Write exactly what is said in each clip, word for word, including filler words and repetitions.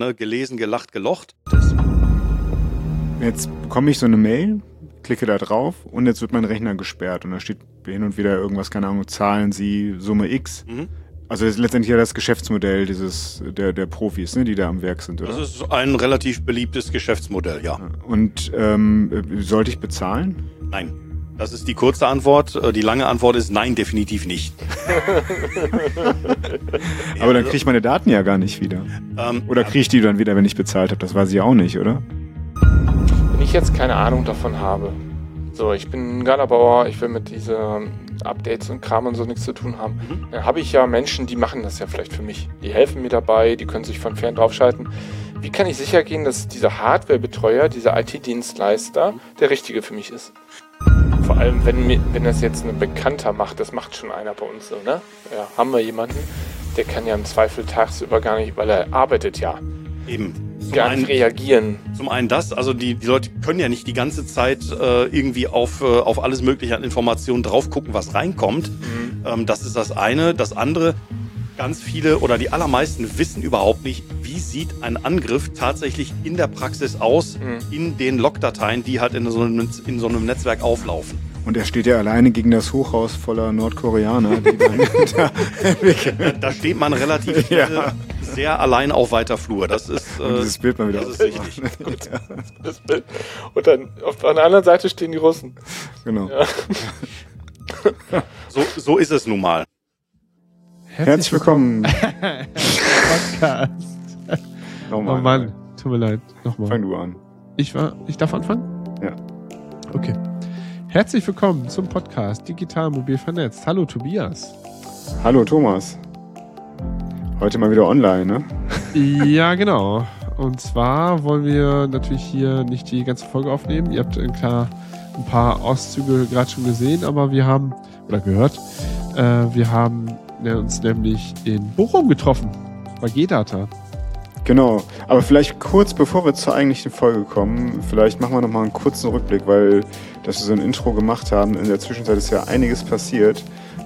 Ne, gelesen, gelacht, gelocht. Jetzt bekomme ich so eine Mail, klicke da drauf und jetzt wird mein Rechner gesperrt und da steht hin und wieder irgendwas, keine Ahnung, zahlen Sie Summe X. Mhm. Also das ist letztendlich ja das Geschäftsmodell dieses der, der Profis, ne, die da am Werk sind, oder? Das ist ein relativ beliebtes Geschäftsmodell, ja. Und ähm, sollte ich bezahlen? Nein. Das ist die kurze Antwort. Die lange Antwort ist nein, definitiv nicht. Aber dann kriege ich meine Daten ja gar nicht wieder. Ähm, oder kriege ich die dann wieder, wenn ich bezahlt habe? Das weiß ich auch nicht, oder? Wenn ich jetzt keine Ahnung davon habe, so, ich bin ein Galabauer, ich will mit diesen Updates und Kram und so nichts zu tun haben, mhm. dann habe ich ja Menschen, die machen das ja vielleicht für mich. Die helfen mir dabei, die können sich von fern draufschalten. Wie kann ich sicher gehen, dass dieser Hardware-Betreuer, dieser I T-Dienstleister, der richtige für mich ist? Vor allem, wenn, wenn das jetzt ein Bekannter macht, das macht schon einer bei uns so, ne? Ja, haben wir jemanden, der kann ja im Zweifel tagsüber gar nicht, weil er arbeitet ja. Eben. Gar nicht reagieren. Zum einen das, also die, die Leute können ja nicht die ganze Zeit äh, irgendwie auf, äh, auf alles Mögliche an Informationen drauf gucken, was reinkommt. Mhm. Ähm, das ist das eine. Das andere, ganz viele oder die allermeisten wissen überhaupt nicht, wie sieht ein Angriff tatsächlich in der Praxis aus, mhm. in den Logdateien, die halt in so einem, in so einem Netzwerk auflaufen. Und er steht ja alleine gegen das Hochhaus voller Nordkoreaner. Die dann da, da, da steht man relativ ja. äh, sehr allein auf weiter Flur. Das ist, äh, und dieses Bild mal wieder. Das ist richtig. Gut, das Bild. Und dann auf der anderen Seite stehen die Russen. Genau. Ja. so, so ist es nun mal. Herzlich, Herzlich willkommen. Podcast. Nochmal. Oh Mann, tut mir leid. Nochmal. Fang du an. Ich, war, ich darf anfangen? Ja. Okay. Herzlich willkommen zum Podcast Digital Mobil Vernetzt. Hallo Tobias. Hallo Thomas. Heute mal wieder online, ne? Ja, genau. Und zwar wollen wir natürlich hier nicht die ganze Folge aufnehmen. Ihr habt klar ein paar Auszüge gerade schon gesehen, aber wir haben, oder gehört, äh, wir haben uns nämlich in Bochum getroffen, bei G-Data. Genau, aber vielleicht kurz bevor wir zur eigentlichen Folge kommen, vielleicht machen wir nochmal einen kurzen Rückblick, weil, dass wir so ein Intro gemacht haben, in der Zwischenzeit ist ja einiges passiert.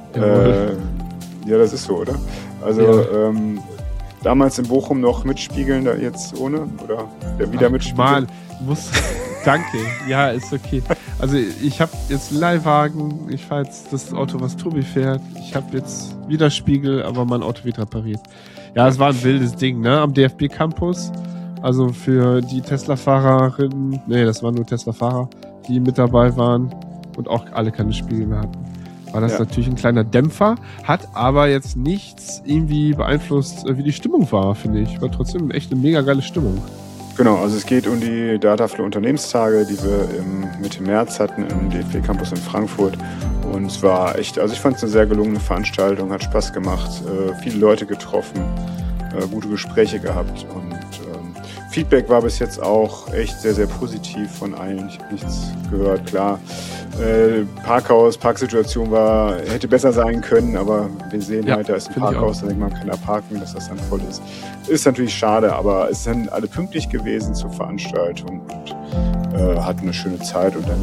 Äh, ja, das ist so, oder? Also ja. ähm, damals in Bochum noch mitspiegeln, da jetzt ohne? Oder der wieder Ach, mitspiegeln? Mal, muss, danke, ja, ist okay. Also ich habe jetzt einen Leihwagen, ich fahre jetzt das Auto, was Tobi fährt. Ich habe jetzt wieder Spiegel, aber mein Auto wird repariert. Ja, es war ein wildes Ding, ne? Am D F B Campus. Also für die Tesla-Fahrerinnen, nee, das waren nur Tesla-Fahrer, die mit dabei waren und auch alle keine Spiegel mehr hatten. War das ja. natürlich ein kleiner Dämpfer, hat aber jetzt nichts irgendwie beeinflusst, wie die Stimmung war, finde ich. War trotzdem echt eine mega geile Stimmung. Genau, also es geht um die Dataflow Unternehmenstage, die wir im Mitte März hatten im D F B Campus in Frankfurt. Und es war echt, also ich fand es eine sehr gelungene Veranstaltung, hat Spaß gemacht, äh, viele Leute getroffen, äh, gute Gespräche gehabt und ähm, Feedback war bis jetzt auch echt sehr, sehr positiv von allen. Ich habe nichts gehört, klar. Äh, Parkhaus, Parksituation war, hätte besser sein können, aber wir sehen ja, halt, da ist ein Parkhaus, da denkt man, kann da parken, dass das dann voll ist. Ist natürlich schade, aber es sind alle pünktlich gewesen zur Veranstaltung und äh, hatten eine schöne Zeit und dann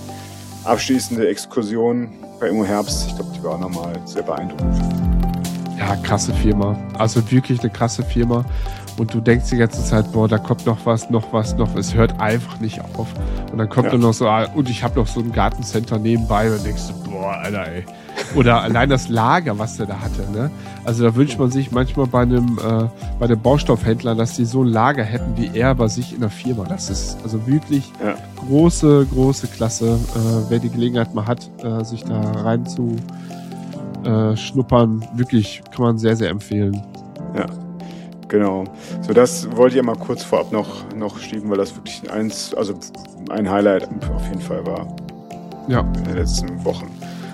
die abschließende Exkursion bei Immo Herbst, ich glaube, die war auch nochmal sehr beeindruckend. Ja, krasse Firma. Also wirklich eine krasse Firma. Und du denkst die ganze Zeit, boah, da kommt noch was, noch was, noch was. Es hört einfach nicht auf. Und dann kommt ja. nur noch so, ah, und ich habe noch so ein Gartencenter nebenbei und denkst du, boah, Alter, ey. Oder allein das Lager, was der da hatte, ne? Also da wünscht man sich manchmal bei einem, äh, bei einem Baustoffhändler, dass die so ein Lager hätten wie er bei sich in der Firma. Das ist also wirklich ja. große, große Klasse. Äh, wer die Gelegenheit mal hat, äh, sich da rein zu äh, schnuppern, wirklich kann man sehr, sehr empfehlen. Ja. Genau. So, das wollte ich mal kurz vorab noch, noch schieben, weil das wirklich eins, also ein Highlight auf jeden Fall war. Ja. In den letzten Wochen.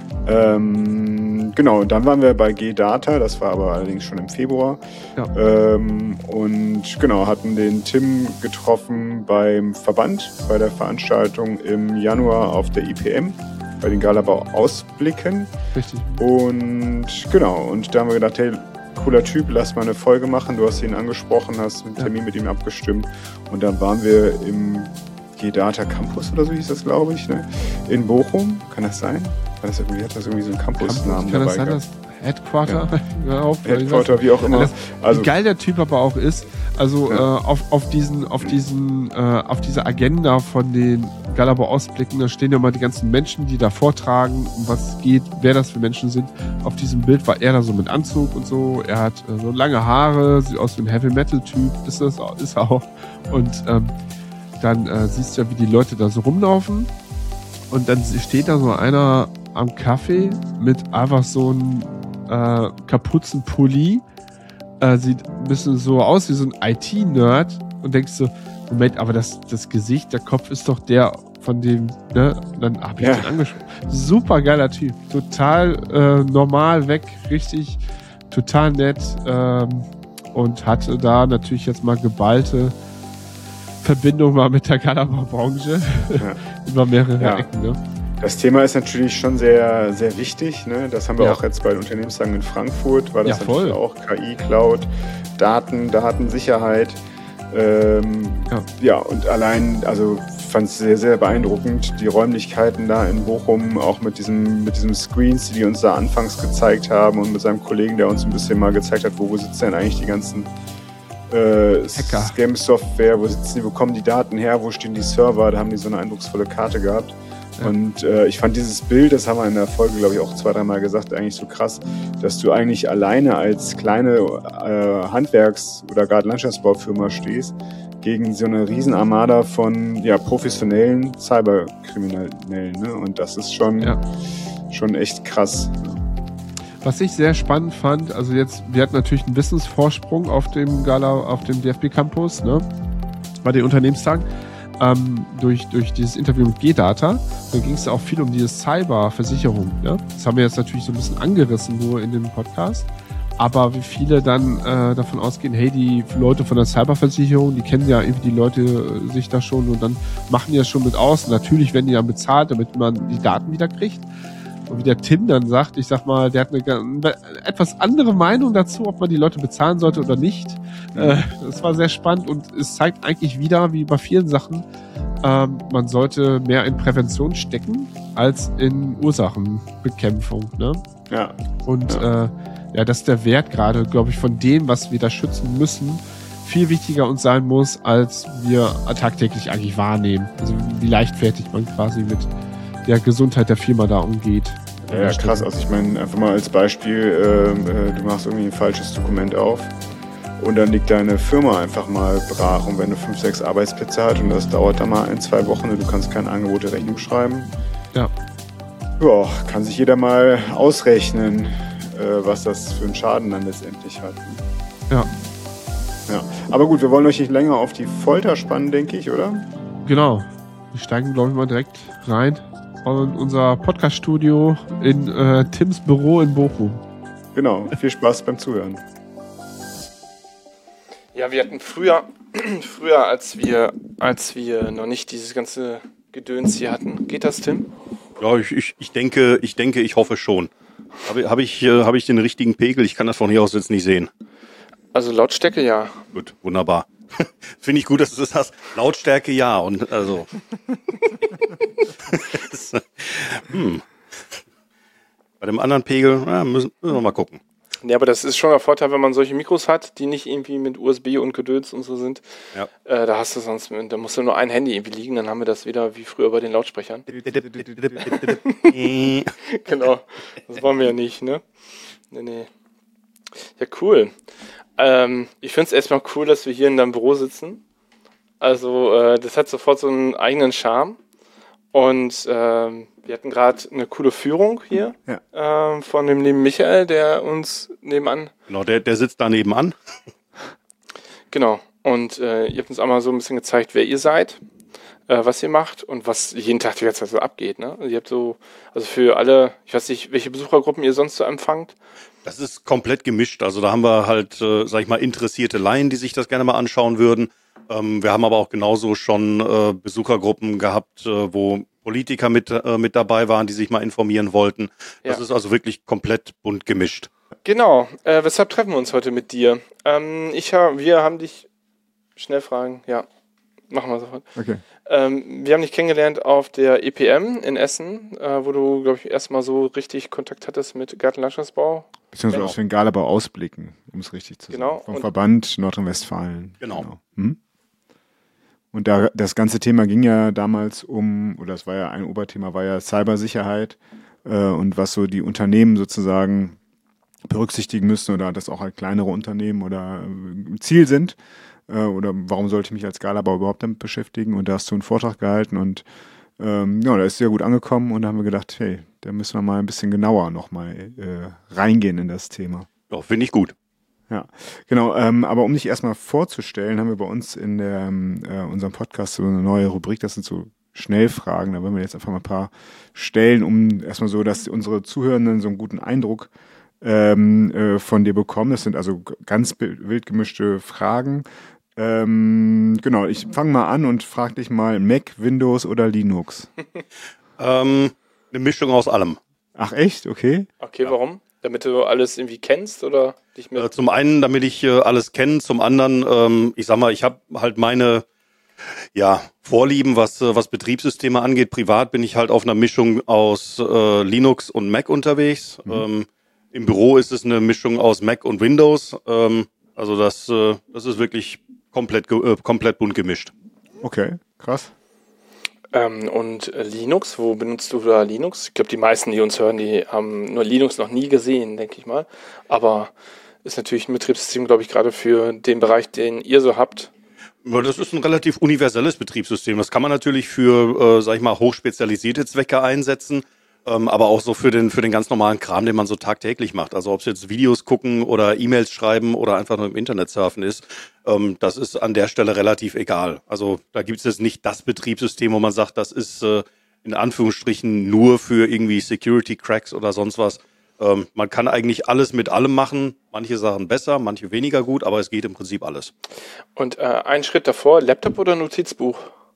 Ähm, genau, dann waren wir bei G-Data, das war aber allerdings schon im Februar. Ja. Ähm, und genau, hatten den Tim getroffen beim Verband, bei der Veranstaltung im Januar auf der I P M, bei den Galabau Ausblicken. Richtig. Und genau, und da haben wir gedacht, hey, cooler Typ, lass mal eine Folge machen. Du hast ihn angesprochen, hast einen Termin ja. mit ihm abgestimmt. Und dann waren wir im G-Data Campus oder so hieß das, glaube ich, ne? In Bochum. Kann das sein? War das irgendwie, hat das irgendwie so einen Campus-Namen Campus, dabei kann das sein, das Headquarter? Ja. Headquarter, wie auch immer. Das, also, wie geil der Typ aber auch ist. Also Ja. äh, auf, auf diesen, auf diesen, äh, auf dieser Agenda von den Galabor-Ausblicken, da stehen ja mal die ganzen Menschen, die da vortragen, um was es geht, wer das für Menschen sind. Auf diesem Bild war er da so mit Anzug und so. Er hat äh, so lange Haare, sieht aus wie ein Heavy-Metal-Typ, ist das ist er auch. Und ähm, dann äh, siehst du ja, wie die Leute da so rumlaufen. Und dann steht da so einer am Kaffee mit einfach so einem äh, Kapuzenpulli. Äh, sieht ein bisschen so aus wie so ein I T-Nerd und denkst so, Moment, aber das, das Gesicht, der Kopf ist doch der von dem, ne? Und dann hab ich Ja. den angeschaut. Super geiler Typ. Total äh, normal weg, richtig, total nett ähm, und hatte da natürlich jetzt mal geballte Verbindung mal mit der Galabor-Branche Ja. über mehrere Ja. Ecken, ne? Das Thema ist natürlich schon sehr, sehr wichtig. Ne? Das haben wir Ja. auch jetzt bei den Unternehmenstagen in Frankfurt, war das Ja, voll. natürlich auch K I, Cloud, Daten, Datensicherheit. Ähm, Ja. ja. und allein, also fand es sehr, sehr beeindruckend, die Räumlichkeiten da in Bochum, auch mit diesem, mit diesem Screens, die die uns da anfangs gezeigt haben und mit seinem Kollegen, der uns ein bisschen mal gezeigt hat, wo, wo sitzen denn eigentlich die ganzen äh, Hacker. Scam-Software, wo sitzen die, wo kommen die Daten her, wo stehen die Server, da haben die so eine eindrucksvolle Karte gehabt. Ja. Und äh, ich fand dieses Bild, das haben wir in der Folge, glaube ich, auch zwei, dreimal gesagt, eigentlich so krass, dass du eigentlich alleine als kleine äh, Handwerks- oder gerade Landschaftsbaufirma stehst, gegen so eine Riesenarmada von ja, professionellen Cyberkriminellen. Ne? Und das ist schon, Ja. schon echt krass. Was ich sehr spannend fand, also jetzt, wir hatten natürlich einen Wissensvorsprung auf dem Gala, auf dem D F B Campus, ne? Bei den Unternehmenstagen. Ähm, durch, durch dieses Interview mit G-Data, da ging es ja auch viel um diese Cyberversicherung. Ne? Das haben wir jetzt natürlich so ein bisschen angerissen nur in dem Podcast. Aber wie viele dann äh, davon ausgehen, hey, die Leute von der Cyberversicherung, die kennen ja irgendwie die Leute äh, sich da schon und dann machen die das schon mit aus. Und natürlich werden die dann bezahlt, damit man die Daten wieder kriegt. Und wie der Tim dann sagt, ich sag mal, der hat eine, eine etwas andere Meinung dazu, ob man die Leute bezahlen sollte oder nicht. Äh, das war sehr spannend und es zeigt eigentlich wieder, wie bei vielen Sachen, ähm, man sollte mehr in Prävention stecken als in Ursachenbekämpfung. Ne? Ja, Und Ja. Äh, ja, dass der Wert gerade, glaube ich, von dem, was wir da schützen müssen, viel wichtiger uns sein muss, als wir tagtäglich eigentlich wahrnehmen. Also wie leichtfertig man quasi mit der Gesundheit der Firma da umgeht. ja, ja krass. Also ich meine, einfach mal als Beispiel, ähm, äh, du machst irgendwie ein falsches Dokument auf und dann liegt deine Firma einfach mal brach. Und wenn du fünf, sechs Arbeitsplätze hast und das dauert dann mal ein, zwei Wochen und du kannst keine Angebot der Rechnung schreiben, Ja. ja, kann sich jeder mal ausrechnen, äh, was das für einen Schaden dann letztendlich hat. Ja. Ja. Aber gut, wir wollen euch nicht länger auf die Folter spannen, denke ich, oder? Genau. Wir steigen, glaube ich, mal direkt rein in unser Podcast-Studio in äh, Tims Büro in Bochum. Genau. Viel Spaß beim Zuhören. Ja, wir hatten früher, früher als wir, als wir noch nicht dieses ganze Gedöns hier hatten. Geht das, Tim? Ja, ich, ich, ich denke, ich denke, ich hoffe schon. Habe hab ich, äh, hab ich den richtigen Pegel? Ich kann das von hier aus jetzt nicht sehen. Also Lautstärke, ja. Gut, wunderbar. Finde ich gut, dass du das hast. Lautstärke ja und also. hm. Bei dem anderen Pegel ja, müssen, müssen wir mal gucken. Ja, aber das ist schon der Vorteil, wenn man solche Mikros hat, die nicht irgendwie mit U S B und Gedöns und so sind. Ja. Äh, da hast du sonst, da muss ja nur ein Handy irgendwie liegen, dann haben wir das wieder wie früher bei den Lautsprechern. Genau. Das wollen wir ja nicht, ne? Nee, nee. Ja, cool. Ähm, ich finde es erstmal cool, dass wir hier in deinem Büro sitzen. Also, äh, das hat sofort so einen eigenen Charme. Und ähm, wir hatten gerade eine coole Führung hier Ja. ähm, von dem lieben Michael, der uns nebenan. Genau, der, der sitzt da nebenan. Genau. Und äh, ihr habt uns auch mal so ein bisschen gezeigt, wer ihr seid, äh, was ihr macht und was jeden Tag die ganze Zeit so abgeht. Ne? Also ihr habt so, also für alle, ich weiß nicht, welche Besuchergruppen ihr sonst so empfangt. Das ist komplett gemischt. Also da haben wir halt, äh, sag ich mal, interessierte Laien, die sich das gerne mal anschauen würden. Ähm, wir haben aber auch genauso schon äh, Besuchergruppen gehabt, äh, wo Politiker mit, äh, mit dabei waren, die sich mal informieren wollten. Das Ja. ist also wirklich komplett bunt gemischt. Genau. Äh, weshalb treffen wir uns heute mit dir? Ähm, ich hab, wir haben dich, schnell fragen, ja. machen wir sofort. Okay. Ähm, wir haben dich kennengelernt auf der E P M in Essen, äh, wo du, glaube ich, erstmal so richtig Kontakt hattest mit Gartenlandschaftsbau. Beziehungsweise Genau. aus den Galabau ausblicken, um es richtig zu Genau. sagen. Vom Und Verband Nordrhein-Westfalen. Genau. genau. Hm? Und da das ganze Thema ging ja damals um, oder das war ja ein Oberthema, war ja Cybersicherheit äh, und was so die Unternehmen sozusagen berücksichtigen müssen oder das auch halt kleinere Unternehmen oder äh, Ziel sind. Äh, oder warum sollte ich mich als Galabau überhaupt damit beschäftigen? Und da hast du einen Vortrag gehalten und ähm, ja, da ist sehr gut angekommen und da haben wir gedacht, hey, da müssen wir mal ein bisschen genauer nochmal äh, reingehen in das Thema. Ja, finde ich gut. Ja, genau. Ähm, aber um dich erstmal vorzustellen, haben wir bei uns in der, äh, unserem Podcast so eine neue Rubrik, das sind so Schnellfragen. Da wollen wir jetzt einfach mal ein paar stellen, um erstmal so, dass unsere Zuhörenden so einen guten Eindruck ähm, äh, von dir bekommen. Das sind also ganz wild gemischte Fragen. Ähm, genau, ich fange mal an und frage dich mal, Mac, Windows oder Linux? Ähm, eine Mischung aus allem. Ach echt? Okay. Okay, ja. Warum? Damit du alles irgendwie kennst oder dich mit? Äh, zum einen, damit ich äh, alles kenne, zum anderen, ähm, ich sag mal, ich habe halt meine ja, Vorlieben, was, äh, was Betriebssysteme angeht. Privat bin ich halt auf einer Mischung aus äh, Linux und Mac unterwegs. Mhm. Ähm, im Büro ist es eine Mischung aus Mac und Windows. Ähm, also das, äh, das ist wirklich komplett, äh, komplett bunt gemischt. Okay, krass. Ähm, und äh, Linux, wo benutzt du da Linux? Ich glaube, die meisten, die uns hören, die haben nur Linux noch nie gesehen, denke ich mal. Aber ist natürlich ein Betriebssystem, glaube ich, gerade für den Bereich, den ihr so habt. Das ist ein relativ universelles Betriebssystem. Das kann man natürlich für, äh, sag ich mal, hochspezialisierte Zwecke einsetzen, ähm, aber auch so für den, für den ganz normalen Kram, den man so tagtäglich macht. Also ob es jetzt Videos gucken oder E-Mails schreiben oder einfach nur im Internet surfen ist, ähm, das ist an der Stelle relativ egal. Also da gibt es jetzt nicht das Betriebssystem, wo man sagt, das ist äh, in Anführungsstrichen nur für irgendwie Security-Cracks oder sonst was. Ähm, man kann eigentlich alles mit allem machen. Manche Sachen besser, manche weniger gut, aber es geht im Prinzip alles. Und äh, einen Schritt davor, Laptop oder Notizbuch?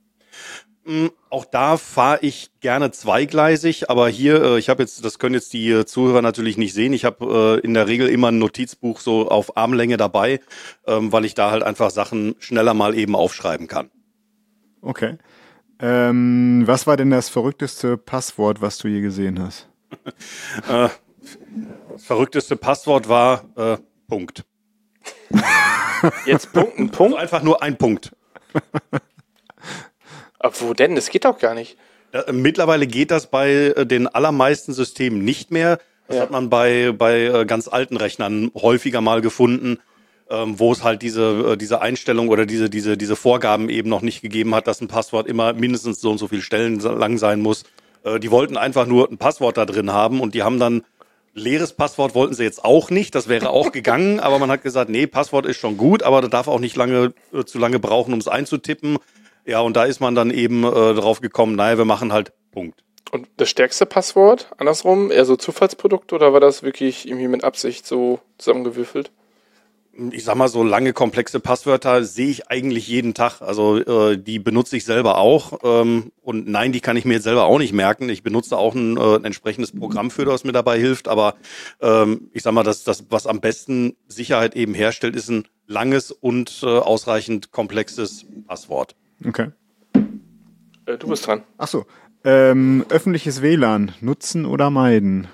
Auch da fahre ich gerne zweigleisig, aber hier, äh, ich habe jetzt, das können jetzt die Zuhörer natürlich nicht sehen, ich habe äh, in der Regel immer ein Notizbuch so auf Armlänge dabei, ähm, weil ich da halt einfach Sachen schneller mal eben aufschreiben kann. Okay. Ähm, was war denn das verrückteste Passwort, was du je gesehen hast? äh, das verrückteste Passwort war äh, Punkt. Jetzt Punkt, ein Punkt? Also einfach nur ein Punkt. Aber wo denn? Das geht doch gar nicht. Da, mittlerweile geht das bei äh, den allermeisten Systemen nicht mehr. Das ja. hat man bei, bei äh, ganz alten Rechnern häufiger mal gefunden, ähm, wo es halt diese, äh, diese Einstellung oder diese, diese, diese Vorgaben eben noch nicht gegeben hat, dass ein Passwort immer mindestens so und so viele Stellen lang sein muss. Äh, die wollten einfach nur ein Passwort da drin haben und die haben dann leeres Passwort wollten sie jetzt auch nicht, das wäre auch gegangen, aber man hat gesagt, nee, Passwort ist schon gut, aber das darf auch nicht lange, äh, zu lange brauchen, um es einzutippen. Ja, und da ist man dann eben äh, drauf gekommen, naja, wir machen halt Punkt. Und das stärkste Passwort, andersrum, eher so Zufallsprodukt oder war das wirklich irgendwie mit Absicht so zusammengewürfelt? Ich sag mal, so lange komplexe Passwörter sehe ich eigentlich jeden Tag. Also äh, die benutze ich selber auch. Ähm, und nein, die kann ich mir jetzt selber auch nicht merken. Ich benutze auch ein, äh, ein entsprechendes Programm für, das mir dabei hilft. Aber ähm, ich sag mal, das, das, was am besten Sicherheit eben herstellt, ist ein langes und äh, ausreichend komplexes Passwort. Okay. Äh, du bist dran. Ach so. Ähm, öffentliches W L A N, nutzen oder meiden?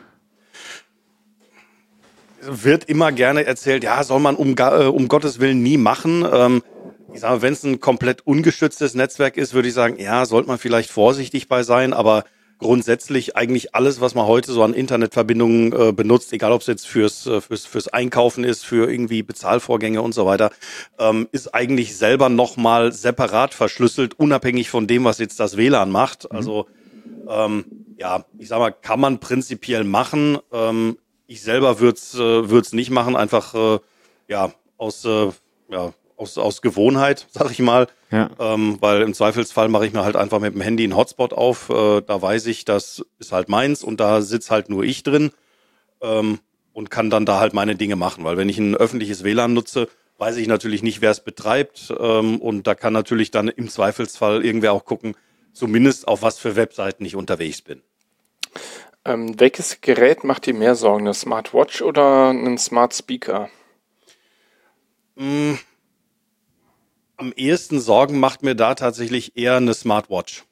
Wird immer gerne erzählt, ja, soll man um, äh, um Gottes Willen nie machen. Ähm, ich sage, wenn es ein komplett ungeschütztes Netzwerk ist, würde ich sagen, ja, sollte man vielleicht vorsichtig bei sein, aber grundsätzlich eigentlich alles, was man heute so an Internetverbindungen äh, benutzt, egal ob es jetzt fürs, äh, fürs, fürs Einkaufen ist, für irgendwie Bezahlvorgänge und so weiter, ähm, ist eigentlich selber nochmal separat verschlüsselt, unabhängig von dem, was jetzt das W L A N macht. Mhm. Also ähm, ja, ich sag mal, kann man prinzipiell machen. Ähm, ich selber würde es äh, würd's nicht machen, einfach äh, ja aus äh, ja Aus, aus Gewohnheit, sag ich mal, ja. ähm, weil im Zweifelsfall mache ich mir halt einfach mit dem Handy einen Hotspot auf, äh, da weiß ich, das ist halt meins und da sitzt halt nur ich drin ähm, und kann dann da halt meine Dinge machen, weil wenn ich ein öffentliches W L A N nutze, weiß ich natürlich nicht, wer es betreibt ähm, und da kann natürlich dann im Zweifelsfall irgendwer auch gucken, zumindest auf was für Webseiten ich unterwegs bin. Ähm, welches Gerät macht dir mehr Sorgen, eine Smartwatch oder ein Smart Speaker? Mm. Am ehesten Sorgen macht mir da tatsächlich eher eine Smartwatch.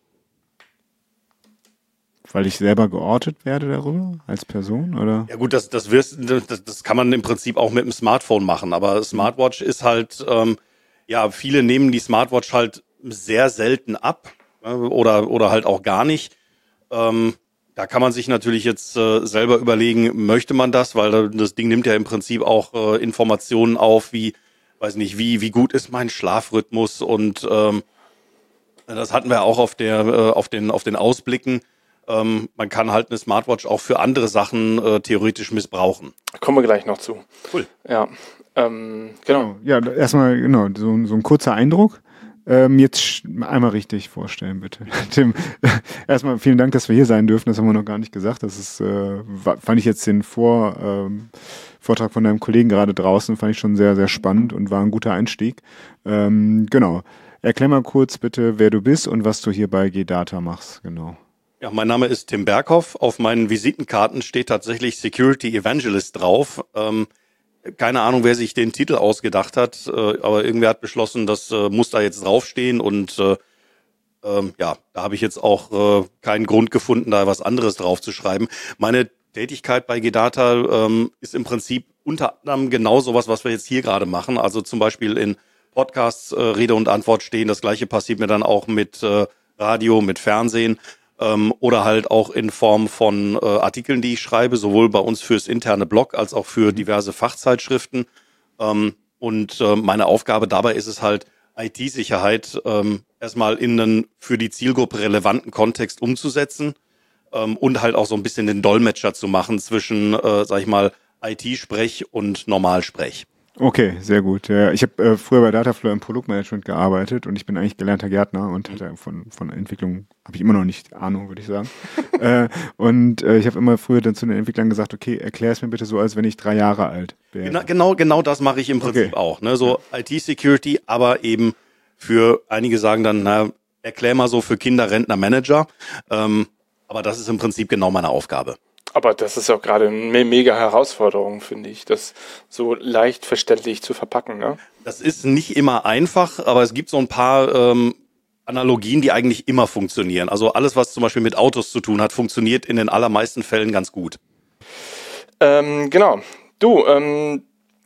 Weil ich selber geortet werde darüber als Person, oder? Ja gut, das, das, wirst, das, das kann man im Prinzip auch mit dem Smartphone machen, aber Smartwatch ist halt, ähm, ja, viele nehmen die Smartwatch halt sehr selten ab äh, oder, oder halt auch gar nicht. Ähm, da kann man sich natürlich jetzt äh, selber überlegen, möchte man das, weil das Ding nimmt ja im Prinzip auch äh, Informationen auf, wie, weiß nicht, wie, wie gut ist mein Schlafrhythmus und ähm, das hatten wir auch auf der, äh, auf den, auf den Ausblicken. Ähm, man kann halt eine Smartwatch auch für andere Sachen äh, theoretisch missbrauchen. Kommen wir gleich noch zu. Cool. Ja, ähm, genau. Ja, erstmal, genau, so, so ein kurzer Eindruck. Ähm, jetzt einmal richtig vorstellen, bitte. Tim, erstmal vielen Dank, dass wir hier sein dürfen. Das haben wir noch gar nicht gesagt. Das ist, äh, fand ich jetzt den Vor, ähm, Vortrag von deinem Kollegen gerade draußen, fand ich schon sehr, sehr spannend und war ein guter Einstieg. Ähm, genau. Erklär mal kurz bitte, wer du bist und was du hier bei G-Data machst. Genau. Ja, mein Name ist Tim Berghoff. Auf meinen Visitenkarten steht tatsächlich Security Evangelist drauf. Ähm, keine Ahnung, wer sich den Titel ausgedacht hat, äh, aber irgendwer hat beschlossen, das äh, muss da jetzt draufstehen und äh, ähm, ja, da habe ich jetzt auch äh, keinen Grund gefunden, da was anderes draufzuschreiben. Meine Tätigkeit bei G-Data ähm, ist im Prinzip unter anderem genau sowas, was wir jetzt hier gerade machen. Also zum Beispiel in Podcasts äh, Rede und Antwort stehen. Das Gleiche passiert mir dann auch mit äh, Radio, mit Fernsehen. Ähm, oder halt auch in Form von äh, Artikeln, die ich schreibe, sowohl bei uns fürs interne Blog als auch für diverse Fachzeitschriften. Ähm, und äh, meine Aufgabe dabei ist es halt, I T-Sicherheit ähm, erstmal in einen für die Zielgruppe relevanten Kontext umzusetzen ähm, und halt auch so ein bisschen den Dolmetscher zu machen zwischen, äh, sag ich mal, I T-Sprech und Normalsprech. Okay, sehr gut. Ja, ich habe äh, früher bei Dataflow im Produktmanagement gearbeitet und ich bin eigentlich gelernter Gärtner und hatte von von Entwicklung habe ich immer noch nicht Ahnung, würde ich sagen. äh, und äh, ich habe immer früher dann zu den Entwicklern gesagt, okay, erklär es mir bitte so, als wenn ich drei Jahre alt wäre. Genau, genau, genau das mache ich im Prinzip Okay. auch. Ne? So I T-Security, aber eben für einige sagen dann, na, erklär mal so für Kinder, Rentner, Manager. Ähm, aber das ist im Prinzip genau meine Aufgabe. Aber das ist auch gerade eine mega Herausforderung, finde ich, das so leicht verständlich zu verpacken. Ne? Das ist nicht immer einfach, aber es gibt so ein paar ähm, Analogien, die eigentlich immer funktionieren. Also alles, was zum Beispiel mit Autos zu tun hat, funktioniert in den allermeisten Fällen ganz gut. Ähm, genau. Du, ähm,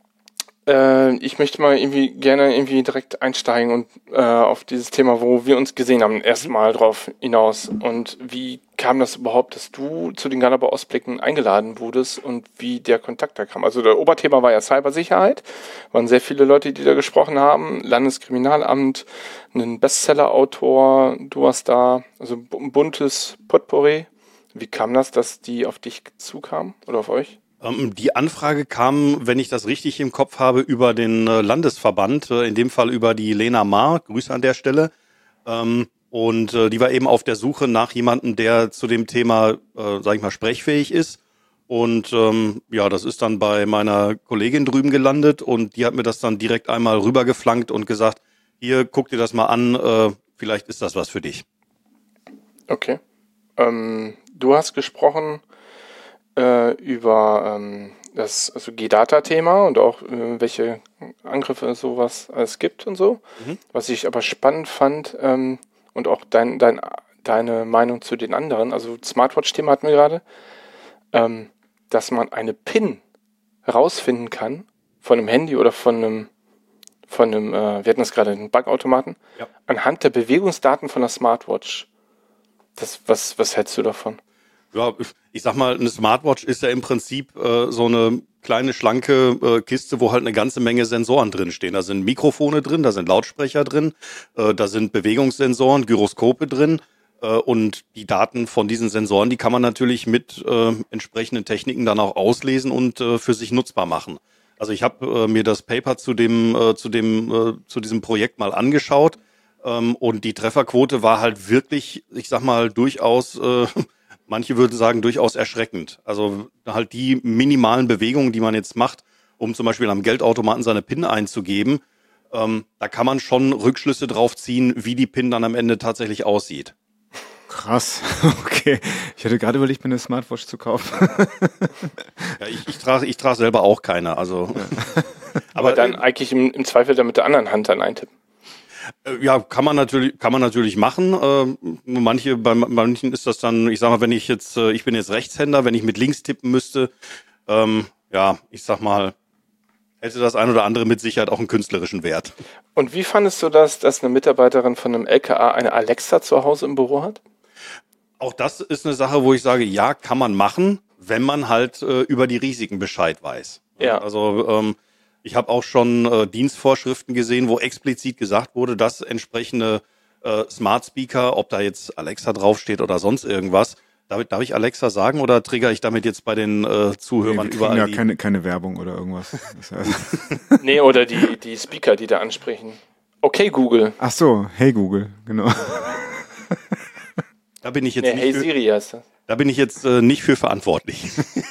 äh, ich möchte mal irgendwie gerne irgendwie direkt einsteigen und äh, auf dieses Thema, wo wir uns gesehen haben, erstmal drauf hinaus. Und wie kam das überhaupt, dass du zu den Galaba Ausblicken eingeladen wurdest und wie der Kontakt da kam? Also der Oberthema war ja Cybersicherheit, waren sehr viele Leute, die da gesprochen haben, Landeskriminalamt, ein Bestseller-Autor, du warst da, also ein buntes Potpourri. Wie kam das, dass die auf dich zukamen oder auf euch? Ähm, die Anfrage kam, wenn ich das richtig im Kopf habe, über den äh, Landesverband, äh, in dem Fall über die Lena Maar, Grüße an der Stelle. Ähm, und äh, die war eben auf der Suche nach jemandem, der zu dem Thema, äh, sag ich mal, sprechfähig ist. Und ähm, ja, das ist dann bei meiner Kollegin drüben gelandet und die hat mir das dann direkt einmal rübergeflankt und gesagt, hier, guck dir das mal an, äh, vielleicht ist das was für dich. Okay. Ähm, du hast gesprochen äh, über ähm, das also G-Data-Thema und auch äh, welche Angriffe sowas es gibt und so. Mhm. Was ich aber spannend fand ähm, und auch dein, dein, deine Meinung zu den anderen, also Smartwatch-Thema hatten wir gerade, ähm, dass man eine PIN rausfinden kann von einem Handy oder von einem, von einem, äh, wir hatten das gerade, einen Bankautomaten, ja. Anhand der Bewegungsdaten von der Smartwatch. Das, was, was hältst du davon? Ja, ich sag mal, eine Smartwatch ist ja im Prinzip äh, so eine kleine, schlanke äh, Kiste, wo halt eine ganze Menge Sensoren drin stehen. Da sind Mikrofone drin, da sind Lautsprecher drin, äh, da sind Bewegungssensoren, Gyroskope drin. Äh, und die Daten von diesen Sensoren, die kann man natürlich mit äh, entsprechenden Techniken dann auch auslesen und äh, für sich nutzbar machen. Also ich habe äh, mir das Paper zu dem, äh, zu dem, äh, zu diesem Projekt mal angeschaut. Ähm, und die Trefferquote war halt wirklich, ich sag mal, durchaus... Äh, Manche würden sagen, durchaus erschreckend. Also halt die minimalen Bewegungen, die man jetzt macht, um zum Beispiel am Geldautomaten seine PIN einzugeben, ähm, da kann man schon Rückschlüsse drauf ziehen, wie die PIN dann am Ende tatsächlich aussieht. Krass, okay. Ich hatte gerade überlegt, mir eine Smartwatch zu kaufen. Ja, ich, ich trage ich trage selber auch keine. Also, aber, aber dann eigentlich im, im Zweifel dann mit der anderen Hand dann eintippen. Ja, kann man natürlich, kann man natürlich machen. Äh, manche, bei manchen ist das dann, ich sag mal, wenn ich jetzt, äh, ich bin jetzt Rechtshänder, wenn ich mit links tippen müsste, ähm, ja, ich sag mal, hätte das ein oder andere mit Sicherheit auch einen künstlerischen Wert. Und wie fandest du das, dass eine Mitarbeiterin von einem L K A eine Alexa zu Hause im Büro hat? Auch das ist eine Sache, wo ich sage, ja, kann man machen, wenn man halt äh, über die Risiken Bescheid weiß. Ja. Also ähm, ich habe auch schon äh, Dienstvorschriften gesehen, wo explizit gesagt wurde, dass entsprechende äh, Smart Speaker, ob da jetzt Alexa draufsteht oder sonst irgendwas, darf, darf ich Alexa sagen oder trigger ich damit jetzt bei den äh, Zuhörern Nee, wir überall? ja Die keine, keine Werbung oder irgendwas. Das heißt, Nee, oder die, die Speaker, die da ansprechen. Okay, Google. ach so, hey Google, genau. da bin ich jetzt Nee, nicht hey für, Siri heißt das. da bin ich jetzt äh, nicht für verantwortlich.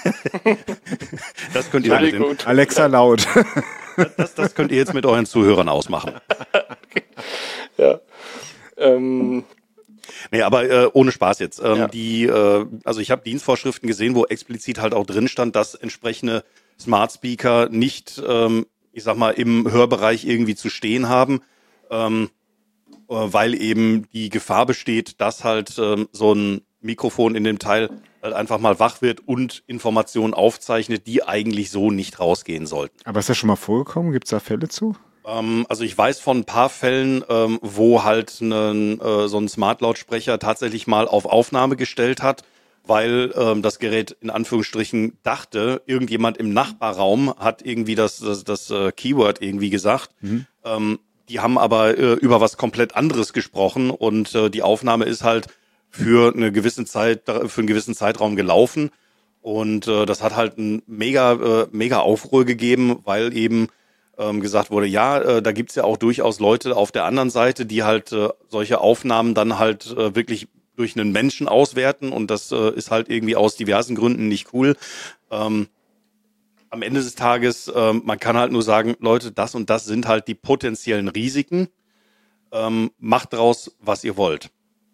Das könnt ihr mit den, Entschuldigung. Alexa laut. das, das könnt ihr jetzt mit euren Zuhörern ausmachen. Ja. Ähm, Nee, aber äh, ohne Spaß jetzt. Ähm, Ja. die, äh, also ich habe Dienstvorschriften gesehen, wo explizit halt auch drin stand, dass entsprechende Smart Speaker nicht, ähm, ich sag mal, im Hörbereich irgendwie zu stehen haben, ähm, äh, weil eben die Gefahr besteht, dass halt ähm, so ein Mikrofon in dem Teil halt einfach mal wach wird und Informationen aufzeichnet, die eigentlich so nicht rausgehen sollten. Aber ist das schon mal vorgekommen? Gibt es da Fälle zu? Ähm, also ich weiß von ein paar Fällen, ähm, wo halt einen, äh, so ein Smart-Lautsprecher tatsächlich mal auf Aufnahme gestellt hat, weil ähm, das Gerät in Anführungsstrichen dachte, irgendjemand im Nachbarraum hat irgendwie das, das, das äh, Keyword irgendwie gesagt. Mhm. Ähm, die haben aber äh, über was komplett anderes gesprochen und äh, die Aufnahme ist halt für eine gewisse Zeit, für einen gewissen Zeitraum gelaufen und äh, das hat halt ein mega, äh, mega Aufruhr gegeben, weil eben ähm, gesagt wurde, ja, äh, da gibt's ja auch durchaus Leute auf der anderen Seite, die halt äh, solche Aufnahmen dann halt äh, wirklich durch einen Menschen auswerten und das äh, ist halt irgendwie aus diversen Gründen nicht cool. Ähm, am Ende des Tages, ähm, man kann halt nur sagen, Leute, das und das sind halt die potenziellen Risiken. Ähm, macht draus, was ihr wollt.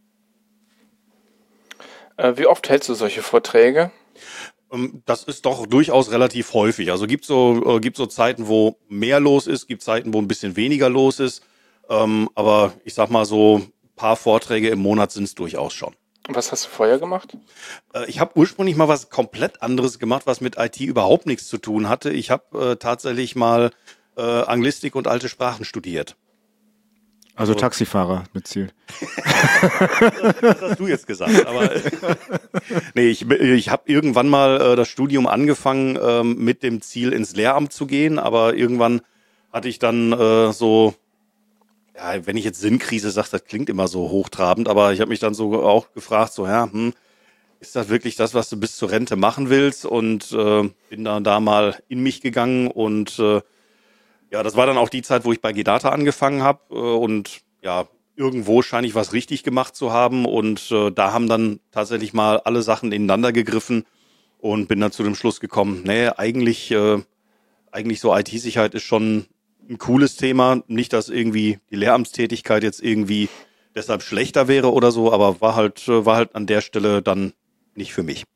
äh, wie oft hältst du solche Vorträge? Ähm, Das ist doch durchaus relativ häufig. Also gibt so äh, gibt so Zeiten, wo mehr los ist, gibt Zeiten, wo ein bisschen weniger los ist. Ähm, aber ich sag mal so, ein paar Vorträge im Monat sind es durchaus schon. Und was hast du vorher gemacht? Äh, ich habe ursprünglich mal was komplett anderes gemacht, was mit I T überhaupt nichts zu tun hatte. Ich habe äh, tatsächlich mal äh, Anglistik und alte Sprachen studiert. Also Taxifahrer mit Ziel. Das hast du jetzt gesagt, aber nee, ich, ich habe irgendwann mal äh, das Studium angefangen ähm, mit dem Ziel, ins Lehramt zu gehen, aber irgendwann hatte ich dann äh, so, ja, wenn ich jetzt Sinnkrise sage, das klingt immer so hochtrabend, aber ich habe mich dann so auch gefragt, so, ja, hm, ist das wirklich das, was du bis zur Rente machen willst? Und äh, bin dann da mal in mich gegangen und äh, ja, das war dann auch die Zeit, wo ich bei G-Data angefangen habe äh, und ja, irgendwo scheine ich was richtig gemacht zu haben und äh, da haben dann tatsächlich mal alle Sachen ineinander gegriffen und bin dann zu dem Schluss gekommen, nee, eigentlich, äh, eigentlich so I T-Sicherheit ist schon ein cooles Thema. Nicht, dass irgendwie die Lehramtstätigkeit jetzt irgendwie deshalb schlechter wäre oder so, aber war halt, äh, war halt an der Stelle dann nicht für mich.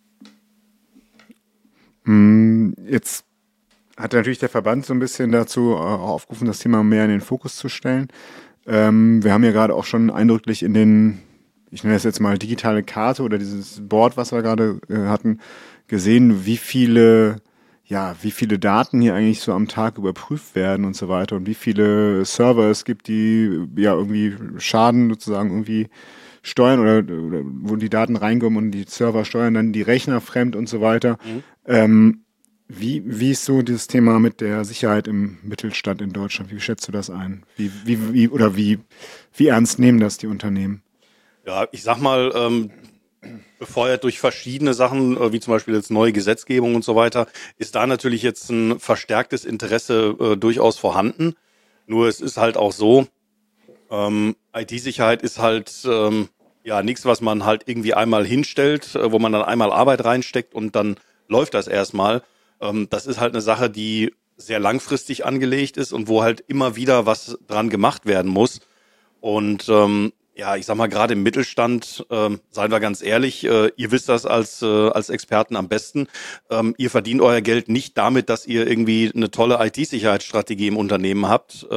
Mm, Jetzt hat natürlich der Verband so ein bisschen dazu äh, aufgerufen, das Thema mehr in den Fokus zu stellen. Ähm, wir haben ja gerade auch schon eindrücklich in den, ich nenne das jetzt mal digitale Karte oder dieses Board, was wir gerade äh, hatten, gesehen, wie viele, ja, wie viele Daten hier eigentlich so am Tag überprüft werden und so weiter und wie viele Server es gibt, die ja irgendwie Schaden sozusagen irgendwie steuern oder, oder wo die Daten reinkommen und die Server steuern dann die Rechner fremd und so weiter. Mhm. Ähm, Wie, wie ist so dieses Thema mit der Sicherheit im Mittelstand in Deutschland? Wie schätzt du das ein? Wie, wie, wie, oder wie, wie ernst nehmen das die Unternehmen? Ja, ich sag mal, ähm, befeuert durch verschiedene Sachen, äh, wie zum Beispiel jetzt neue Gesetzgebung und so weiter, ist da natürlich jetzt ein verstärktes Interesse äh, durchaus vorhanden. Nur es ist halt auch so, ähm, I T-Sicherheit ist halt ähm, ja nichts, was man halt irgendwie einmal hinstellt, äh, wo man dann einmal Arbeit reinsteckt und dann läuft das erstmal. Ähm, das ist halt eine Sache, die sehr langfristig angelegt ist und wo halt immer wieder was dran gemacht werden muss. Und ähm, ja, ich sag mal, gerade im Mittelstand, ähm, seien wir ganz ehrlich, äh, ihr wisst das als, äh, als Experten am besten. Ähm, ihr verdient euer Geld nicht damit, dass ihr irgendwie eine tolle I T-Sicherheitsstrategie im Unternehmen habt. Ähm,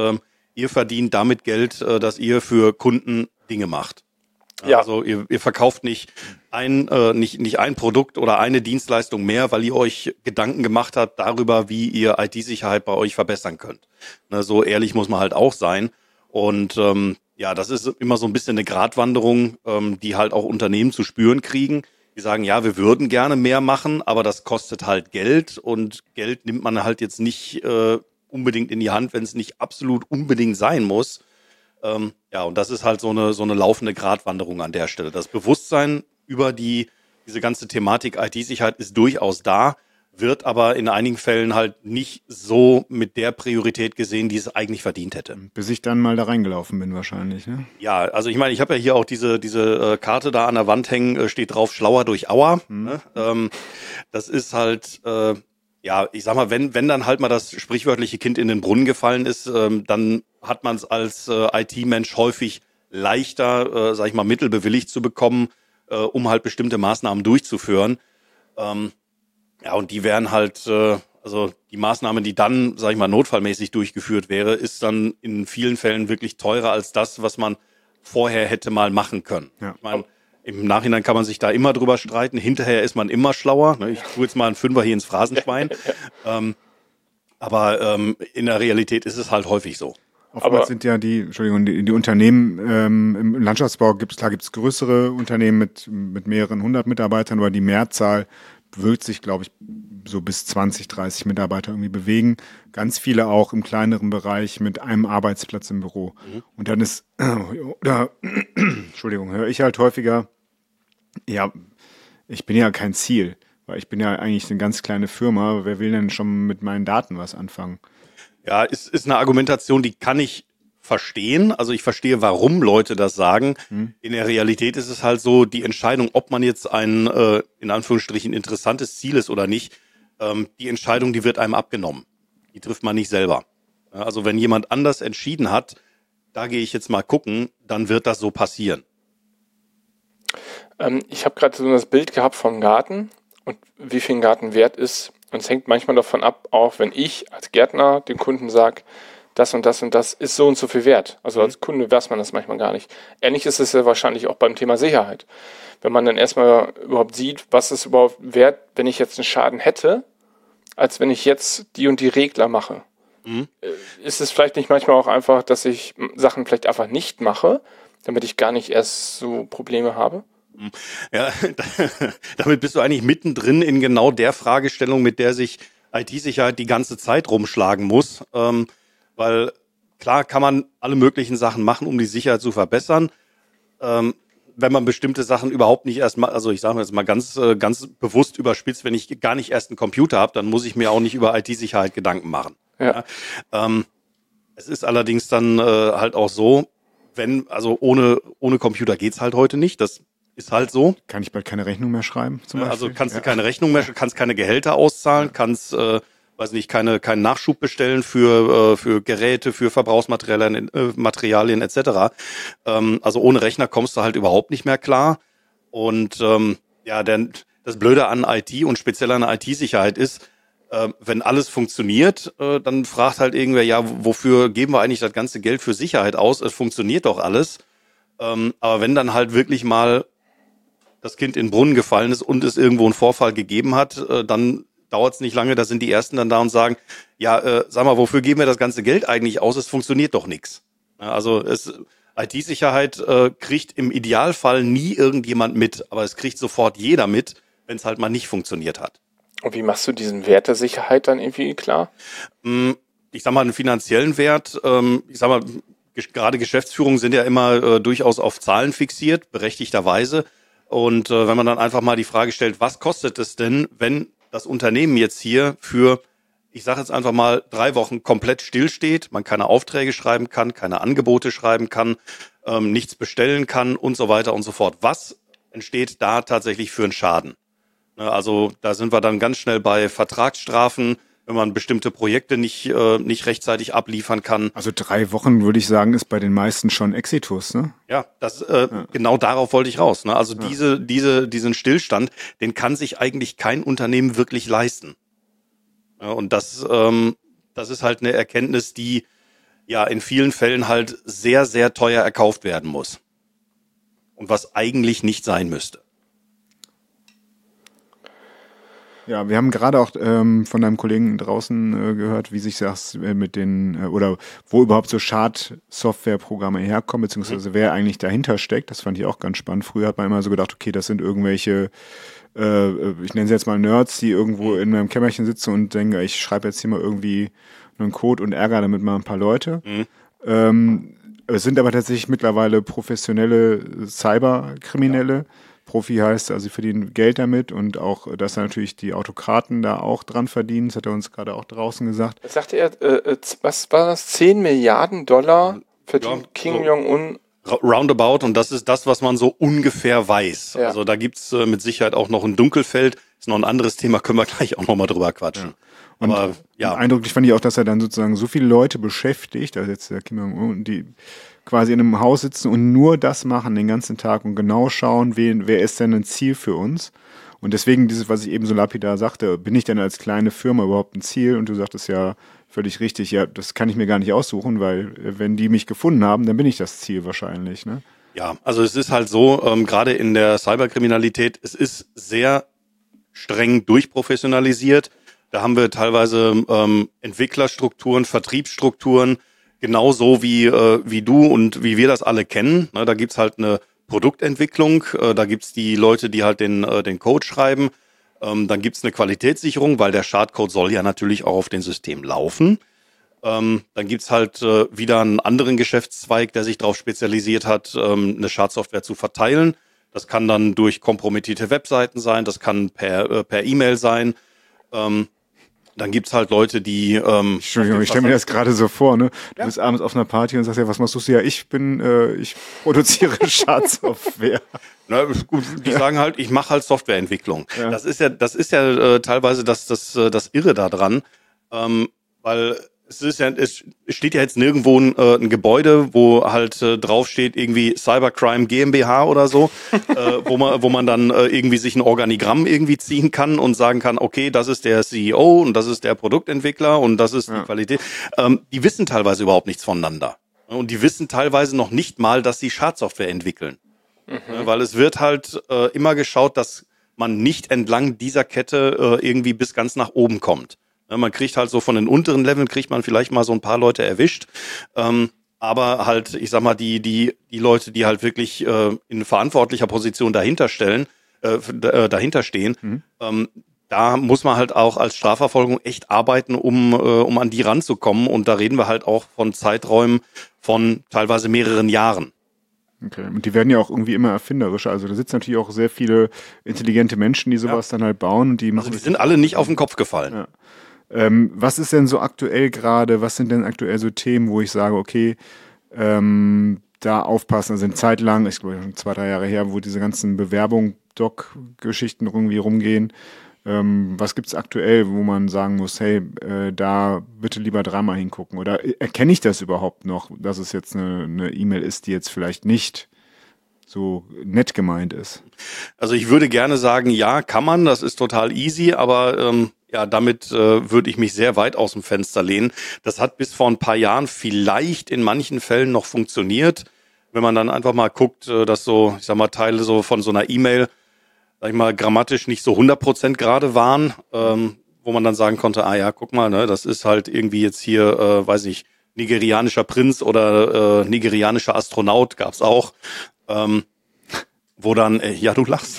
ihr verdient damit Geld, äh, dass ihr für Kunden Dinge macht. Ja. Also ihr, ihr verkauft nicht ein, äh, nicht, nicht ein Produkt oder eine Dienstleistung mehr, weil ihr euch Gedanken gemacht habt darüber, wie ihr I T-Sicherheit bei euch verbessern könnt. Ne, so ehrlich muss man halt auch sein. Und ähm, ja, das ist immer so ein bisschen eine Gratwanderung, ähm, die halt auch Unternehmen zu spüren kriegen. Die sagen, ja, wir würden gerne mehr machen, aber das kostet halt Geld und Geld nimmt man halt jetzt nicht äh, unbedingt in die Hand, wenn es nicht absolut unbedingt sein muss. Ähm, ja, und das ist halt so eine so eine laufende Gratwanderung an der Stelle. Das Bewusstsein über die diese ganze Thematik I T-Sicherheit ist durchaus da, wird aber in einigen Fällen halt nicht so mit der Priorität gesehen, die es eigentlich verdient hätte. Bis ich dann mal da reingelaufen bin wahrscheinlich, ne? Ja, also ich meine, ich habe ja hier auch diese diese äh, Karte da an der Wand hängen, äh, steht drauf Schlauer durch Auer. Mhm. Ne? Ähm, das ist halt... Äh, Ja, ich sag mal, wenn wenn dann halt mal das sprichwörtliche Kind in den Brunnen gefallen ist, ähm, dann hat man es als äh, I T-Mensch häufig leichter, äh, sag ich mal, Mittel bewilligt zu bekommen, äh, um halt bestimmte Maßnahmen durchzuführen. Ähm, ja, und die wären halt, äh, also die Maßnahme, die dann, sag ich mal, notfallmäßig durchgeführt wäre, ist dann in vielen Fällen wirklich teurer als das, was man vorher hätte mal machen können. Ja. Ich meine, im Nachhinein kann man sich da immer drüber streiten. Hinterher ist man immer schlauer. Ich tue jetzt mal einen Fünfer hier ins Phrasenschwein. ähm, aber ähm, in der Realität ist es halt häufig so. Oftmals sind ja die, Entschuldigung, die, die Unternehmen ähm, im Landschaftsbau, gibt's, klar gibt es größere Unternehmen mit, mit mehreren hundert Mitarbeitern, aber die Mehrzahl wird sich, glaube ich, so bis zwanzig, dreißig Mitarbeiter irgendwie bewegen. Ganz viele auch im kleineren Bereich mit einem Arbeitsplatz im Büro. Mhm. Und dann ist, oder, Entschuldigung, höre ich halt häufiger, ja, ich bin ja kein Ziel, weil ich bin ja eigentlich eine ganz kleine Firma. Wer will denn schon mit meinen Daten was anfangen? Ja, ist, ist eine Argumentation, die kann ich verstehen. Also ich verstehe, warum Leute das sagen. Hm. In der Realität ist es halt so, die Entscheidung, ob man jetzt ein, äh, in Anführungsstrichen, interessantes Ziel ist oder nicht, ähm, die Entscheidung, die wird einem abgenommen. Die trifft man nicht selber. Ja, also wenn jemand anders entschieden hat, da gehe ich jetzt mal gucken, dann wird das so passieren. Ähm, ich habe gerade so das Bild gehabt vom Garten und wie viel ein Garten wert ist. Und es hängt manchmal davon ab, auch wenn ich als Gärtner dem Kunden sage, das und das und das ist so und so viel wert. Also als Kunde weiß man das manchmal gar nicht. Ähnlich ist es ja wahrscheinlich auch beim Thema Sicherheit. Wenn man dann erstmal überhaupt sieht, was ist überhaupt wert, wenn ich jetzt einen Schaden hätte, als wenn ich jetzt die und die Regler mache. Mhm. Ist es vielleicht nicht manchmal auch einfach, dass ich Sachen vielleicht einfach nicht mache, damit ich gar nicht erst so Probleme habe? Ja, damit bist du eigentlich mittendrin in genau der Fragestellung, mit der sich I T-Sicherheit die ganze Zeit rumschlagen muss. Ähm, weil klar kann man alle möglichen Sachen machen, um die Sicherheit zu verbessern. Ähm, wenn man bestimmte Sachen überhaupt nicht erst mal, also ich sage jetzt mal ganz, ganz bewusst überspitzt, wenn ich gar nicht erst einen Computer habe, dann muss ich mir auch nicht über I T-Sicherheit Gedanken machen. Ja. Ja, ähm, es ist allerdings dann äh, halt auch so, wenn, also ohne, ohne Computer geht's halt heute nicht. Das ist halt so. Kann ich bald keine Rechnung mehr schreiben? Zum Beispiel? Also kannst du ja. keine Rechnung mehr, kannst keine Gehälter auszahlen, ja. kannst, äh, weiß nicht, keine, keinen Nachschub bestellen für, äh, für Geräte, für Verbrauchsmaterialien, äh, Materialien et cetera. Ähm, also ohne Rechner kommst du halt überhaupt nicht mehr klar. Und ähm, ja, denn das Blöde an I T und speziell an I T-Sicherheit ist, äh, wenn alles funktioniert, äh, dann fragt halt irgendwer, ja, wofür geben wir eigentlich das ganze Geld für Sicherheit aus? Es funktioniert doch alles. Ähm, aber wenn dann halt wirklich mal das Kind in den Brunnen gefallen ist und es irgendwo einen Vorfall gegeben hat, äh, dann dauert es nicht lange, da sind die Ersten dann da und sagen, ja, äh, sag mal, wofür geben wir das ganze Geld eigentlich aus? Es funktioniert doch nichts. Ja, also es, I T-Sicherheit äh, kriegt im Idealfall nie irgendjemand mit, aber es kriegt sofort jeder mit, wenn es halt mal nicht funktioniert hat. Und wie machst du diesen Wert der Sicherheit dann irgendwie klar? Ich sag mal, einen finanziellen Wert, ähm, ich sag mal, gerade Geschäftsführungen sind ja immer äh, durchaus auf Zahlen fixiert, berechtigterweise. Und äh, wenn man dann einfach mal die Frage stellt, was kostet es denn, wenn das Unternehmen jetzt hier für, ich sage jetzt einfach mal, drei Wochen komplett stillsteht, man keine Aufträge schreiben kann, keine Angebote schreiben kann, ähm, nichts bestellen kann und so weiter und so fort. Was entsteht da tatsächlich für einen Schaden? Also da sind wir dann ganz schnell bei Vertragsstrafen, wenn man bestimmte Projekte nicht äh, nicht rechtzeitig abliefern kann. Also drei Wochen, würde ich sagen, ist bei den meisten schon Exitus, ne? Ja, das äh, ja. genau darauf wollte ich raus. Ne? Also ja. diese diese diesen Stillstand, den kann sich eigentlich kein Unternehmen wirklich leisten. Ja, und das ähm, das ist halt eine Erkenntnis, die ja in vielen Fällen halt sehr, sehr teuer erkauft werden muss. Und was eigentlich nicht sein müsste. Ja, wir haben gerade auch ähm, von deinem Kollegen draußen äh, gehört, wie sich das äh, mit den, äh, oder wo überhaupt so Schadsoftwareprogramme herkommen, beziehungsweise mhm. wer eigentlich dahinter steckt. Das fand ich auch ganz spannend. Früher hat man immer so gedacht, okay, das sind irgendwelche, äh, ich nenne sie jetzt mal Nerds, die irgendwo in meinem Kämmerchen sitzen und denken, ich schreibe jetzt hier mal irgendwie einen Code und ärgere damit mal ein paar Leute. Mhm. Ähm, es sind aber tatsächlich mittlerweile professionelle Cyberkriminelle. Ja. Profi heißt, also sie verdienen Geld damit und auch, dass natürlich die Autokraten da auch dran verdienen. Das hat er uns gerade auch draußen gesagt. Was sagte er, äh, was war das? zehn Milliarden Dollar verdient ja, Kim so Jong-un? Roundabout, und das ist das, was man so ungefähr weiß. Ja. Also da gibt's äh, mit Sicherheit auch noch ein Dunkelfeld. Ist noch ein anderes Thema, können wir gleich auch nochmal drüber quatschen. Ja. Und Aber, ja. eindrücklich fand ich auch, dass er dann sozusagen so viele Leute beschäftigt, also jetzt der Kim Jong-un, die quasi in einem Haus sitzen und nur das machen den ganzen Tag und genau schauen, wen, wer ist denn ein Ziel für uns. Und deswegen dieses, was ich eben so lapidar sagte, bin ich denn als kleine Firma überhaupt ein Ziel? Und du sagtest ja völlig richtig, ja, das kann ich mir gar nicht aussuchen, weil wenn die mich gefunden haben, dann bin ich das Ziel wahrscheinlich, ne? Ja, also es ist halt so, ähm, gerade in der Cyberkriminalität, es ist sehr streng durchprofessionalisiert. Da haben wir teilweise ähm, Entwicklerstrukturen, Vertriebsstrukturen, genauso wie äh, wie du und wie wir das alle kennen. Ne, da gibt's halt eine Produktentwicklung, äh, da gibt's die Leute, die halt den äh, den Code schreiben. Ähm, dann gibt's eine Qualitätssicherung, weil der Schadcode soll ja natürlich auch auf den System laufen. Ähm, dann gibt's halt äh, wieder einen anderen Geschäftszweig, der sich darauf spezialisiert hat, ähm, eine Schadsoftware zu verteilen. Das kann dann durch kompromittierte Webseiten sein, das kann per äh, per E-Mail sein. Ähm, Dann gibt's halt Leute, die... Ähm, Entschuldigung, ich stelle mir das gerade so vor, ne? Du ja. bist abends auf einer Party und sagst, ja, was machst du? Ja, ich bin, äh, ich produziere Schadsoftware. Na, gut, die ja. sagen halt, ich mache halt Softwareentwicklung. Ja. Das ist ja, das ist ja äh, teilweise das, das, das Irre da dran, ähm, weil es ist ja, es steht ja jetzt nirgendwo ein, äh, ein Gebäude, wo halt äh, draufsteht irgendwie Cybercrime GmbH oder so, äh, wo man, wo man dann äh, irgendwie sich ein Organigramm irgendwie ziehen kann und sagen kann, okay, das ist der C E O und das ist der Produktentwickler und das ist ja. die Qualität. Ähm, die wissen teilweise überhaupt nichts voneinander. Und die wissen teilweise noch nicht mal, dass sie Schadsoftware entwickeln. Mhm. Ja, weil es wird halt äh, immer geschaut, dass man nicht entlang dieser Kette äh, irgendwie bis ganz nach oben kommt. Man kriegt halt so von den unteren Leveln, kriegt man vielleicht mal so ein paar Leute erwischt. Ähm, aber halt, ich sag mal, die die die Leute, die halt wirklich äh, in verantwortlicher Position dahinter stellen, äh, äh, dahinter stehen, mhm. ähm, da muss man halt auch als Strafverfolgung echt arbeiten, um äh, um an die ranzukommen. Und da reden wir halt auch von Zeiträumen von teilweise mehreren Jahren. Okay, und die werden ja auch irgendwie immer erfinderischer. Also da sitzen natürlich auch sehr viele intelligente Menschen, die sowas ja. dann halt bauen. Und die machen also die sind alle nicht auf den Kopf gefallen. Ja. Ähm, was ist denn so aktuell gerade, was sind denn aktuell so Themen, wo ich sage, okay, ähm, da aufpassen, also eine Zeit lang, ich glaube schon zwei, drei Jahre her, wo diese ganzen Bewerbung-Doc-Geschichten irgendwie rumgehen. Ähm, was gibt's aktuell, wo man sagen muss, hey, äh, da bitte lieber dreimal hingucken? Oder erkenne ich das überhaupt noch, dass es jetzt eine, eine E-Mail ist, die jetzt vielleicht nicht so nett gemeint ist? Also ich würde gerne sagen, ja, kann man, das ist total easy, aber ähm, ja, damit äh, würde ich mich sehr weit aus dem Fenster lehnen. Das hat bis vor ein paar Jahren vielleicht in manchen Fällen noch funktioniert, wenn man dann einfach mal guckt, äh, dass so, ich sag mal, Teile so von so einer E-Mail, sag ich mal, grammatisch nicht so hundert Prozent gerade waren, ähm, wo man dann sagen konnte, ah ja, guck mal, ne, das ist halt irgendwie jetzt hier, äh, weiß nicht, nigerianischer Prinz oder äh, nigerianischer Astronaut gab's auch. Ähm, wo dann, äh, ja, du lachst.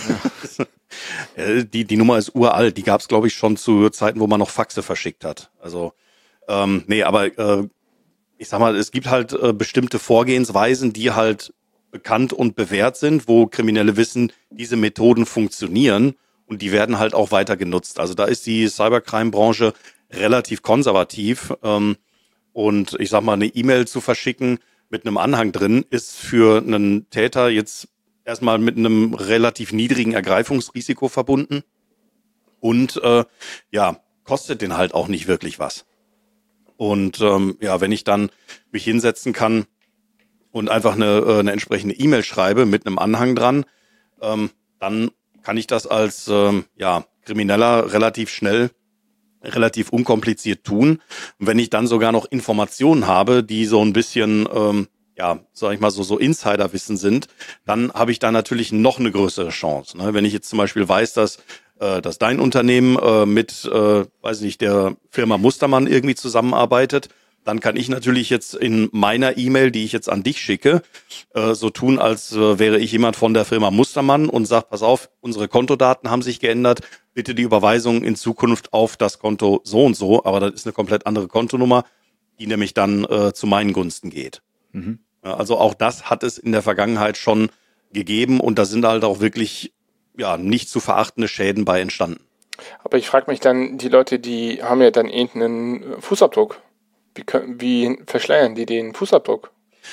Ja. die, die Nummer ist uralt, die gab's glaube ich, schon zu Zeiten, wo man noch Faxe verschickt hat. Also, ähm, nee, aber äh, ich sag mal, es gibt halt äh, bestimmte Vorgehensweisen, die halt bekannt und bewährt sind, wo Kriminelle wissen, diese Methoden funktionieren und die werden halt auch weiter genutzt. Also da ist die Cybercrime-Branche relativ konservativ ähm, und ich sag mal, eine E-Mail zu verschicken mit einem Anhang drin, ist für einen Täter jetzt erstmal mit einem relativ niedrigen Ergreifungsrisiko verbunden und äh, ja, kostet den halt auch nicht wirklich was. Und ähm, ja, wenn ich dann mich hinsetzen kann und einfach eine, eine entsprechende E-Mail schreibe mit einem Anhang dran, ähm, dann kann ich das als ähm, ja, Krimineller relativ schnell relativ unkompliziert tun. Und wenn ich dann sogar noch Informationen habe, die so ein bisschen, ähm, ja, sag ich mal, so so Insiderwissen sind, dann habe ich da natürlich noch eine größere Chance. Ne? Wenn ich jetzt zum Beispiel weiß, dass, äh, dass dein Unternehmen äh, mit, äh, weiß nicht, der Firma Mustermann irgendwie zusammenarbeitet, dann kann ich natürlich jetzt in meiner E-Mail, die ich jetzt an dich schicke, äh, so tun, als äh, wäre ich jemand von der Firma Mustermann und sag, pass auf, unsere Kontodaten haben sich geändert, bitte die Überweisung in Zukunft auf das Konto so und so, aber das ist eine komplett andere Kontonummer, die nämlich dann äh, zu meinen Gunsten geht. Mhm. Ja, also auch das hat es in der Vergangenheit schon gegeben und da sind halt auch wirklich ja nicht zu verachtende Schäden bei entstanden. Aber ich frage mich dann, die Leute, die haben ja dann irgendeinen Fußabdruck. Wie, können, wie verschleiern die den Fußabdruck?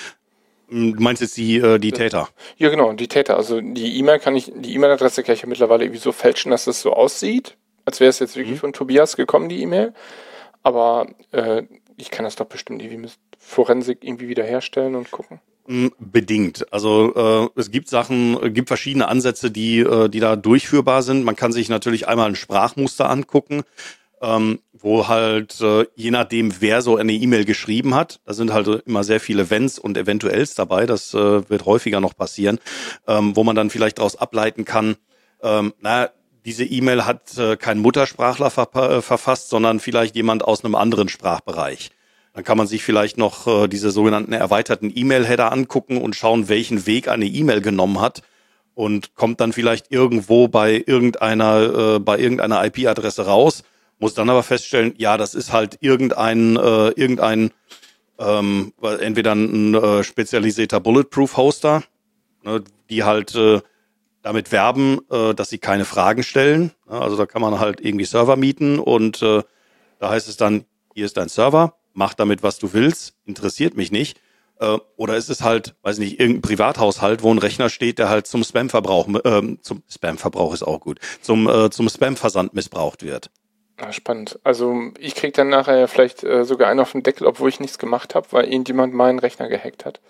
Du meinst jetzt die, äh, die Täter? Ja, genau, die Täter. Also die E-Mail kann ich, die E-Mail-Adresse kann ich ja mittlerweile irgendwie so fälschen, dass es so aussieht, als wäre es jetzt wirklich mhm. von Tobias gekommen, die E-Mail. Aber äh, ich kann das doch bestimmt irgendwie mit Forensik irgendwie wiederherstellen und gucken. Bedingt. Also äh, es gibt Sachen, gibt verschiedene Ansätze, die, äh, die da durchführbar sind. Man kann sich natürlich einmal ein Sprachmuster angucken. Ähm, wo halt, äh, je nachdem, wer so eine E-Mail geschrieben hat, da sind halt immer sehr viele Wenns und Eventuells dabei, das äh, wird häufiger noch passieren, ähm, wo man dann vielleicht daraus ableiten kann, ähm, na, diese E-Mail hat äh, kein Muttersprachler ver- äh, verfasst, sondern vielleicht jemand aus einem anderen Sprachbereich. Dann kann man sich vielleicht noch äh, diese sogenannten erweiterten E-Mail-Header angucken und schauen, welchen Weg eine E-Mail genommen hat und kommt dann vielleicht irgendwo bei irgendeiner, äh, bei irgendeiner I P-Adresse raus. Muss dann aber feststellen, ja, das ist halt irgendein, äh, irgendein ähm, entweder ein äh, spezialisierter Bulletproof-Hoster, ne, die halt äh, damit werben, äh, dass sie keine Fragen stellen. Ja, also da kann man halt irgendwie Server mieten und äh, da heißt es dann, hier ist dein Server, mach damit, was du willst, interessiert mich nicht. Äh, oder ist es halt, weiß nicht, irgendein Privathaushalt, wo ein Rechner steht, der halt zum Spam-Verbrauch, äh, zum Spam-Verbrauch ist auch gut, zum, äh, zum Spam-Versand missbraucht wird. Ah, spannend. Also ich kriege dann nachher vielleicht äh, sogar einen auf den Deckel, obwohl ich nichts gemacht habe, weil irgendjemand meinen Rechner gehackt hat.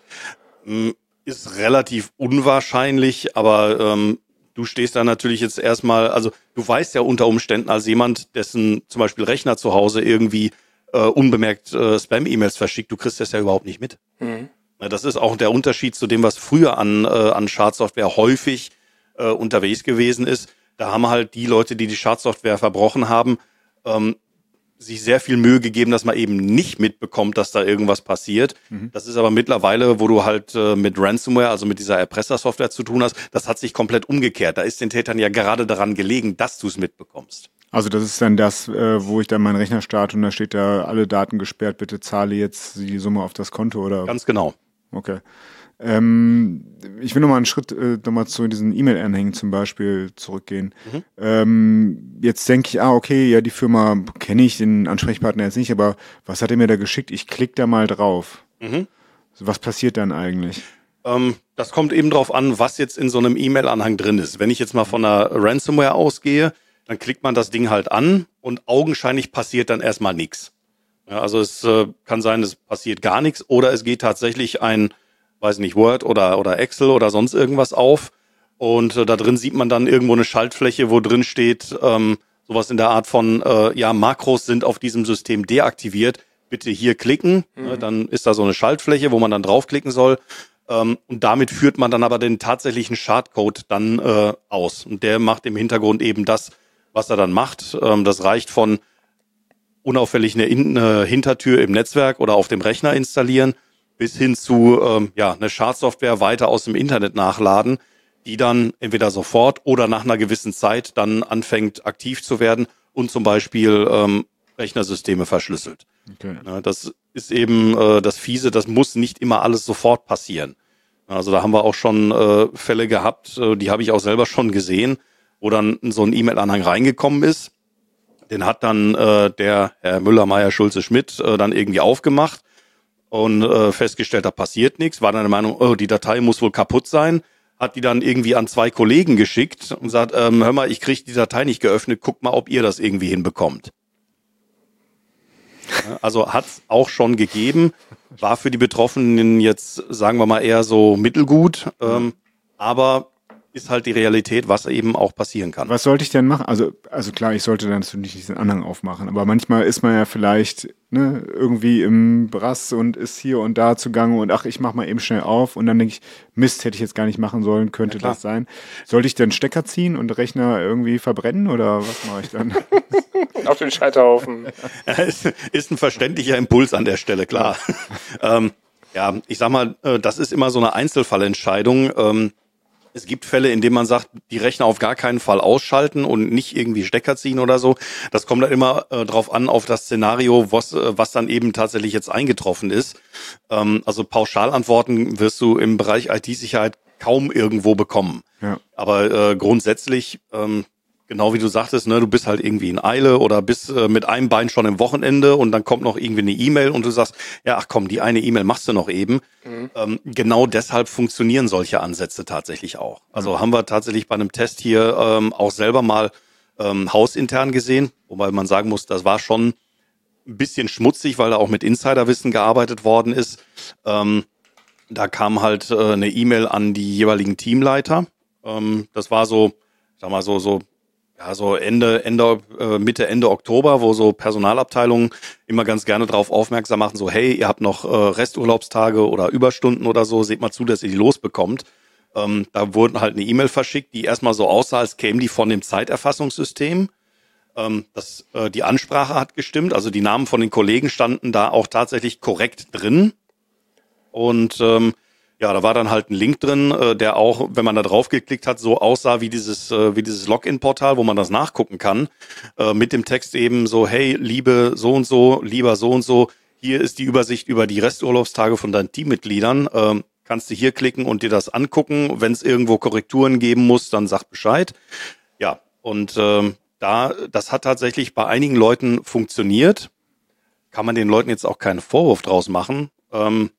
Ist relativ unwahrscheinlich, aber ähm, du stehst da natürlich jetzt erstmal, also du weißt ja unter Umständen als jemand, dessen zum Beispiel Rechner zu Hause irgendwie äh, unbemerkt äh, Spam-E-Mails verschickt, du kriegst das ja überhaupt nicht mit. Mhm. Das ist auch der Unterschied zu dem, was früher an, äh, an Schadsoftware häufig äh, unterwegs gewesen ist. Da haben halt die Leute, die die Schadsoftware verbrochen haben, ähm, sich sehr viel Mühe gegeben, dass man eben nicht mitbekommt, dass da irgendwas passiert. Mhm. Das ist aber mittlerweile, wo du halt äh, mit Ransomware, also mit dieser Erpressersoftware zu tun hast, das hat sich komplett umgekehrt. Da ist den Tätern ja gerade daran gelegen, dass du es mitbekommst. Also das ist dann das, äh, wo ich dann meinen Rechner starte und da steht da alle Daten gesperrt, bitte zahle jetzt die Summe auf das Konto, oder? Ganz genau. Okay. Ähm, ich will nochmal einen Schritt äh, nochmal zu diesen E-Mail-Anhängen zum Beispiel zurückgehen. Mhm. Ähm, jetzt denke ich, ah, okay, ja, die Firma kenne ich, den Ansprechpartner jetzt nicht, aber was hat er mir da geschickt? Ich klicke da mal drauf. Mhm. Was passiert dann eigentlich? Ähm, das kommt eben drauf an, was jetzt in so einem E-Mail-Anhang drin ist. Wenn ich jetzt mal von einer Ransomware ausgehe, dann klickt man das Ding halt an und augenscheinlich passiert dann erstmal nichts. Ja, also es äh, kann sein, es passiert gar nichts oder es geht tatsächlich ein weiß nicht, Word oder, oder Excel oder sonst irgendwas auf. Und äh, da drin sieht man dann irgendwo eine Schaltfläche, wo drin steht, ähm, sowas in der Art von, äh, ja, Makros sind auf diesem System deaktiviert. Bitte hier klicken. Mhm. Ne, dann ist da so eine Schaltfläche, wo man dann draufklicken soll. Ähm, und damit führt man dann aber den tatsächlichen Schadcode dann äh, aus. Und der macht im Hintergrund eben das, was er dann macht. Ähm, das reicht von unauffällig eine, In- eine Hintertür im Netzwerk oder auf dem Rechner installieren, bis hin zu ähm, ja eine Schadsoftware weiter aus dem Internet nachladen, die dann entweder sofort oder nach einer gewissen Zeit dann anfängt aktiv zu werden und zum Beispiel ähm, Rechnersysteme verschlüsselt. Okay. Ja, das ist eben äh, das Fiese, das muss nicht immer alles sofort passieren. Also da haben wir auch schon äh, Fälle gehabt, äh, die habe ich auch selber schon gesehen, wo dann so ein E-Mail-Anhang reingekommen ist. Den hat dann äh, der Herr Müller, Meier, Schulze, Schmidt äh, dann irgendwie aufgemacht und äh, festgestellt, da passiert nichts, war dann der Meinung, oh, die Datei muss wohl kaputt sein, hat die dann irgendwie an zwei Kollegen geschickt und sagt, ähm, hör mal, ich kriege die Datei nicht geöffnet, guckt mal, ob ihr das irgendwie hinbekommt. Ja, also hat's auch schon gegeben, war für die Betroffenen jetzt, sagen wir mal, eher so mittelgut, ähm, aber ist halt die Realität, was eben auch passieren kann. Was sollte ich denn machen? Also, also klar, ich sollte dann natürlich nicht diesen Anhang aufmachen, aber manchmal ist man ja vielleicht ne, irgendwie im Brass und ist hier und da zugange und ach, ich mach mal eben schnell auf und dann denke ich, Mist, hätte ich jetzt gar nicht machen sollen, könnte ja, das sein. Sollte ich denn Stecker ziehen und Rechner irgendwie verbrennen oder was mache ich dann? Auf den Scheiterhaufen. Ja, ist, ist ein verständlicher Impuls an der Stelle, klar. Ja, ähm, ja ich sag mal, das ist immer so eine Einzelfallentscheidung. Ähm, Es gibt Fälle, in denen man sagt, die Rechner auf gar keinen Fall ausschalten und nicht irgendwie Stecker ziehen oder so. Das kommt dann immer äh, drauf an, auf das Szenario, was, äh, was dann eben tatsächlich jetzt eingetroffen ist. Ähm, also Pauschalantworten wirst du im Bereich I T-Sicherheit kaum irgendwo bekommen. Ja. Aber äh, grundsätzlich, ähm, genau wie du sagtest, ne, du bist halt irgendwie in Eile oder bist äh, mit einem Bein schon im Wochenende und dann kommt noch irgendwie eine E-Mail und du sagst, ja, ach komm, die eine E-Mail machst du noch eben. Mhm. Ähm, genau deshalb funktionieren solche Ansätze tatsächlich auch. Also mhm. haben wir tatsächlich bei einem Test hier ähm, auch selber mal ähm, hausintern gesehen, wobei man sagen muss, das war schon ein bisschen schmutzig, weil da auch mit Insiderwissen gearbeitet worden ist. Ähm, da kam halt äh, eine E-Mail an die jeweiligen Teamleiter. Ähm, das war so, sag mal so, so Ja, so Ende, Ende, äh, Mitte, Ende Oktober, wo so Personalabteilungen immer ganz gerne drauf aufmerksam machen, so hey, ihr habt noch äh, Resturlaubstage oder Überstunden oder so, seht mal zu, dass ihr die losbekommt. Ähm, da wurden halt eine E-Mail verschickt, die erstmal so aussah, als käme die von dem Zeiterfassungssystem. Ähm, das, äh, die Ansprache hat gestimmt, also die Namen von den Kollegen standen da auch tatsächlich korrekt drin. Und ähm, ja, da war dann halt ein Link drin, äh, der auch, wenn man da drauf geklickt hat, so aussah wie dieses äh, wie dieses Login-Portal, wo man das nachgucken kann, äh, mit dem Text eben so, hey, liebe so und so, lieber so und so, hier ist die Übersicht über die Resturlaubstage von deinen Teammitgliedern, ähm, kannst du hier klicken und dir das angucken, wenn es irgendwo Korrekturen geben muss, dann sag Bescheid. Ja, und ähm, da, das hat tatsächlich bei einigen Leuten funktioniert, kann man den Leuten jetzt auch keinen Vorwurf draus machen, ähm,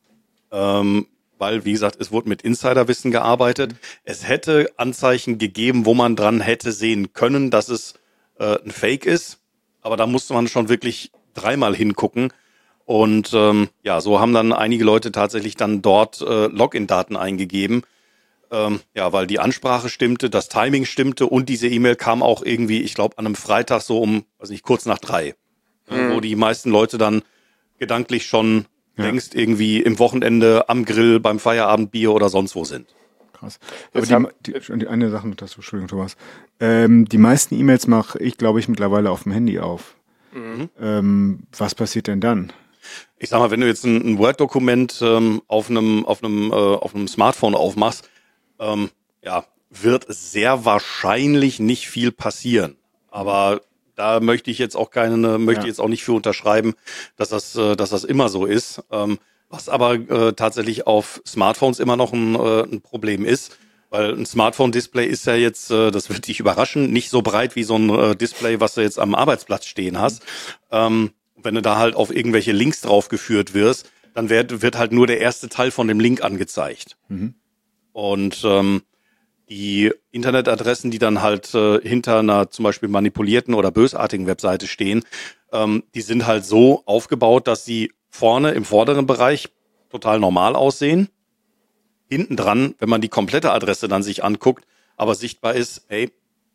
ähm, weil, wie gesagt, es wurde mit Insiderwissen gearbeitet. Es hätte Anzeichen gegeben, wo man dran hätte sehen können, dass es äh, ein Fake ist. Aber da musste man schon wirklich dreimal hingucken. Und ähm, ja, so haben dann einige Leute tatsächlich dann dort äh, Login-Daten eingegeben. Ähm, ja, weil die Ansprache stimmte, das Timing stimmte und diese E-Mail kam auch irgendwie, ich glaube, an einem Freitag so um, weiß nicht, kurz nach drei. Mhm. Wo die meisten Leute dann gedanklich schon ja. längst irgendwie im Wochenende am Grill, beim Feierabendbier oder sonst wo sind. Krass. Aber die, die, eine Sache noch dazu, Entschuldigung, Thomas. Ähm, die meisten E-Mails mache ich, glaube ich, mittlerweile auf dem Handy auf. Mhm. Ähm, was passiert denn dann? Ich sag mal, wenn du jetzt ein, ein Word-Dokument ähm, auf einem auf einem äh, auf einem Smartphone aufmachst, ähm, ja, wird sehr wahrscheinlich nicht viel passieren. Aber da möchte ich jetzt auch keine, möchte ja. jetzt auch nicht für unterschreiben, dass das, äh, dass das immer so ist. Ähm, was aber äh, tatsächlich auf Smartphones immer noch ein, äh, ein Problem ist, weil ein Smartphone-Display ist ja jetzt, äh, das wird dich überraschen, nicht so breit wie so ein äh, Display, was du jetzt am Arbeitsplatz stehen hast. Ähm, wenn du da halt auf irgendwelche Links draufgeführt wirst, dann wird, wird halt nur der erste Teil von dem Link angezeigt. Mhm. Und ähm, die Internetadressen, die dann halt äh, hinter einer zum Beispiel manipulierten oder bösartigen Webseite stehen, ähm, die sind halt so aufgebaut, dass sie vorne im vorderen Bereich total normal aussehen. Hinten dran, wenn man die komplette Adresse dann sich anguckt, aber sichtbar ist, hey,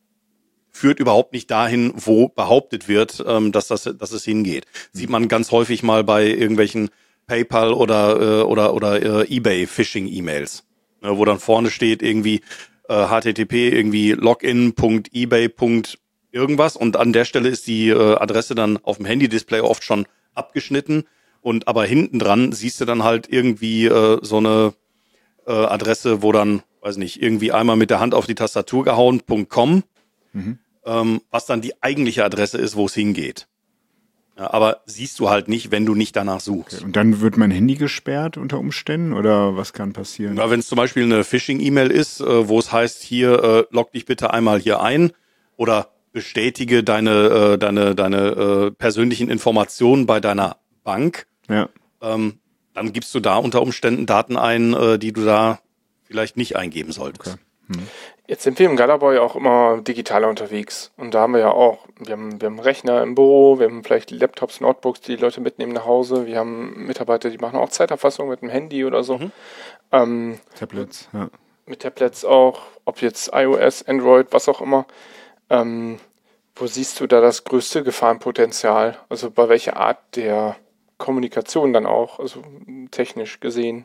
führt überhaupt nicht dahin, wo behauptet wird, ähm, dass das, dass es hingeht. Mhm. Sieht man ganz häufig mal bei irgendwelchen PayPal oder äh, oder oder äh, eBay-Phishing-E-Mails, ne, wo dann vorne steht irgendwie H T T P irgendwie login punkt ebay punkt irgendwas und an der Stelle ist die äh, Adresse dann auf dem Handy-Display oft schon abgeschnitten und aber hinten dran siehst du dann halt irgendwie äh, so eine äh, Adresse, wo dann, weiß nicht, irgendwie einmal mit der Hand auf die Tastatur gehauen, .com, mhm. ähm, was dann die eigentliche Adresse ist, wo es hingeht. Ja, aber siehst du halt nicht, wenn du nicht danach suchst. Okay. Und dann wird mein Handy gesperrt unter Umständen oder was kann passieren? Ja, wenn es zum Beispiel eine Phishing-E-Mail ist, äh, wo es heißt, hier äh, log dich bitte einmal hier ein oder bestätige deine äh, deine deine äh, persönlichen Informationen bei deiner Bank, ja. ähm, dann gibst du da unter Umständen Daten ein, äh, die du da vielleicht nicht eingeben solltest. Okay. Hm. Jetzt sind wir im Galaboy auch immer digitaler unterwegs. Und da haben wir ja auch, wir haben, wir haben Rechner im Büro, wir haben vielleicht Laptops, Notebooks, die die Leute mitnehmen nach Hause. Wir haben Mitarbeiter, die machen auch Zeiterfassung mit dem Handy oder so. Mhm. Ähm, Tablets, ja. mit Tablets auch, ob jetzt iOS, Android, was auch immer. Ähm, wo siehst du da das größte Gefahrenpotenzial? Also bei welcher Art der Kommunikation dann auch, also technisch gesehen?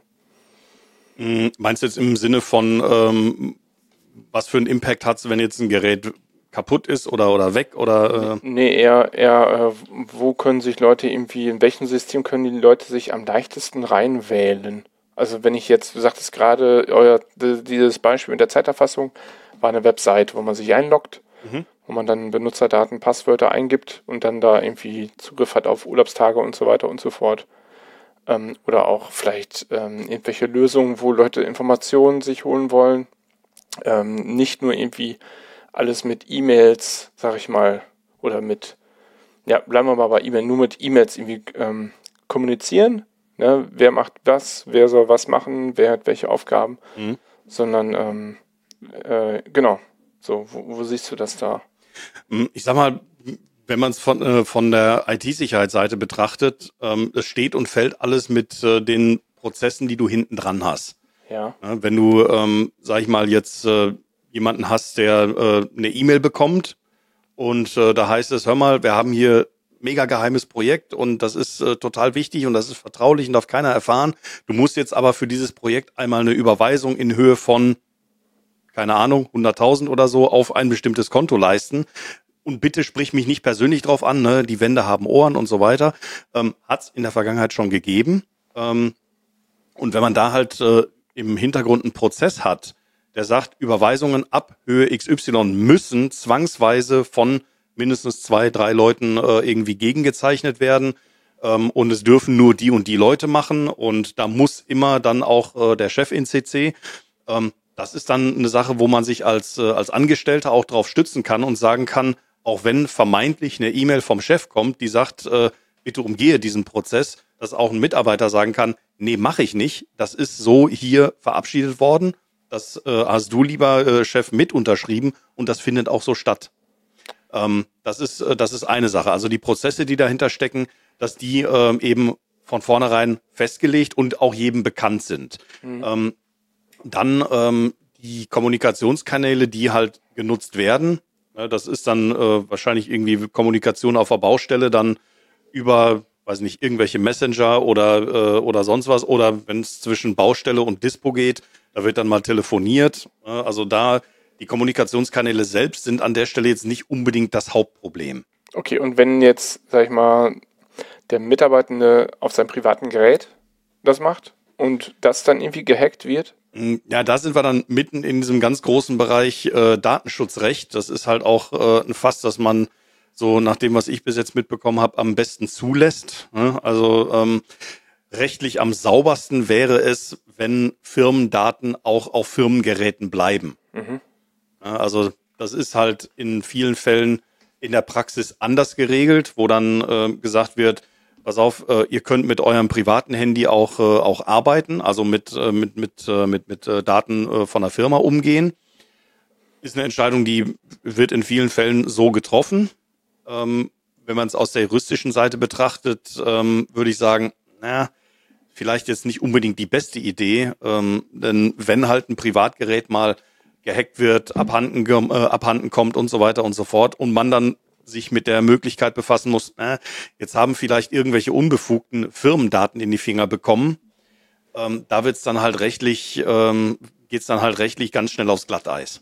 Meinst du jetzt im Sinne von, ähm, was für einen Impact hat es, wenn jetzt ein Gerät kaputt ist oder, oder weg? Oder, äh? Nee, eher, eher äh, wo können sich Leute irgendwie, in welchem System können die Leute sich am leichtesten reinwählen? Also wenn ich jetzt, du sagtest gerade, euer, dieses Beispiel mit der Zeiterfassung war eine Website, wo man sich einloggt, mhm. wo man dann Benutzerdaten, Passwörter eingibt und dann da irgendwie Zugriff hat auf Urlaubstage und so weiter und so fort. Ähm, oder auch vielleicht ähm, irgendwelche Lösungen, wo Leute Informationen sich holen wollen. Ähm, nicht nur irgendwie alles mit E-Mails, sag ich mal, oder mit, ja, bleiben wir mal bei E-Mail, nur mit E-Mails irgendwie ähm, kommunizieren. Ne? Wer macht was, wer soll was machen, wer hat welche Aufgaben, mhm. sondern, ähm, äh, genau, so, wo, wo siehst du das da? Ich sag mal, wenn man es von, äh, von der I T-Sicherheitsseite betrachtet, ähm, es steht und fällt alles mit äh, den Prozessen, die du hinten dran hast. Ja. Ja, wenn du, ähm, sag ich mal, jetzt äh, jemanden hast, der äh, eine E-Mail bekommt und äh, da heißt es, hör mal, wir haben hier mega geheimes Projekt und das ist äh, total wichtig und das ist vertraulich und darf keiner erfahren. Du musst jetzt aber für dieses Projekt einmal eine Überweisung in Höhe von, keine Ahnung, hunderttausend oder so auf ein bestimmtes Konto leisten. Und bitte sprich mich nicht persönlich drauf an, ne? Die Wände haben Ohren und so weiter. Ähm, hat es in der Vergangenheit schon gegeben. Ähm, und wenn man da halt äh, im Hintergrund einen Prozess hat, der sagt, Überweisungen ab Höhe X Y müssen zwangsweise von mindestens zwei, drei Leuten äh, irgendwie gegengezeichnet werden. Ähm, und es dürfen nur die und die Leute machen. Und da muss immer dann auch äh, der Chef in C C. Ähm, das ist dann eine Sache, wo man sich als, äh, als Angestellter auch drauf stützen kann und sagen kann, auch wenn vermeintlich eine E-Mail vom Chef kommt, die sagt, äh, bitte umgehe diesen Prozess, dass auch ein Mitarbeiter sagen kann, nee, mache ich nicht. Das ist so hier verabschiedet worden. Das äh, hast du, lieber äh, Chef, mit unterschrieben und das findet auch so statt. Ähm, das ist, äh, das ist eine Sache. Also die Prozesse, die dahinter stecken, dass die äh, eben von vornherein festgelegt und auch jedem bekannt sind. Mhm. Ähm, dann ähm, die Kommunikationskanäle, die halt genutzt werden. Das ist dann äh, wahrscheinlich irgendwie Kommunikation auf der Baustelle, dann über, weiß nicht, irgendwelche Messenger oder äh, oder sonst was. Oder wenn es zwischen Baustelle und Dispo geht, da wird dann mal telefoniert. Also da, die Kommunikationskanäle selbst sind an der Stelle jetzt nicht unbedingt das Hauptproblem. Okay, und wenn jetzt, sag ich mal, der Mitarbeitende auf seinem privaten Gerät das macht und das dann irgendwie gehackt wird? Ja, da sind wir dann mitten in diesem ganz großen Bereich äh, Datenschutzrecht. Das ist halt auch äh, ein Fass, das man so nach dem, was ich bis jetzt mitbekommen habe, am besten zulässt. Ne? Also ähm, rechtlich am saubersten wäre es, wenn Firmendaten auch auf Firmengeräten bleiben. Mhm. Ja, also das ist halt in vielen Fällen in der Praxis anders geregelt, wo dann äh, gesagt wird, pass auf, äh, ihr könnt mit eurem privaten Handy auch äh, auch arbeiten, also mit äh, mit mit äh, mit mit äh, Daten äh, von der Firma umgehen. Ist eine Entscheidung, die wird in vielen Fällen so getroffen. Ähm, wenn man es aus der juristischen Seite betrachtet, ähm, würde ich sagen, na, vielleicht jetzt nicht unbedingt die beste Idee, ähm, denn wenn halt ein Privatgerät mal gehackt wird, abhanden äh, abhanden kommt und so weiter und so fort und man dann sich mit der Möglichkeit befassen muss, äh, jetzt haben vielleicht irgendwelche unbefugten Firmendaten in die Finger bekommen. Ähm, da wird's dann halt rechtlich, ähm, geht's dann halt rechtlich ganz schnell aufs Glatteis.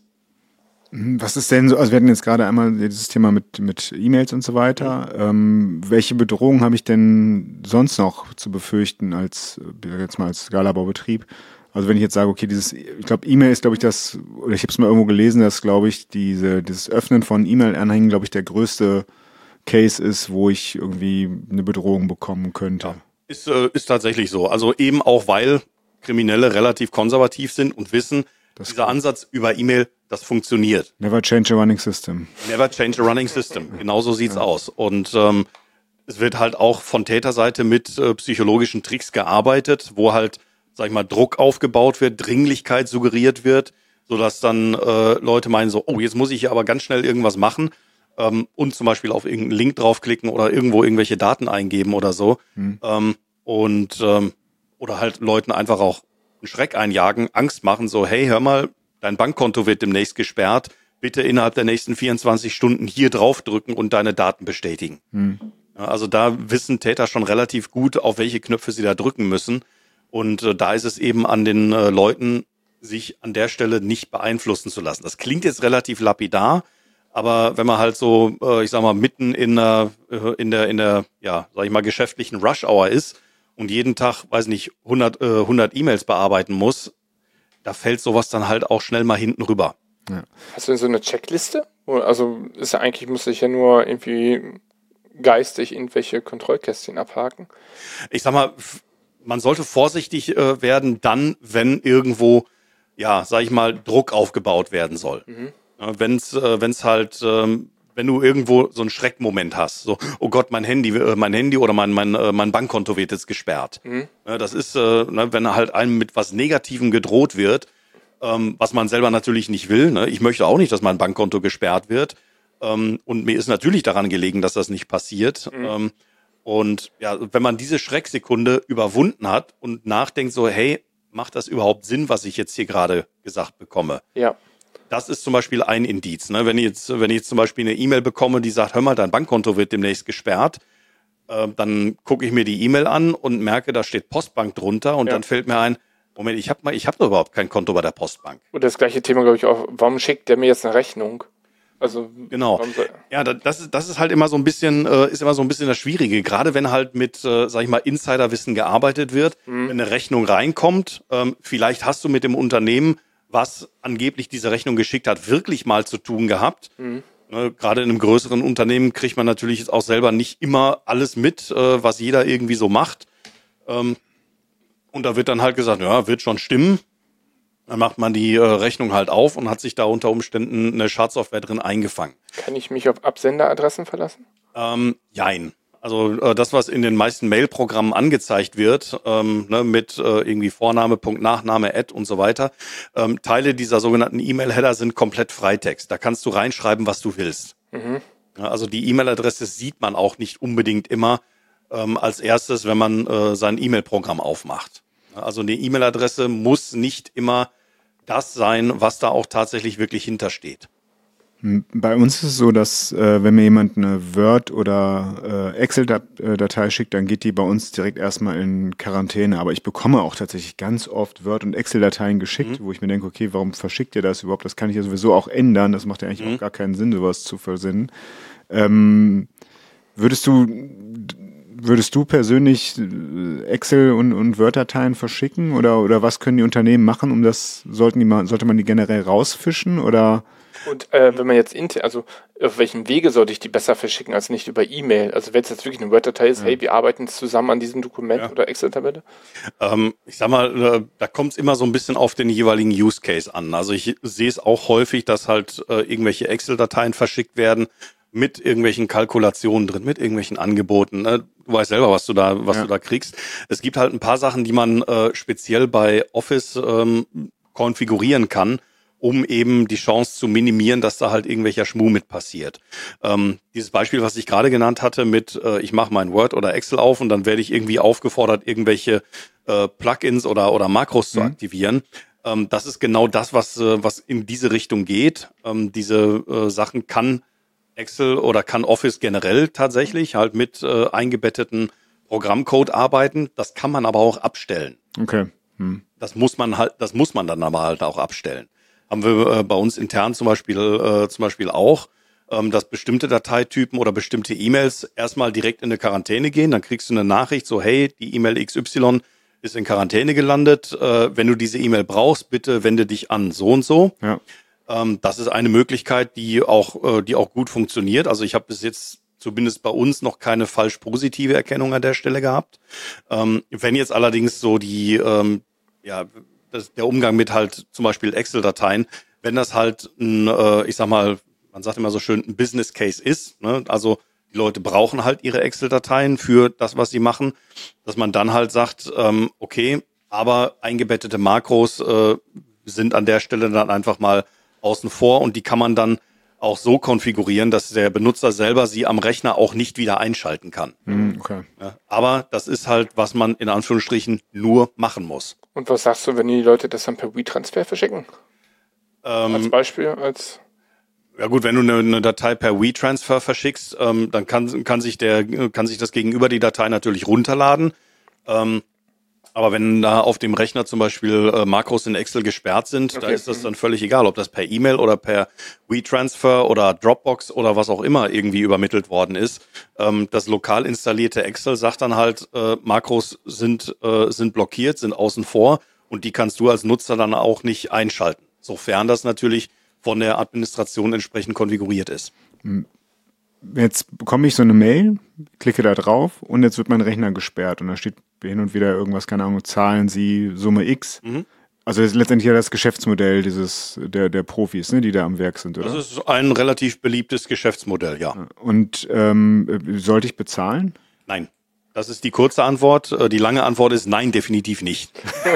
Was ist denn so, also wir hatten jetzt gerade einmal dieses Thema mit, mit E-Mails und so weiter. Ähm, welche Bedrohungen habe ich denn sonst noch zu befürchten als, jetzt mal als Skalabaubetrieb? Also wenn ich jetzt sage, okay, dieses, ich glaube, E-Mail ist, glaube ich, das, oder ich habe es mal irgendwo gelesen, dass, glaube ich, diese, dieses Öffnen von E-Mail-Anhängen, glaube ich, der größte Case ist, wo ich irgendwie eine Bedrohung bekommen könnte. Ja, ist, äh, ist tatsächlich so. Also eben auch, weil Kriminelle relativ konservativ sind und wissen, das dieser Ansatz über E-Mail, das funktioniert. Never change a running system. Never change a running system. Genauso sieht's ja. aus. Und ähm, es wird halt auch von Täterseite mit äh, psychologischen Tricks gearbeitet, wo halt, sag ich mal, Druck aufgebaut wird, Dringlichkeit suggeriert wird, sodass dann äh, Leute meinen so, oh, jetzt muss ich hier aber ganz schnell irgendwas machen ähm, und zum Beispiel auf irgendeinen Link draufklicken oder irgendwo irgendwelche Daten eingeben oder so. Hm. Ähm, und ähm, oder halt Leuten einfach auch einen Schreck einjagen, Angst machen, so hey, hör mal, dein Bankkonto wird demnächst gesperrt, bitte innerhalb der nächsten vierundzwanzig Stunden hier draufdrücken und deine Daten bestätigen. Hm. Also da wissen Täter schon relativ gut, auf welche Knöpfe sie da drücken müssen. Und äh, da ist es eben an den äh, Leuten, sich an der Stelle nicht beeinflussen zu lassen. Das klingt jetzt relativ lapidar, aber wenn man halt so, äh, ich sag mal, mitten in der, äh, in der, in der, ja, sag ich mal, geschäftlichen Rush-Hour ist und jeden Tag, weiß nicht, hundert, äh, hundert E-Mails bearbeiten muss, da fällt sowas dann halt auch schnell mal hinten rüber. Ja. Hast du denn so eine Checkliste? Also ist ja eigentlich, muss ich ja nur irgendwie geistig irgendwelche Kontrollkästchen abhaken. Ich sag mal, man sollte vorsichtig äh, werden dann, wenn irgendwo, ja, sag ich mal, Druck aufgebaut werden soll. Mhm. Ja, wenn's, äh, wenn's halt, ähm, wenn du irgendwo so einen Schreckmoment hast, so, oh Gott, mein Handy, äh, mein Handy oder mein, mein, äh, mein Bankkonto wird jetzt gesperrt. Mhm. Ja, das ist, äh, ne, wenn halt einem mit was Negativem gedroht wird, ähm, was man selber natürlich nicht will. Ne? Ich möchte auch nicht, dass mein Bankkonto gesperrt wird. Ähm, und mir ist natürlich daran gelegen, dass das nicht passiert. Mhm. Ähm, und ja, wenn man diese Schrecksekunde überwunden hat und nachdenkt so, hey, macht das überhaupt Sinn, was ich jetzt hier gerade gesagt bekomme? Ja. Das ist zum Beispiel ein Indiz. Ne? Wenn ich jetzt, wenn ich jetzt zum Beispiel eine E-Mail bekomme, die sagt, hör mal, dein Bankkonto wird demnächst gesperrt, äh, dann gucke ich mir die E-Mail an und merke, da steht Postbank drunter und ja. Dann fällt mir ein, Moment, ich habe mal, ich habe doch überhaupt kein Konto bei der Postbank. Und das gleiche Thema, glaube ich, auch, warum schickt der mir jetzt eine Rechnung? Also genau. Ja, das ist das ist halt immer so ein bisschen äh, ist immer so ein bisschen das Schwierige, gerade wenn halt mit äh, sag ich mal Insiderwissen gearbeitet wird, mhm. wenn eine Rechnung reinkommt, ähm, vielleicht hast du mit dem Unternehmen, was angeblich diese Rechnung geschickt hat, wirklich mal zu tun gehabt. Mhm. Ne, gerade in einem größeren Unternehmen kriegt man natürlich jetzt auch selber nicht immer alles mit, äh, was jeder irgendwie so macht. Ähm, und da wird dann halt gesagt, ja, wird schon stimmen. Dann macht man die äh, Rechnung halt auf und hat sich da unter Umständen eine Schadsoftware drin eingefangen. Kann ich mich auf Absenderadressen verlassen? Ähm, jein. Also äh, das, was in den meisten Mail-Programmen angezeigt wird, ähm, ne, mit äh, irgendwie Vorname, Punkt, Nachname, Ad und so weiter, ähm, Teile dieser sogenannten E-Mail-Header sind komplett Freitext. Da kannst du reinschreiben, was du willst. Mhm. Ja, also die E-Mail-Adresse sieht man auch nicht unbedingt immer ähm, als erstes, wenn man äh, sein E-Mail-Programm aufmacht. Also eine E-Mail-Adresse muss nicht immer das sein, was da auch tatsächlich wirklich hintersteht. Bei uns ist es so, dass äh, wenn mir jemand eine Word- oder äh, Excel-Datei schickt, dann geht die bei uns direkt erstmal in Quarantäne. Aber ich bekomme auch tatsächlich ganz oft Word- und Excel-Dateien geschickt, mhm. wo ich mir denke, okay, warum verschickt ihr das überhaupt? Das kann ich ja sowieso auch ändern. Das macht ja eigentlich mhm. auch gar keinen Sinn, sowas zu versenden. Ähm, würdest du... Würdest du persönlich Excel- und, und Word-Dateien verschicken oder, oder was können die Unternehmen machen, um das, sollten die mal, sollte man die generell rausfischen oder? Und äh, wenn man jetzt intern, also auf welchem Wege sollte ich die besser verschicken als nicht über E-Mail? Also wenn es jetzt wirklich eine Word-Datei ist, ja. hey, wir arbeiten zusammen an diesem Dokument ja. oder Excel-Tabelle? Ähm, ich sag mal, da kommt es immer so ein bisschen auf den jeweiligen Use-Case an. Also ich sehe es auch häufig, dass halt äh, irgendwelche Excel-Dateien verschickt werden, mit irgendwelchen Kalkulationen drin, mit irgendwelchen Angeboten. Ne? Du weißt selber, was du da, was ja. du da kriegst. Es gibt halt ein paar Sachen, die man äh, speziell bei Office ähm, konfigurieren kann, um eben die Chance zu minimieren, dass da halt irgendwelcher Schmuh mit passiert. Ähm, dieses Beispiel, was ich gerade genannt hatte, mit äh, ich mache mein Word oder Excel auf und dann werde ich irgendwie aufgefordert, irgendwelche äh, Plugins oder oder Makros mhm. zu aktivieren. Ähm, das ist genau das, was äh, was in diese Richtung geht. Ähm, diese äh, Sachen kann Excel oder kann Office generell tatsächlich halt mit äh, eingebetteten Programmcode arbeiten. Das kann man aber auch abstellen. Okay. Hm. Das muss man halt, das muss man dann aber halt auch abstellen. Haben wir äh, bei uns intern zum Beispiel äh, zum Beispiel auch, ähm, dass bestimmte Dateitypen oder bestimmte E-Mails erstmal direkt in eine Quarantäne gehen. Dann kriegst du eine Nachricht so, hey, die E-Mail X Y ist in Quarantäne gelandet. Äh, wenn du diese E-Mail brauchst, bitte wende dich an so und so. Ja. Das ist eine Möglichkeit, die auch, die auch gut funktioniert. Also ich habe bis jetzt zumindest bei uns noch keine falsch positive Erkennung an der Stelle gehabt. Wenn jetzt allerdings so die, ja, das, der Umgang mit halt zum Beispiel Excel-Dateien, wenn das halt ein, ich sag mal, man sagt immer so schön, ein Business Case ist, ne? Also die Leute brauchen halt ihre Excel-Dateien für das, was sie machen, dass man dann halt sagt, okay, aber eingebettete Makros sind an der Stelle dann einfach mal außen vor und die kann man dann auch so konfigurieren, dass der Benutzer selber sie am Rechner auch nicht wieder einschalten kann. Mhm, okay. Ja, aber das ist halt, was man in Anführungsstrichen nur machen muss. Und was sagst du, wenn die Leute das dann per WeTransfer verschicken? Ähm, als Beispiel, als... Ja gut, wenn du eine, eine Datei per WeTransfer verschickst, ähm, dann kann, kann, sich der, kann sich das Gegenüber die Datei natürlich runterladen. Ähm, aber wenn da auf dem Rechner zum Beispiel äh, Makros in Excel gesperrt sind, okay. Da ist das dann völlig egal, ob das per E-Mail oder per WeTransfer oder Dropbox oder was auch immer irgendwie übermittelt worden ist. Ähm, das lokal installierte Excel sagt dann halt, äh, Makros sind, äh, sind blockiert, sind außen vor und die kannst du als Nutzer dann auch nicht einschalten, sofern das natürlich von der Administration entsprechend konfiguriert ist. Jetzt bekomme ich so eine Mail, klicke da drauf und jetzt wird mein Rechner gesperrt und da steht hin und wieder irgendwas, keine Ahnung, zahlen Sie Summe X. Mhm. Also das ist letztendlich ja das Geschäftsmodell dieses der der Profis, ne, die da am Werk sind, oder? Das ist ein relativ beliebtes Geschäftsmodell, ja. Und ähm, sollte ich bezahlen? Nein. Das ist die kurze Antwort. Die lange Antwort ist nein, definitiv nicht.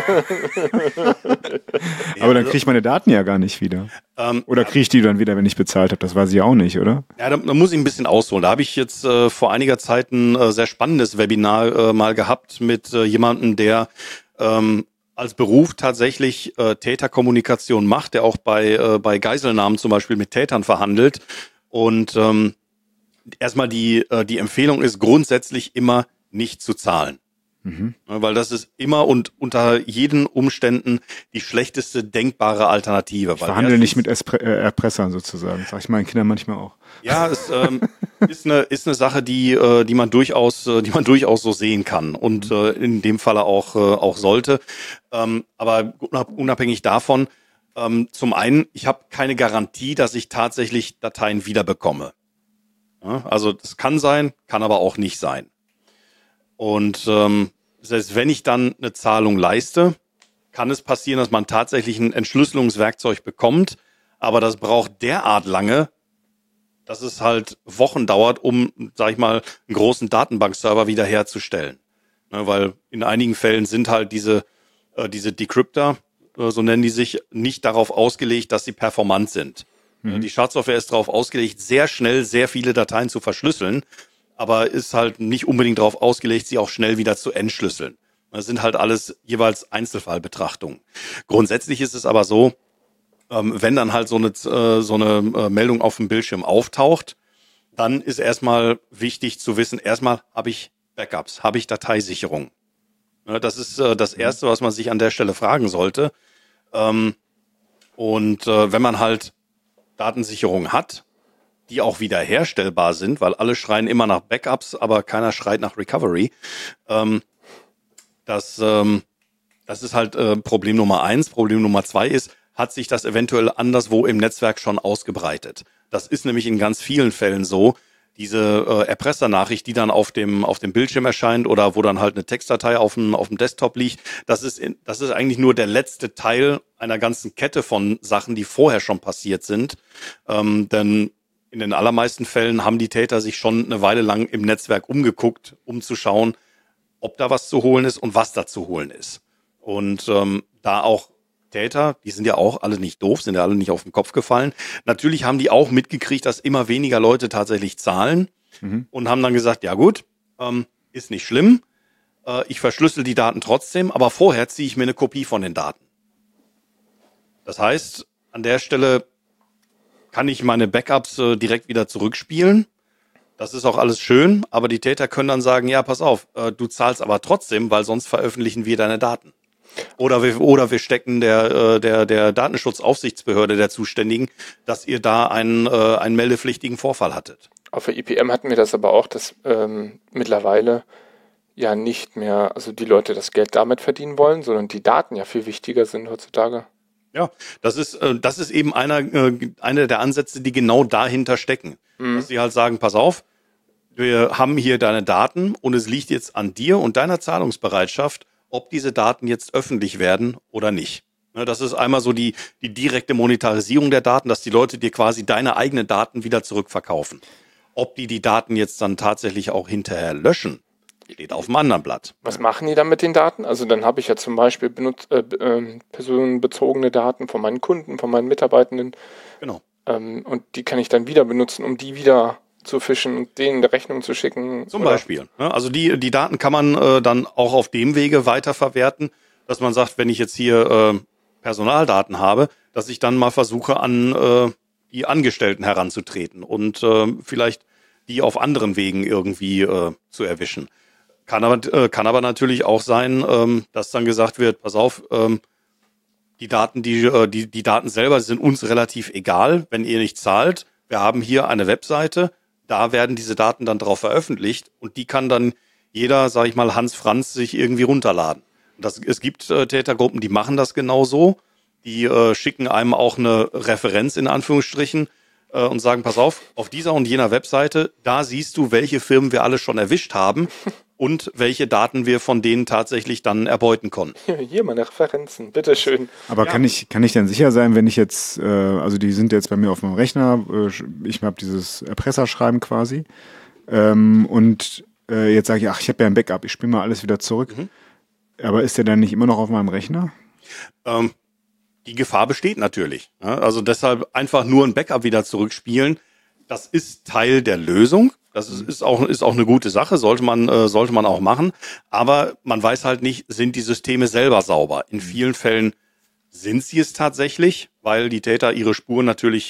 Aber dann kriege ich meine Daten ja gar nicht wieder. Ähm, oder kriege ich die dann wieder, wenn ich bezahlt habe? Das weiß ich ja auch nicht, oder? Ja, da, da muss ich ein bisschen ausholen. Da habe ich jetzt äh, vor einiger Zeit ein äh, sehr spannendes Webinar äh, mal gehabt mit äh, jemandem, der ähm, als Beruf tatsächlich äh, Täterkommunikation macht, der auch bei, äh, bei Geiselnahmen zum Beispiel mit Tätern verhandelt. Und ähm, erstmal die, äh, die Empfehlung ist grundsätzlich immer, nicht zu zahlen. Mhm. Weil das ist immer und unter jeden Umständen die schlechteste denkbare Alternative. Ich verhandle nicht mit Espre- äh, Erpressern sozusagen, sag ich meinen Kindern manchmal auch. Ja, es ähm, ist eine ist eine Sache, die äh, die man durchaus äh, die man durchaus so sehen kann und äh, in dem Falle auch äh, auch sollte. Ähm, aber unabhängig davon, ähm, zum einen, ich habe keine Garantie, dass ich tatsächlich Dateien wiederbekomme. Ja, also das kann sein, kann aber auch nicht sein. Und ähm, selbst wenn ich dann eine Zahlung leiste, kann es passieren, dass man tatsächlich ein Entschlüsselungswerkzeug bekommt, aber das braucht derart lange, dass es halt Wochen dauert, um, sag ich mal, einen großen Datenbankserver wiederherzustellen. Ne, weil in einigen Fällen sind halt diese, äh, diese Decryptor, äh, so nennen die sich, nicht darauf ausgelegt, dass sie performant sind. Mhm. Die Schadsoftware ist darauf ausgelegt, sehr schnell sehr viele Dateien zu verschlüsseln, aber ist halt nicht unbedingt darauf ausgelegt, sie auch schnell wieder zu entschlüsseln. Das sind halt alles jeweils Einzelfallbetrachtungen. Grundsätzlich ist es aber so, wenn dann halt so eine, so eine Meldung auf dem Bildschirm auftaucht, dann ist erstmal wichtig zu wissen, erstmal habe ich Backups, habe ich Dateisicherung. Das ist das Erste, was man sich an der Stelle fragen sollte. Und wenn man halt Datensicherung hat, die auch wiederherstellbar sind, weil alle schreien immer nach Backups, aber keiner schreit nach Recovery. Ähm, das, ähm, das ist halt äh, Problem Nummer eins. Problem Nummer zwei ist, hat sich das eventuell anderswo im Netzwerk schon ausgebreitet. Das ist nämlich in ganz vielen Fällen so. Diese äh, Erpressernachricht, die dann auf dem auf dem Bildschirm erscheint oder wo dann halt eine Textdatei auf dem auf dem Desktop liegt, das ist in, das ist eigentlich nur der letzte Teil einer ganzen Kette von Sachen, die vorher schon passiert sind. Ähm, denn in den allermeisten Fällen haben die Täter sich schon eine Weile lang im Netzwerk umgeguckt, um zu schauen, ob da was zu holen ist und was da zu holen ist. Und ähm, da auch Täter, die sind ja auch alle nicht doof, sind ja alle nicht auf den Kopf gefallen. Natürlich haben die auch mitgekriegt, dass immer weniger Leute tatsächlich zahlen mhm. und haben dann gesagt, ja gut, ähm, ist nicht schlimm, äh, ich verschlüssel die Daten trotzdem, aber vorher ziehe ich mir eine Kopie von den Daten. Das heißt, an der Stelle kann ich meine Backups äh, direkt wieder zurückspielen. Das ist auch alles schön, aber die Täter können dann sagen, ja, pass auf, äh, du zahlst aber trotzdem, weil sonst veröffentlichen wir deine Daten. Oder wir, oder wir stecken der, äh, der, der Datenschutzaufsichtsbehörde der Zuständigen, dass ihr da einen, äh, einen meldepflichtigen Vorfall hattet. Auf der I P M hatten wir das aber auch, dass ähm, mittlerweile ja nicht mehr, also die Leute das Geld damit verdienen wollen, sondern die Daten ja viel wichtiger sind heutzutage. Ja, das ist, äh, das ist eben einer, äh, einer der Ansätze, die genau dahinter stecken. Mhm. Dass sie halt sagen, pass auf, wir haben hier deine Daten und es liegt jetzt an dir und deiner Zahlungsbereitschaft, ob diese Daten jetzt öffentlich werden oder nicht. Ne, das ist einmal so die, die direkte Monetarisierung der Daten, dass die Leute dir quasi deine eigenen Daten wieder zurückverkaufen. Ob die die Daten jetzt dann tatsächlich auch hinterher löschen, steht auf dem anderen Blatt. Was machen die dann mit den Daten? Also dann habe ich ja zum Beispiel benutzt, äh, äh, personenbezogene Daten von meinen Kunden, von meinen Mitarbeitenden. Genau. Ähm, und die kann ich dann wieder benutzen, um die wieder zu fischen und denen eine Rechnung zu schicken. Zum oder? Beispiel. Ne? Also die, die Daten kann man äh, dann auch auf dem Wege weiterverwerten. dass man sagt, wenn ich jetzt hier äh, Personaldaten habe, dass ich dann mal versuche, an äh, die Angestellten heranzutreten und äh, vielleicht die auf anderen Wegen irgendwie äh, zu erwischen. Kann aber, äh, kann aber natürlich auch sein, ähm, dass dann gesagt wird, pass auf, ähm, die Daten, die, äh, die, die Daten selber sind uns relativ egal, wenn ihr nicht zahlt. Wir haben hier eine Webseite, da werden diese Daten dann drauf veröffentlicht und die kann dann jeder, sag ich mal, Hans Franz sich irgendwie runterladen. Das, es gibt äh, Tätergruppen, die machen das genauso. Die äh, schicken einem auch eine Referenz in Anführungsstrichen äh, und sagen, pass auf, auf dieser und jener Webseite, da siehst du, welche Firmen wir alle schon erwischt haben und welche Daten wir von denen tatsächlich dann erbeuten konnten. Hier, hier meine Referenzen, bitteschön. Aber ja. kann ich kann ich denn sicher sein, wenn ich jetzt, äh, also die sind jetzt bei mir auf meinem Rechner, äh, ich habe dieses Erpresserschreiben quasi ähm, und äh, jetzt sage ich, ach, ich habe ja ein Backup, ich spiele mal alles wieder zurück. Mhm. Aber ist der dann nicht immer noch auf meinem Rechner? Ähm, die Gefahr besteht natürlich. Ja? Also deshalb einfach nur ein Backup wieder zurückspielen, das ist Teil der Lösung. Das ist, ist, auch, ist auch eine gute Sache, sollte man, äh, sollte man auch machen. Aber man weiß halt nicht, sind die Systeme selber sauber? In vielen Fällen sind sie es tatsächlich, weil die Täter ihre Spuren natürlich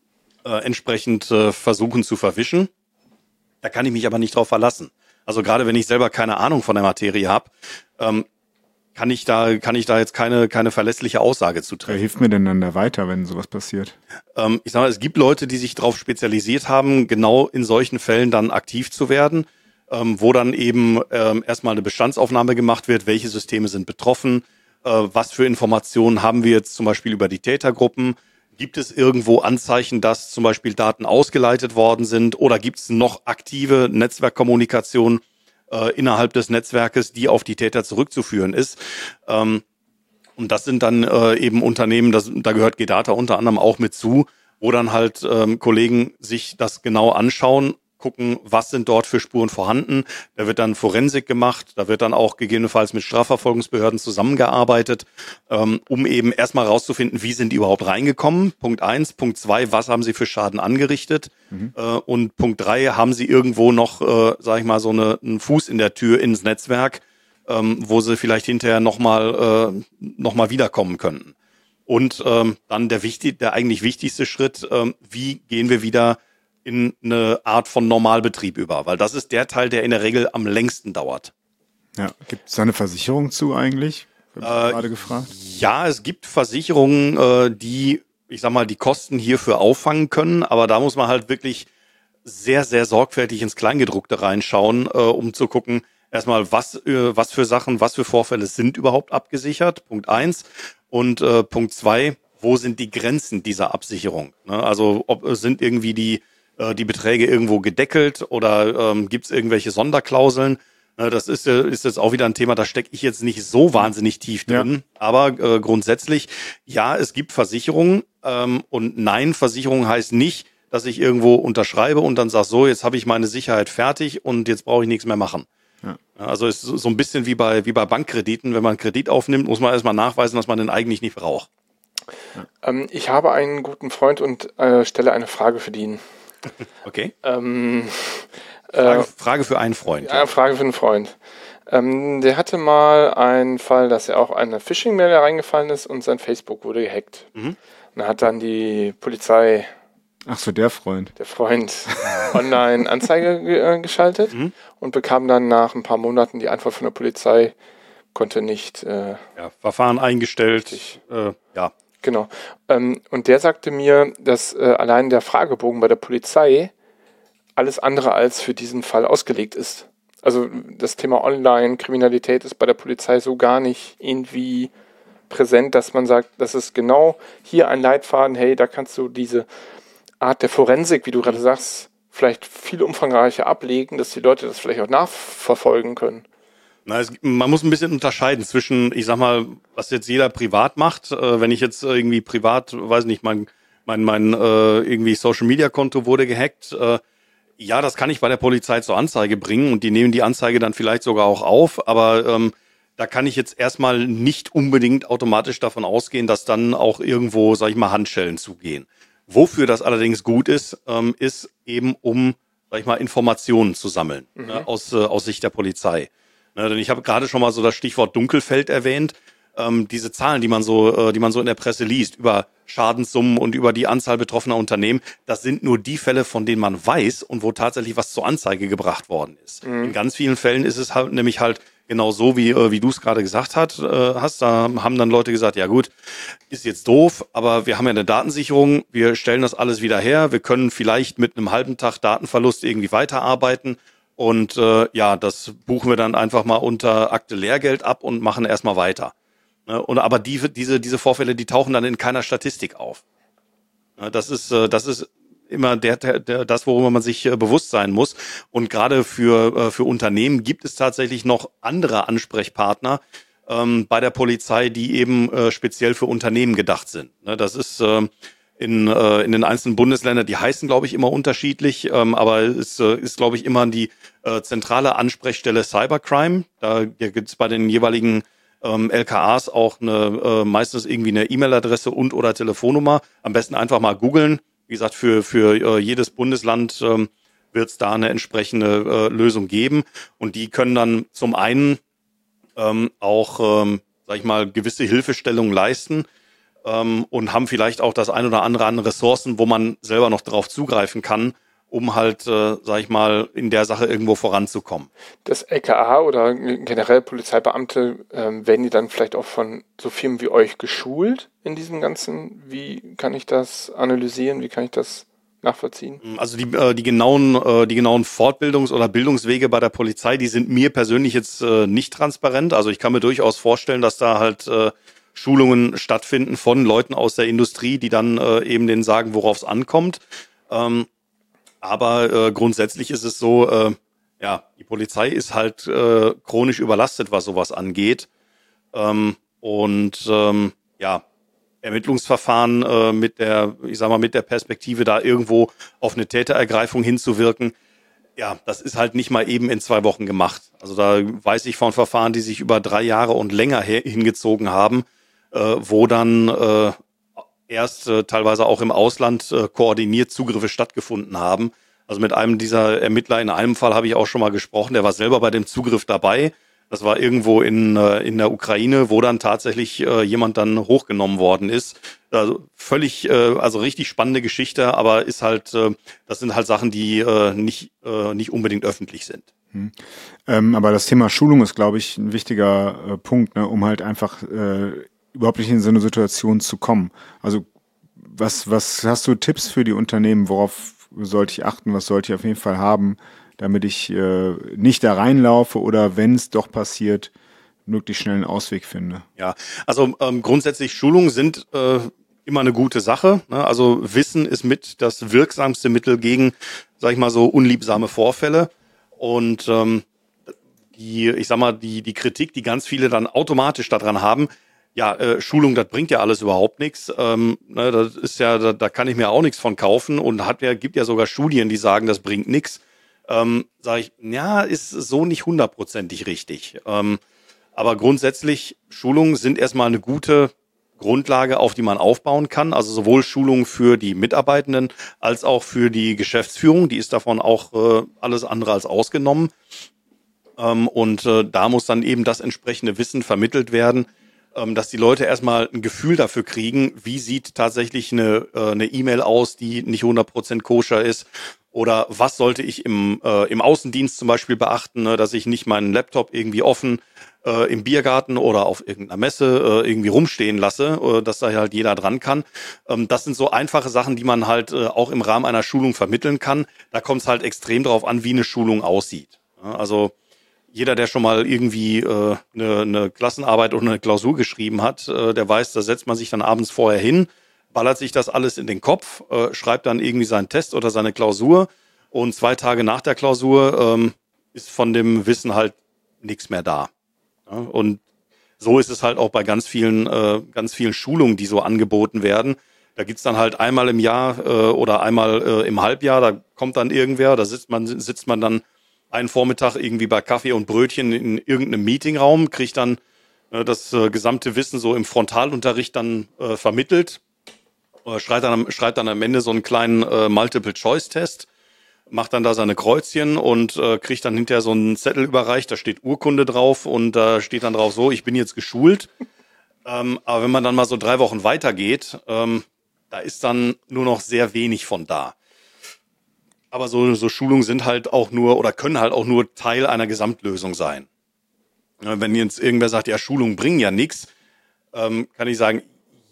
äh, entsprechend äh, versuchen zu verwischen. Da kann ich mich aber nicht drauf verlassen. Also gerade wenn ich selber keine Ahnung von der Materie habe, ähm, kann ich da kann ich da jetzt keine keine verlässliche Aussage zu treffen. Wer hilft mir denn dann da weiter, wenn sowas passiert? Ähm, ich sage mal, es gibt Leute, die sich darauf spezialisiert haben, genau in solchen Fällen dann aktiv zu werden, ähm, wo dann eben ähm, erstmal eine Bestandsaufnahme gemacht wird, welche Systeme sind betroffen, äh, was für Informationen haben wir jetzt zum Beispiel über die Tätergruppen. Gibt es irgendwo Anzeichen, dass zum Beispiel Daten ausgeleitet worden sind oder gibt es noch aktive Netzwerkkommunikation äh, innerhalb des Netzwerkes, die auf die Täter zurückzuführen ist? Ähm, und das sind dann äh, eben Unternehmen, das, da gehört G-Data unter anderem auch mit zu, wo dann halt ähm, Kollegen sich das genau anschauen, gucken, was sind dort für Spuren vorhanden. Da wird dann Forensik gemacht, da wird dann auch gegebenenfalls mit Strafverfolgungsbehörden zusammengearbeitet, ähm, um eben erstmal rauszufinden, wie sind die überhaupt reingekommen. Punkt eins. Punkt zwei, was haben sie für Schaden angerichtet? Mhm. Äh, und Punkt drei, haben sie irgendwo noch, äh, sag ich mal, so eine, einen Fuß in der Tür ins Netzwerk, ähm, wo sie vielleicht hinterher nochmal äh, noch mal wiederkommen könnten. Und ähm, dann der wichtig, der eigentlich wichtigste Schritt, ähm, wie gehen wir wieder in eine Art von Normalbetrieb über, weil das ist der Teil, der in der Regel am längsten dauert. Ja, gibt es da eine Versicherung zu eigentlich? Hab ich äh, gerade gefragt. Ja, es gibt Versicherungen, äh, die, ich sag mal, die Kosten hierfür auffangen können, aber da muss man halt wirklich sehr, sehr sorgfältig ins Kleingedruckte reinschauen, äh, um zu gucken, erstmal, was, äh, was für Sachen, was für Vorfälle sind überhaupt abgesichert, Punkt eins. Und äh, Punkt zwei, wo sind die Grenzen dieser Absicherung? Ne? Also ob sind irgendwie die die Beträge irgendwo gedeckelt oder ähm, gibt es irgendwelche Sonderklauseln? Äh, das ist, ist jetzt auch wieder ein Thema, da stecke ich jetzt nicht so wahnsinnig tief drin. Ja. Aber äh, grundsätzlich, ja, es gibt Versicherungen ähm, und nein, Versicherung heißt nicht, dass ich irgendwo unterschreibe und dann sage, so, jetzt habe ich meine Sicherheit fertig und jetzt brauche ich nichts mehr machen. Ja. Also es ist so ein bisschen wie bei, wie bei Bankkrediten. Wenn man einen Kredit aufnimmt, muss man erstmal nachweisen, dass man den eigentlich nicht braucht. Ja. Ähm, ich habe einen guten Freund und äh, stelle eine Frage für ihn. Okay. Ähm, Frage, äh, Frage für einen Freund. Ja, Frage für einen Freund. Ähm, der hatte mal einen Fall, dass er auch eine Phishing-Mail reingefallen ist und sein Facebook wurde gehackt. Mhm. Und er hat dann die Polizei, ach so, der Freund, der Freund, online Anzeige ge- äh, geschaltet mhm. und bekam dann nach ein paar Monaten die Antwort von der Polizei, konnte nicht. Äh, ja, Verfahren eingestellt. Äh, ja. Genau. Ähm, und der sagte mir, dass äh, allein der Fragebogen bei der Polizei alles andere als für diesen Fall ausgelegt ist. Also das Thema Online-Kriminalität ist bei der Polizei so gar nicht irgendwie präsent, dass man sagt, das ist genau hier ein Leitfaden, hey, da kannst du diese Art der Forensik, wie du gerade sagst, vielleicht viel umfangreicher ablegen, dass die Leute das vielleicht auch nachverfolgen können. Na, es, man muss ein bisschen unterscheiden zwischen, ich sag mal, was jetzt jeder privat macht. Äh, wenn ich jetzt irgendwie privat, weiß nicht, mein mein mein äh, irgendwie Social Media Konto wurde gehackt. Äh, ja, das kann ich bei der Polizei zur Anzeige bringen und die nehmen die Anzeige dann vielleicht sogar auch auf. Aber ähm, da kann ich jetzt erstmal nicht unbedingt automatisch davon ausgehen, dass dann auch irgendwo, sag ich mal, Handschellen zugehen. Wofür das allerdings gut ist, ähm, ist eben um, sag ich mal, Informationen zu sammeln, mhm. ne, aus äh, aus Sicht der Polizei. Ne, denn ich habe gerade schon mal so das Stichwort Dunkelfeld erwähnt. ähm, diese Zahlen, die man so, äh, die man so in der Presse liest, über Schadenssummen und über die Anzahl betroffener Unternehmen, das sind nur die Fälle, von denen man weiß und wo tatsächlich was zur Anzeige gebracht worden ist. Mhm. In ganz vielen Fällen ist es halt nämlich halt genau so, wie, äh, wie du es gerade gesagt hat, äh, hast. Da haben dann Leute gesagt, ja gut, ist jetzt doof, aber wir haben ja eine Datensicherung, wir stellen das alles wieder her, wir können vielleicht mit einem halben Tag Datenverlust irgendwie weiterarbeiten und äh, ja, das buchen wir dann einfach mal unter Akte Lehrgeld ab und machen erstmal weiter. Ne? Und aber die, diese, diese Vorfälle, die tauchen dann in keiner Statistik auf. Ne? Das ist, äh, das ist immer der, der, der, das, worüber man sich äh, bewusst sein muss. Und gerade für, äh, für Unternehmen gibt es tatsächlich noch andere Ansprechpartner ähm, bei der Polizei, die eben äh, speziell für Unternehmen gedacht sind. Ne, das ist äh, in, äh, in den einzelnen Bundesländern, die heißen, glaube ich, immer unterschiedlich, ähm, aber es äh, ist, glaube ich, immer die äh, zentrale Ansprechstelle Cybercrime. Da gibt es bei den jeweiligen ähm, L K As auch eine, äh, meistens irgendwie eine E-Mail-Adresse und oder Telefonnummer. Am besten einfach mal googeln. Wie gesagt, für, für äh, jedes Bundesland ähm, wird es da eine entsprechende äh, Lösung geben. Und die können dann zum einen ähm, auch, ähm, sag ich mal, gewisse Hilfestellungen leisten ähm, und haben vielleicht auch das ein oder andere an Ressourcen, wo man selber noch drauf zugreifen kann, um halt, äh, sag ich mal, in der Sache irgendwo voranzukommen. Das L K A oder generell Polizeibeamte, ähm, werden die dann vielleicht auch von so Firmen wie euch geschult in diesem Ganzen? Wie kann ich das analysieren? Wie kann ich das nachvollziehen? Also die, äh, die genauen, äh, die genauen Fortbildungs- oder Bildungswege bei der Polizei, die sind mir persönlich jetzt äh, nicht transparent. Also ich kann mir durchaus vorstellen, dass da halt äh, Schulungen stattfinden von Leuten aus der Industrie, die dann äh, eben denen sagen, worauf es ankommt. Ähm, Aber äh, grundsätzlich ist es so, äh, ja, die Polizei ist halt äh, chronisch überlastet, was sowas angeht. Ähm, und ähm, ja, Ermittlungsverfahren äh, mit der, ich sag mal, mit der Perspektive, da irgendwo auf eine Täterergreifung hinzuwirken, ja, das ist halt nicht mal eben in zwei Wochen gemacht. Also da weiß ich von Verfahren, die sich über drei Jahre und länger hingezogen haben, äh, wo dann äh, erst äh, teilweise auch im Ausland äh, koordiniert Zugriffe stattgefunden haben. Also mit einem dieser Ermittler, in einem Fall habe ich auch schon mal gesprochen, der war selber bei dem Zugriff dabei. Das war irgendwo in, äh, in der Ukraine, wo dann tatsächlich äh, jemand dann hochgenommen worden ist. Also völlig, äh, also richtig spannende Geschichte, aber ist halt, äh, das sind halt Sachen, die äh, nicht, äh, nicht unbedingt öffentlich sind. Hm. Ähm, aber das Thema Schulung ist, glaube ich, ein wichtiger äh, Punkt, ne, um halt einfach äh, überhaupt nicht in so eine Situation zu kommen. Also was, was hast du Tipps für die Unternehmen? Worauf sollte ich achten? Was sollte ich auf jeden Fall haben, damit ich äh, nicht da reinlaufe oder wenn es doch passiert, möglichst schnell einen Ausweg finde? Ja, also ähm, grundsätzlich Schulungen sind äh, immer eine gute Sache. Ne? Also Wissen ist mit das wirksamste Mittel gegen, sag ich mal so, unliebsame Vorfälle. Und ähm, die, ich sag mal, die, die Kritik, die ganz viele dann automatisch daran haben, ja, äh, Schulung, das bringt ja alles überhaupt nichts. Ähm, ne, das ist ja, da, da kann ich mir auch nichts von kaufen und hat ja, gibt ja sogar Studien, die sagen, das bringt nichts. Ähm, sage ich, ja, ist so nicht hundertprozentig richtig. Ähm, aber grundsätzlich, Schulungen sind erstmal eine gute Grundlage, auf die man aufbauen kann. Also sowohl Schulungen für die Mitarbeitenden als auch für die Geschäftsführung. Die ist davon auch äh, alles andere als ausgenommen. Ähm, und äh, da muss dann eben das entsprechende Wissen vermittelt werden, dass die Leute erstmal ein Gefühl dafür kriegen, wie sieht tatsächlich eine eine E-Mail aus, die nicht hundert Prozent koscher ist, oder was sollte ich im äh, im Außendienst zum Beispiel beachten, ne, dass ich nicht meinen Laptop irgendwie offen äh, im Biergarten oder auf irgendeiner Messe äh, irgendwie rumstehen lasse, äh, dass da halt jeder dran kann. Ähm, das sind so einfache Sachen, die man halt äh, auch im Rahmen einer Schulung vermitteln kann. Da kommt es halt extrem drauf an, wie eine Schulung aussieht. Ja, also jeder, der schon mal irgendwie äh, eine, eine Klassenarbeit oder eine Klausur geschrieben hat, äh, der weiß, da setzt man sich dann abends vorher hin, ballert sich das alles in den Kopf, äh, schreibt dann irgendwie seinen Test oder seine Klausur und zwei Tage nach der Klausur ähm, ist von dem Wissen halt nichts mehr da. Ja, und so ist es halt auch bei ganz vielen, äh, ganz vielen Schulungen, die so angeboten werden. Da gibt's dann halt einmal im Jahr äh, oder einmal äh, im Halbjahr, da kommt dann irgendwer, da sitzt man, sitzt man dann einen Vormittag irgendwie bei Kaffee und Brötchen in irgendeinem Meetingraum, kriegt dann äh, das äh, gesamte Wissen so im Frontalunterricht dann äh, vermittelt, äh, schreibt, dann, schreibt dann am Ende so einen kleinen äh, Multiple-Choice-Test, macht dann da seine Kreuzchen und äh, kriegt dann hinterher so einen Zettel überreicht, da steht Urkunde drauf und da steht dann drauf so, ich bin jetzt geschult. Ähm, aber wenn man dann mal so drei Wochen weitergeht, ähm, da ist dann nur noch sehr wenig von da. Aber so, so Schulungen sind halt auch nur oder können halt auch nur Teil einer Gesamtlösung sein. Wenn jetzt irgendwer sagt, ja, Schulungen bringen ja nichts, ähm, kann ich sagen,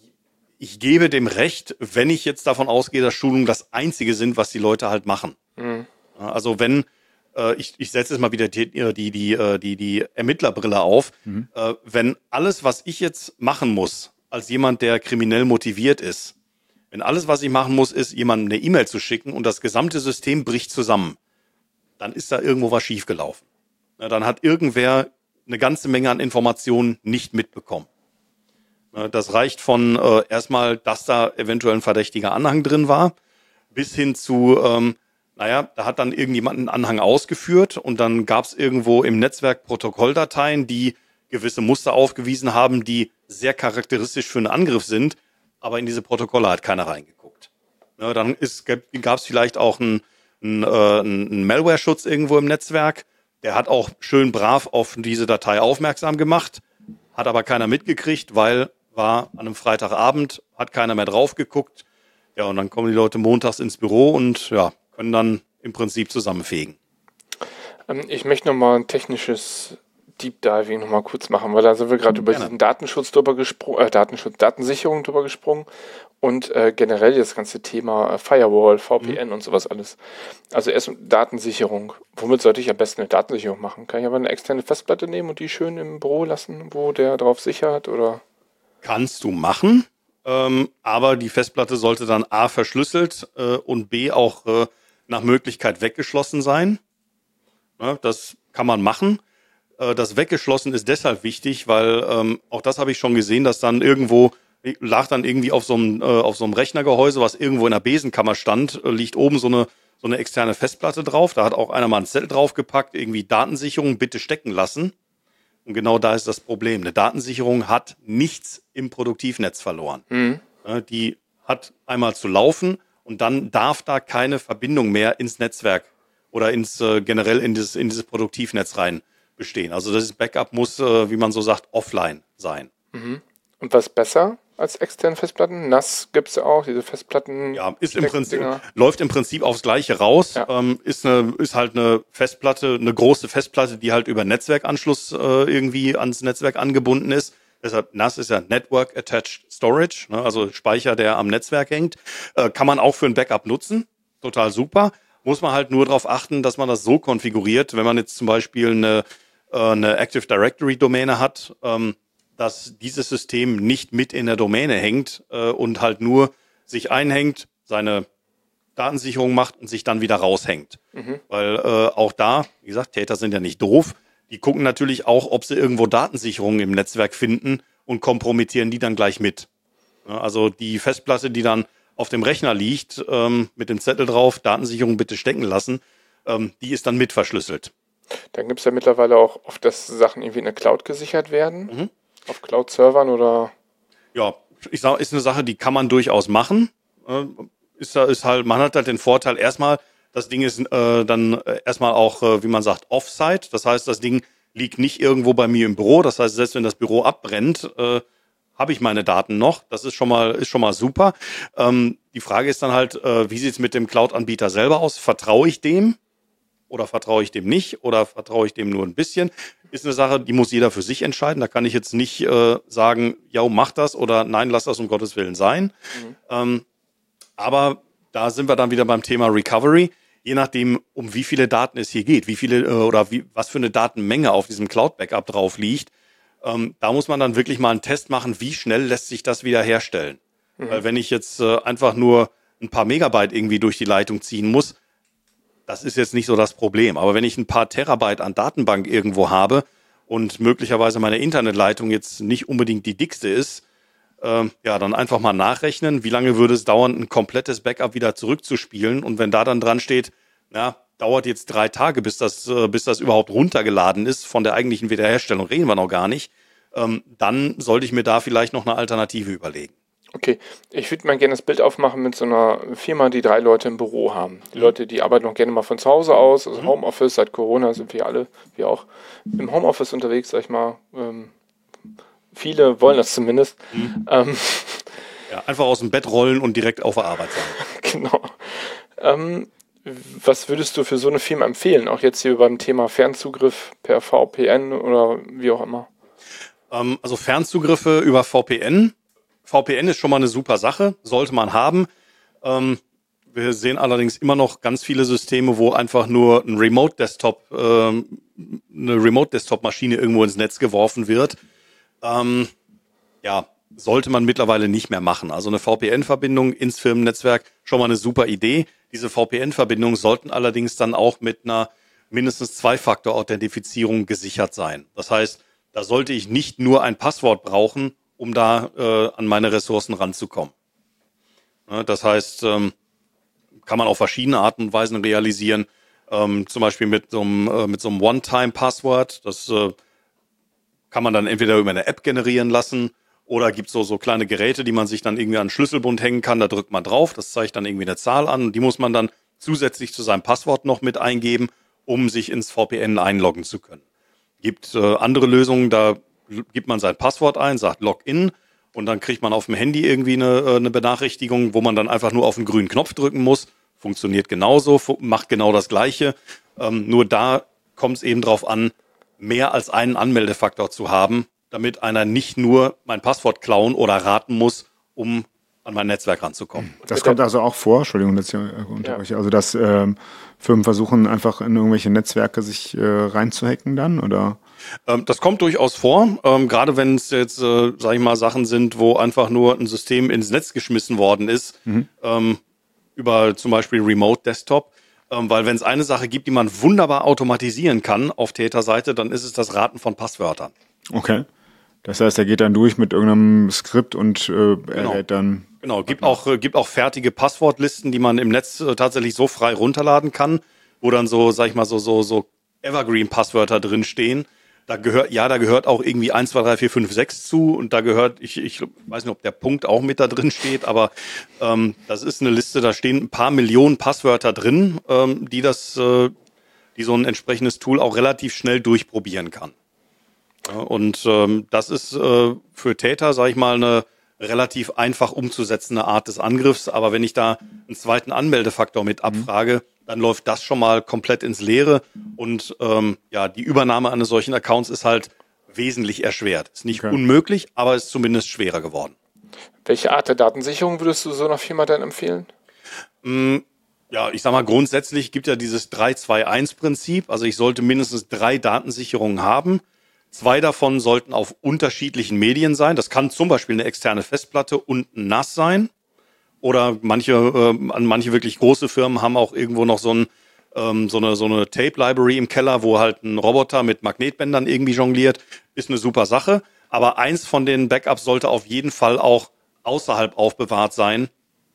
ich gebe dem recht, wenn ich jetzt davon ausgehe, dass Schulungen das Einzige sind, was die Leute halt machen. Mhm. Also wenn, äh, ich, ich setze jetzt mal wieder die, die, die, die, die Ermittlerbrille auf, mhm. äh, wenn alles, was ich jetzt machen muss, als jemand, der kriminell motiviert ist, wenn alles, was ich machen muss, ist, jemandem eine E-Mail zu schicken und das gesamte System bricht zusammen, dann ist da irgendwo was schiefgelaufen. Na, dann hat irgendwer eine ganze Menge an Informationen nicht mitbekommen. Das reicht von äh, erstmal, dass da eventuell ein verdächtiger Anhang drin war, bis hin zu, ähm, naja, da hat dann irgendjemand einen Anhang ausgeführt und dann gab es irgendwo im Netzwerk Protokolldateien, die gewisse Muster aufgewiesen haben, die sehr charakteristisch für einen Angriff sind, aber in diese Protokolle hat keiner reingeguckt. Ja, dann gab es vielleicht auch einen, einen, äh, einen Malware-Schutz irgendwo im Netzwerk, der hat auch schön brav auf diese Datei aufmerksam gemacht, hat aber keiner mitgekriegt, weil war an einem Freitagabend, hat keiner mehr drauf geguckt. Ja, und dann kommen die Leute montags ins Büro und ja, können dann im Prinzip zusammenfegen. Ähm, ich möchte nochmal ein technisches Deep Diving nochmal kurz machen, weil da sind wir gerade über Gerne. diesen Datenschutz drüber gesprungen, äh, Datenschutz, Datensicherung drüber gesprungen und äh, generell das ganze Thema äh, Firewall, V P N mhm. und sowas alles. Also erst Datensicherung. Womit sollte ich am besten eine Datensicherung machen? Kann ich aber eine externe Festplatte nehmen und die schön im Büro lassen, wo der drauf sichert, oder? Kannst du machen, ähm, aber die Festplatte sollte dann A verschlüsselt äh, und B auch äh, nach Möglichkeit weggeschlossen sein. Ja, das kann man machen. Äh, das weggeschlossen ist deshalb wichtig, weil ähm, auch das habe ich schon gesehen, dass dann irgendwo, lag dann irgendwie auf so einem, äh, auf so einem Rechnergehäuse, was irgendwo in der Besenkammer stand, äh, liegt oben so eine, so eine externe Festplatte drauf. Da hat auch einer mal einen Zettel draufgepackt, irgendwie Datensicherung bitte stecken lassen. Und genau da ist das Problem. Eine Datensicherung hat nichts im Produktivnetz verloren. Mhm. Die hat einmal zu laufen und dann darf da keine Verbindung mehr ins Netzwerk oder ins äh, generell in dieses, in dieses Produktivnetz rein bestehen. Also das Backup muss, äh, wie man so sagt, offline sein. Mhm. Und was besser als externe Festplatten? N A S gibt es ja auch, diese Festplatten. Ja, ist im Prinzip, läuft im Prinzip aufs Gleiche raus. Ja. Ähm, ist, eine, ist halt eine Festplatte, eine große Festplatte, die halt über Netzwerkanschluss äh, irgendwie ans Netzwerk angebunden ist. Deshalb N A S ist ja Network Attached Storage, ne, also Speicher, der am Netzwerk hängt. Äh, kann man auch für ein Backup nutzen. Total super. Muss man halt nur darauf achten, dass man das so konfiguriert, wenn man jetzt zum Beispiel eine, äh, eine Active Directory Domäne hat, ähm, dass dieses System nicht mit in der Domäne hängt äh, und halt nur sich einhängt, seine Datensicherung macht und sich dann wieder raushängt. Mhm. Weil äh, auch da, wie gesagt, Täter sind ja nicht doof. Die gucken natürlich auch, ob sie irgendwo Datensicherungen im Netzwerk finden und kompromittieren die dann gleich mit. Ja, also die Festplatte, die dann auf dem Rechner liegt, ähm, mit dem Zettel drauf, Datensicherung bitte stecken lassen, ähm, die ist dann mit verschlüsselt. Dann gibt es ja mittlerweile auch oft, dass Sachen irgendwie in der Cloud gesichert werden. Mhm. Auf Cloud-Servern oder? Ja, ich sage, ist eine Sache, die kann man durchaus machen. Äh, ist, ist halt, man hat halt den Vorteil erstmal, das Ding ist äh, dann erstmal auch, äh, wie man sagt, Offsite. Das heißt, das Ding liegt nicht irgendwo bei mir im Büro. Das heißt, selbst wenn das Büro abbrennt, äh, habe ich meine Daten noch. Das ist schon mal, ist schon mal super. Ähm, die Frage ist dann halt, äh, wie sieht es mit dem Cloud-Anbieter selber aus? Vertraue ich dem? Oder vertraue ich dem nicht? Oder vertraue ich dem nur ein bisschen? Ist eine Sache, die muss jeder für sich entscheiden. Da kann ich jetzt nicht äh, sagen, ja, mach das oder nein, lass das um Gottes Willen sein. Mhm. Ähm, aber da sind wir dann wieder beim Thema Recovery. Je nachdem, um wie viele Daten es hier geht, wie viele äh, oder wie, was für eine Datenmenge auf diesem Cloud-Backup drauf liegt, ähm, da muss man dann wirklich mal einen Test machen, wie schnell lässt sich das wieder herstellen. Mhm. Weil wenn ich jetzt äh, einfach nur ein paar Megabyte irgendwie durch die Leitung ziehen muss, das ist jetzt nicht so das Problem. Aber wenn ich ein paar Terabyte an Datenbank irgendwo habe und möglicherweise meine Internetleitung jetzt nicht unbedingt die dickste ist, äh, ja, dann einfach mal nachrechnen, wie lange würde es dauern, ein komplettes Backup wieder zurückzuspielen. Und wenn da dann dran steht, na, dauert jetzt drei Tage, bis das, äh, bis das überhaupt runtergeladen ist, von der eigentlichen Wiederherstellung reden wir noch gar nicht, ähm, dann sollte ich mir da vielleicht noch eine Alternative überlegen. Okay, ich würde mal gerne das Bild aufmachen mit so einer Firma, die drei Leute im Büro haben. Die mhm. Leute, die arbeiten auch gerne mal von zu Hause aus, also mhm. Homeoffice, seit Corona sind wir alle, wir auch im Homeoffice unterwegs, sag ich mal, ähm, viele wollen das zumindest. Mhm. Ähm, ja, einfach aus dem Bett rollen und direkt auf der Arbeit sein. Genau. Ähm, was würdest du für so eine Firma empfehlen? Auch jetzt hier beim Thema Fernzugriff per V P N oder wie auch immer. Ähm, also Fernzugriffe über V P N. V P N ist schon mal eine super Sache, sollte man haben. Ähm, wir sehen allerdings immer noch ganz viele Systeme, wo einfach nur ein Remote-Desktop, ähm, eine Remote-Desktop-Maschine irgendwo ins Netz geworfen wird. Ähm, ja, sollte man mittlerweile nicht mehr machen. Also eine V P N-Verbindung ins Firmennetzwerk, schon mal eine super Idee. Diese V P N-Verbindungen sollten allerdings dann auch mit einer mindestens Zwei-Faktor-Authentifizierung gesichert sein. Das heißt, da sollte ich nicht nur ein Passwort brauchen, um da äh, an meine Ressourcen ranzukommen. Ja, das heißt, ähm, kann man auf verschiedene Arten und Weisen realisieren. Ähm, zum Beispiel mit so einem, äh, mit so einem One-Time-Passwort. Das äh, kann man dann entweder über eine App generieren lassen oder gibt es so, so kleine Geräte, die man sich dann irgendwie an den Schlüsselbund hängen kann. Da drückt man drauf, das zeigt dann irgendwie eine Zahl an. Und die muss man dann zusätzlich zu seinem Passwort noch mit eingeben, um sich ins V P N einloggen zu können. Gibt äh, andere Lösungen, da gibt man sein Passwort ein, sagt Login und dann kriegt man auf dem Handy irgendwie eine, eine Benachrichtigung, wo man dann einfach nur auf den grünen Knopf drücken muss. Funktioniert genauso, macht genau das Gleiche. Ähm, nur da kommt es eben drauf an, mehr als einen Anmeldefaktor zu haben, damit einer nicht nur mein Passwort klauen oder raten muss, um an mein Netzwerk ranzukommen. Das kommt also auch vor, Entschuldigung, dass ich unterbreche, ja. Also dass ähm, Firmen versuchen, einfach in irgendwelche Netzwerke sich äh, reinzuhacken dann, oder? Ähm, das kommt durchaus vor, ähm, gerade wenn es jetzt, äh, sag ich mal, Sachen sind, wo einfach nur ein System ins Netz geschmissen worden ist, mhm. ähm, über zum Beispiel Remote Desktop, ähm, weil wenn es eine Sache gibt, die man wunderbar automatisieren kann auf Täterseite, dann ist es das Raten von Passwörtern. Okay. Das heißt, er geht dann durch mit irgendeinem Skript und äh, er genau. lädt dann... Genau, gibt auch, äh, gibt auch fertige Passwortlisten, die man im Netz äh, tatsächlich so frei runterladen kann, wo dann so, sag ich mal, so, so, so Evergreen-Passwörter drin stehen. Da gehört, ja, da gehört auch irgendwie eins, zwei, drei, vier, fünf, sechs zu und da gehört, ich, ich weiß nicht, ob der Punkt auch mit da drin steht, aber ähm, das ist eine Liste, da stehen ein paar Millionen Passwörter drin, ähm, die das, äh, die so ein entsprechendes Tool auch relativ schnell durchprobieren kann. Ja, und ähm, das ist äh, für Täter, sage ich mal, eine relativ einfach umzusetzende Art des Angriffs. Aber wenn ich da einen zweiten Anmeldefaktor mit abfrage, dann läuft das schon mal komplett ins Leere. Und ähm, ja, die Übernahme eines solchen Accounts ist halt wesentlich erschwert. Ist nicht okay. unmöglich, aber ist zumindest schwerer geworden. Welche Art der Datensicherung würdest du so einer Firma denn empfehlen? Mm, ja, ich sag mal, grundsätzlich gibt ja dieses drei zwei eins Prinzip. Also ich sollte mindestens drei Datensicherungen haben. Zwei davon sollten auf unterschiedlichen Medien sein. Das kann zum Beispiel eine externe Festplatte und ein N A S sein. Oder manche, äh, manche wirklich große Firmen haben auch irgendwo noch so, ein, ähm, so eine, so eine Tape-Library im Keller, wo halt ein Roboter mit Magnetbändern irgendwie jongliert. Ist eine super Sache. Aber eins von den Backups sollte auf jeden Fall auch außerhalb aufbewahrt sein.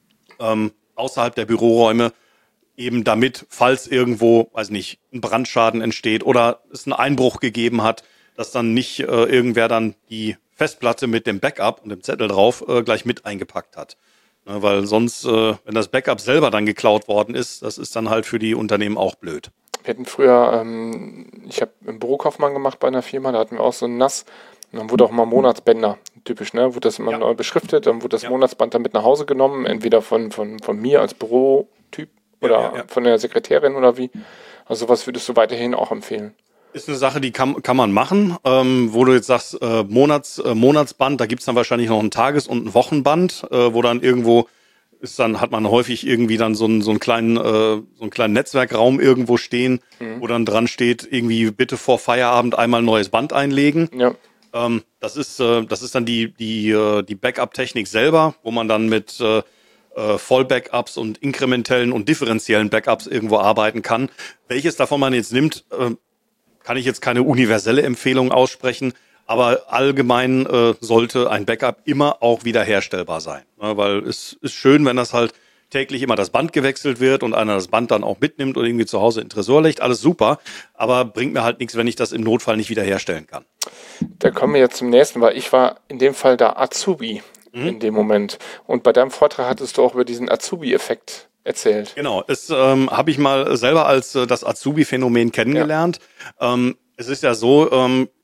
Ähm, außerhalb der Büroräume. Eben damit, falls irgendwo, weiß nicht, ein Brandschaden entsteht oder es einen Einbruch gegeben hat, dass dann nicht äh, irgendwer dann die Festplatte mit dem Backup und dem Zettel drauf äh, gleich mit eingepackt hat. Ne, weil sonst, äh, wenn das Backup selber dann geklaut worden ist, das ist dann halt für die Unternehmen auch blöd. Wir hatten früher, ähm, ich habe einen Bürokaufmann gemacht bei einer Firma, da hatten wir auch so ein N A S und dann wurde auch mal Monatsbänder, typisch, ne, wurde das immer ja. neu beschriftet, dann wurde das ja. Monatsband dann mit nach Hause genommen, entweder von, von, von mir als Bürotyp oder ja, ja, ja. von der Sekretärin oder wie. Also was würdest du weiterhin auch empfehlen? Ist eine Sache, die kann, kann man machen. Ähm, wo du jetzt sagst, äh, Monats, äh, Monatsband, da gibt's dann wahrscheinlich noch ein Tages- und ein Wochenband, äh, wo dann irgendwo ist dann, hat man häufig irgendwie dann so einen, so einen kleinen, äh, so einen kleinen Netzwerkraum irgendwo stehen, mhm. wo dann dran steht, irgendwie bitte vor Feierabend einmal ein neues Band einlegen. Ja. Ähm, das ist, äh, das ist dann die, die, äh, die Backup-Technik selber, wo man dann mit äh, äh, Voll-Backups und inkrementellen und differenziellen Backups irgendwo arbeiten kann. Welches davon man jetzt nimmt, äh, kann ich jetzt keine universelle Empfehlung aussprechen, aber allgemein äh, sollte ein Backup immer auch wiederherstellbar sein. Ja, weil es ist schön, wenn das halt täglich immer das Band gewechselt wird und einer das Band dann auch mitnimmt und irgendwie zu Hause in den Tresor legt, alles super, aber bringt mir halt nichts, wenn ich das im Notfall nicht wiederherstellen kann. Da kommen wir jetzt zum nächsten, weil ich war in dem Fall der Azubi mhm. in dem Moment. Und bei deinem Vortrag hattest du auch über diesen Azubi-Effekt erzählt. Genau, das ähm, habe ich mal selber als äh, das Azubi-Phänomen kennengelernt. Ja. Ähm, es ist ja so, ähm,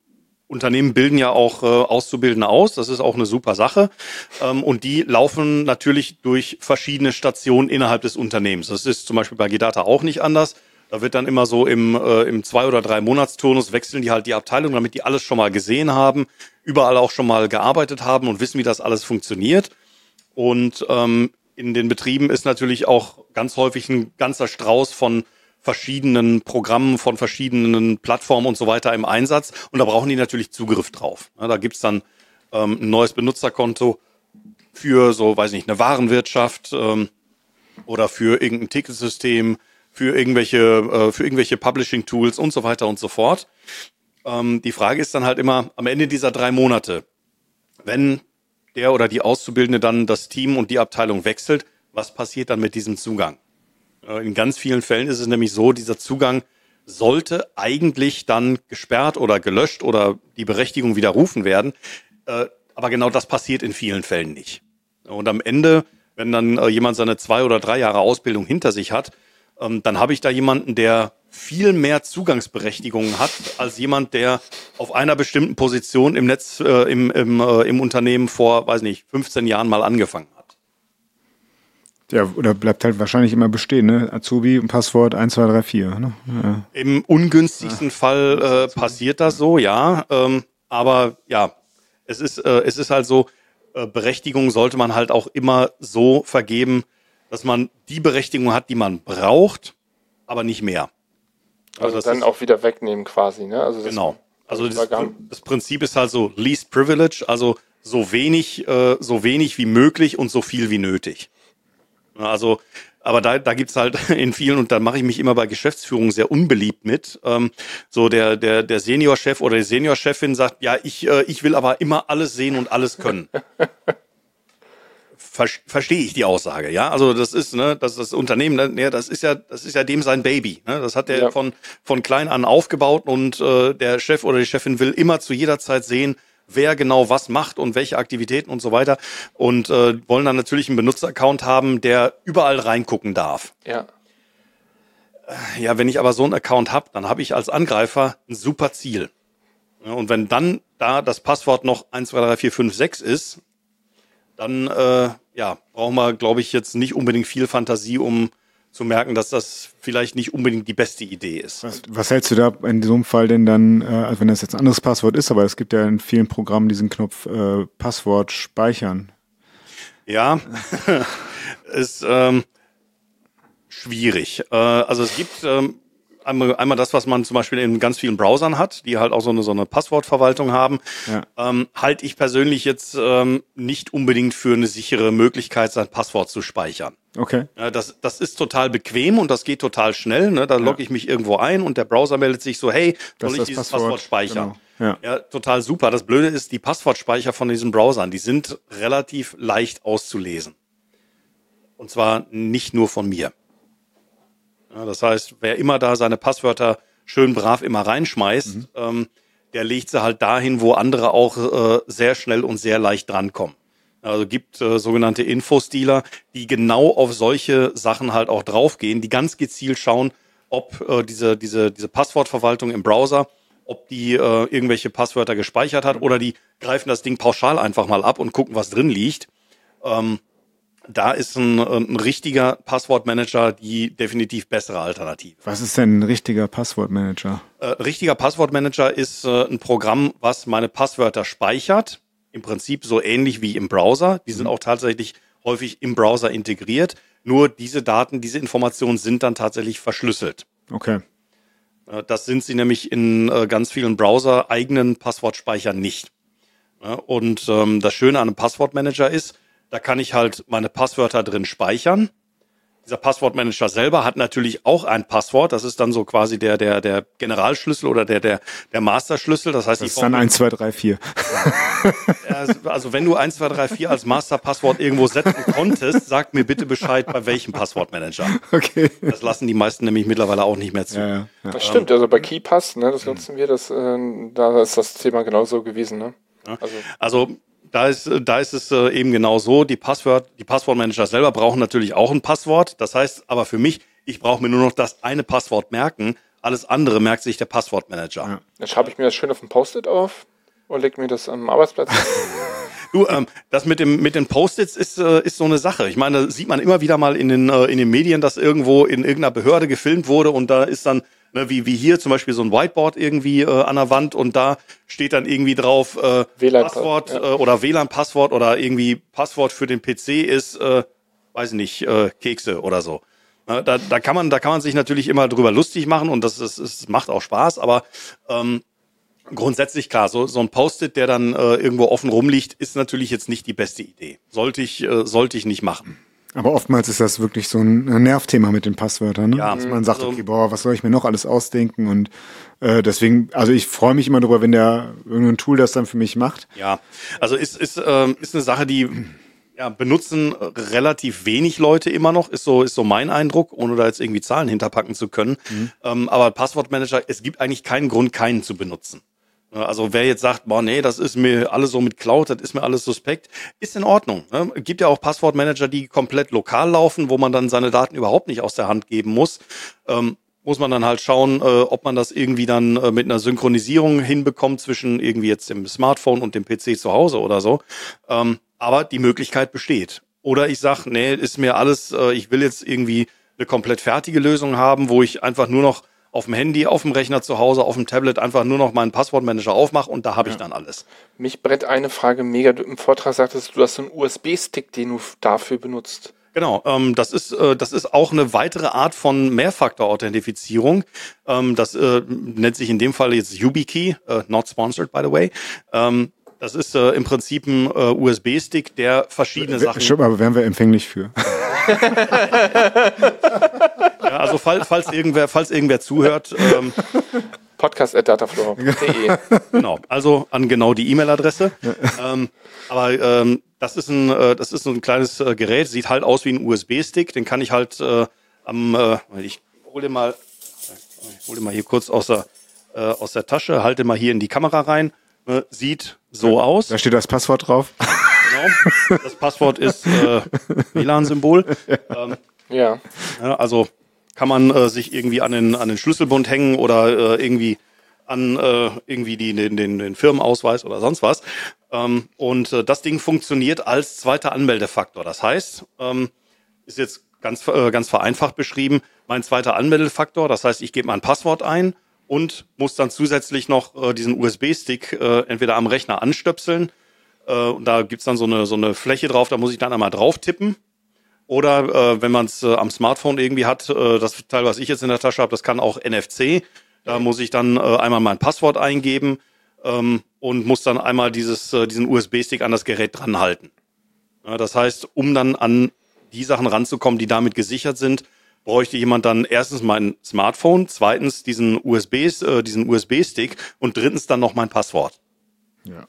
Unternehmen bilden ja auch äh, Auszubildende aus, das ist auch eine super Sache. Ähm, und die laufen natürlich durch verschiedene Stationen innerhalb des Unternehmens. Das ist zum Beispiel bei Gedata auch nicht anders. Da wird dann immer so im, äh, im Zwei- oder Drei-Monats-Turnus wechseln die halt die Abteilung, damit die alles schon mal gesehen haben, überall auch schon mal gearbeitet haben und wissen, wie das alles funktioniert. Und ähm, in den Betrieben ist natürlich auch ganz häufig ein ganzer Strauß von verschiedenen Programmen, von verschiedenen Plattformen und so weiter im Einsatz. Und da brauchen die natürlich Zugriff drauf. Ja, da gibt's dann ähm, ein neues Benutzerkonto für so, weiß nicht, eine Warenwirtschaft ähm, oder für irgendein Ticketsystem, für irgendwelche, äh, für irgendwelche Publishing-Tools und so weiter und so fort. Ähm, die Frage ist dann halt immer, am Ende dieser drei Monate, wenn der oder die Auszubildende dann das Team und die Abteilung wechselt, was passiert dann mit diesem Zugang? In ganz vielen Fällen ist es nämlich so, dieser Zugang sollte eigentlich dann gesperrt oder gelöscht oder die Berechtigung widerrufen werden. Aber genau das passiert in vielen Fällen nicht. Und am Ende, wenn dann jemand seine zwei oder drei Jahre Ausbildung hinter sich hat, dann habe ich da jemanden, der viel mehr Zugangsberechtigungen hat als jemand, der auf einer bestimmten Position im Netz, äh, im, im, äh, im Unternehmen vor, weiß nicht, fünfzehn Jahren mal angefangen hat. Ja, oder bleibt halt wahrscheinlich immer bestehen, ne? Azubi und Passwort eins, zwei, drei, vier. Ne? Ja. Im ungünstigsten ja. Fall äh, passiert das so, ja. Ähm, aber ja, es ist, äh, es ist halt so, äh, Berechtigung sollte man halt auch immer so vergeben, dass man die Berechtigung hat, die man braucht, aber nicht mehr. Also, also dann auch wieder wegnehmen quasi, ne? Also das genau. Also das, das Prinzip ist halt so least privilege, also so wenig, äh, so wenig wie möglich und so viel wie nötig. Also, aber da, da gibt's halt in vielen, und da mache ich mich immer bei Geschäftsführung sehr unbeliebt mit. Ähm, so der, der, der Seniorchef oder die Seniorchefin sagt, ja, ich, äh, ich will aber immer alles sehen und alles können. Ver, verstehe ich die Aussage, ja? Also das ist, ne, das das Unternehmen, ne, das ist ja, das ist ja dem sein Baby. Ne? Das hat er ja. von von klein an aufgebaut und äh, der Chef oder die Chefin will immer zu jeder Zeit sehen, wer genau was macht und welche Aktivitäten und so weiter. Und äh, wollen dann natürlich einen Benutzeraccount haben, der überall reingucken darf. Ja. Ja, wenn ich aber so einen Account habe, dann habe ich als Angreifer ein super Ziel. Ja, und wenn dann da das Passwort noch eins, zwei, drei, vier, fünf, sechs ist, dann äh, ja, brauchen wir, glaube ich, jetzt nicht unbedingt viel Fantasie, um zu merken, dass das vielleicht nicht unbedingt die beste Idee ist. Was, was hältst du da in so einem Fall denn dann, äh, also wenn das jetzt ein anderes Passwort ist, aber es gibt ja in vielen Programmen diesen Knopf äh, Passwort speichern. Ja, ist ähm, schwierig. Äh, also es gibt ähm, einmal, einmal das, was man zum Beispiel in ganz vielen Browsern hat, die halt auch so eine, so eine Passwortverwaltung haben, ja. ähm, halte ich persönlich jetzt ähm, nicht unbedingt für eine sichere Möglichkeit, sein Passwort zu speichern. Okay. Ja, das, das ist total bequem und das geht total schnell. Ne? Da logge ich mich irgendwo ein und der Browser meldet sich so, hey, soll ich dieses Passwort, Passwort speichern? Genau. Ja. Ja, total super. Das Blöde ist, die Passwortspeicher von diesen Browsern, die sind relativ leicht auszulesen. Und zwar nicht nur von mir. Ja, das heißt, wer immer da seine Passwörter schön brav immer reinschmeißt, mhm. ähm, der legt sie halt dahin, wo andere auch äh, sehr schnell und sehr leicht drankommen. Also gibt äh, sogenannte Infostealer, die genau auf solche Sachen halt auch draufgehen, die ganz gezielt schauen, ob äh, diese, diese, diese Passwortverwaltung im Browser, ob die äh, irgendwelche Passwörter gespeichert hat oder die greifen das Ding pauschal einfach mal ab und gucken, was drin liegt. Ähm, da ist ein, ein richtiger Passwortmanager die definitiv bessere Alternative. Was ist denn ein richtiger Passwortmanager? Äh, richtiger Passwortmanager ist äh, ein Programm, was meine Passwörter speichert. Im Prinzip so ähnlich wie im Browser. Die sind auch tatsächlich häufig im Browser integriert. Nur diese Daten, diese Informationen sind dann tatsächlich verschlüsselt. Okay. Das sind sie nämlich in ganz vielen Browser-eigenen Passwortspeichern nicht. Und ähm, das Schöne an einem Passwortmanager ist, da kann ich halt meine Passwörter drin speichern. Dieser Passwortmanager selber hat natürlich auch ein Passwort. Das ist dann so quasi der der der Generalschlüssel oder der der der Masterschlüssel. Das heißt, das ist dann eins, zwei, drei, vier. Also wenn du eins, zwei, drei, vier als Masterpasswort irgendwo setzen konntest, sag mir bitte Bescheid, bei welchem Passwortmanager. Okay. Das lassen die meisten nämlich mittlerweile auch nicht mehr zu. Ja, ja, ja. Das stimmt. Also bei KeyPass, ne, das nutzen wir. Das, äh, da ist das Thema genauso gewesen. Ne? Also, also Da ist, da ist es äh, eben genau so, die Passwort, die Passwortmanager selber brauchen natürlich auch ein Passwort. Das heißt aber für mich, ich brauche mir nur noch das eine Passwort merken. Alles andere merkt sich der Passwortmanager. Ja. Dann schreibe ich mir das schön auf ein Post-it auf. Oder legt mir das am Arbeitsplatz? Du, ähm, das mit dem mit den Post-its ist äh, ist so eine Sache. Ich meine, das sieht man immer wieder mal in den äh, in den Medien, dass irgendwo in irgendeiner Behörde gefilmt wurde und da ist dann ne, wie wie hier zum Beispiel so ein Whiteboard irgendwie äh, an der Wand und da steht dann irgendwie drauf äh, W L A N Passwort ja. äh, oder W L A N-Passwort oder irgendwie Passwort für den P C ist äh, weiß nicht äh, Kekse oder so. Da, da kann man, da kann man sich natürlich immer drüber lustig machen und das ist, es macht auch Spaß, aber ähm, grundsätzlich klar, so, so ein Post-it, der dann äh, irgendwo offen rumliegt, ist natürlich jetzt nicht die beste Idee. Sollte ich, äh, sollte ich nicht machen. Aber oftmals ist das wirklich so ein Nervthema mit den Passwörtern, ne? Ja, dass man sagt, also, okay, boah, was soll ich mir noch alles ausdenken und äh, deswegen, also ich freue mich immer drüber, wenn der irgendein Tool das dann für mich macht. Ja, also ist, ist, ähm, ist eine Sache, die ja, benutzen relativ wenig Leute immer noch, ist so, ist so mein Eindruck, ohne da jetzt irgendwie Zahlen hinterpacken zu können. Mhm. Ähm, aber Passwortmanager, es gibt eigentlich keinen Grund, keinen zu benutzen. Also wer jetzt sagt, boah, nee, das ist mir alles so mit Cloud, das ist mir alles suspekt, ist in Ordnung. Ne? Es gibt ja auch Passwortmanager, die komplett lokal laufen, wo man dann seine Daten überhaupt nicht aus der Hand geben muss. Ähm, muss man dann halt schauen, äh, ob man das irgendwie dann äh, mit einer Synchronisierung hinbekommt zwischen irgendwie jetzt dem Smartphone und dem P C zu Hause oder so. Ähm, aber die Möglichkeit besteht. Oder ich sag, nee, ist mir alles, äh, ich will jetzt irgendwie eine komplett fertige Lösung haben, wo ich einfach nur noch auf dem Handy, auf dem Rechner zu Hause, auf dem Tablet einfach nur noch meinen Passwortmanager aufmache und da habe ja. ich dann alles. Mich brennt eine Frage mega. Du im Vortrag sagtest, du hast so einen U S B-Stick, den du dafür benutzt. Genau, ähm, das ist äh, das ist auch eine weitere Art von Mehrfaktor-Authentifizierung. Ähm, das äh, nennt sich in dem Fall jetzt YubiKey, äh, not sponsored by the way. Ähm, das ist äh, im Prinzip ein äh, U S B-Stick, der verschiedene Sachen... Stimmt, aber wären wir empfänglich für. Ja, also fall, falls irgendwer falls irgendwer zuhört... Ähm, podcast at dataflow punkt de Genau, also an genau die E-Mail-Adresse. ähm, aber ähm, das ist ein äh, das ist so ein kleines äh, Gerät, sieht halt aus wie ein U S B-Stick. Den kann ich halt äh, am äh, ich hole den mal ich hole den mal hier kurz aus der äh, aus der Tasche, halte mal hier in die Kamera rein. Äh, sieht so aus. Da steht das Passwort drauf. Genau. Das Passwort ist äh, W L A N-Symbol. Ähm, ja. ja. Also kann man äh, sich irgendwie an den an den Schlüsselbund hängen oder äh, irgendwie an äh, irgendwie die, den, den, den Firmenausweis oder sonst was. Ähm, und äh, das Ding funktioniert als zweiter Anmeldefaktor. Das heißt, ähm, ist jetzt ganz, äh, ganz vereinfacht beschrieben, mein zweiter Anmeldefaktor. Das heißt, ich gebe mein Passwort ein und muss dann zusätzlich noch äh, diesen U S B-Stick äh, entweder am Rechner anstöpseln. Äh, und da gibt's dann so eine, so eine Fläche drauf, da muss ich dann einmal drauf tippen. Oder äh, wenn man es äh, am Smartphone irgendwie hat, äh, das Teil, was ich jetzt in der Tasche habe, das kann auch N F C. Da muss ich dann äh, einmal mein Passwort eingeben ähm, und muss dann einmal dieses, äh, diesen U S B-Stick an das Gerät dran halten. Ja, das heißt, um dann an die Sachen ranzukommen, die damit gesichert sind, bräuchte jemand dann erstens mein Smartphone, zweitens diesen U S B, äh, diesen U S B-Stick und drittens dann noch mein Passwort. Ja.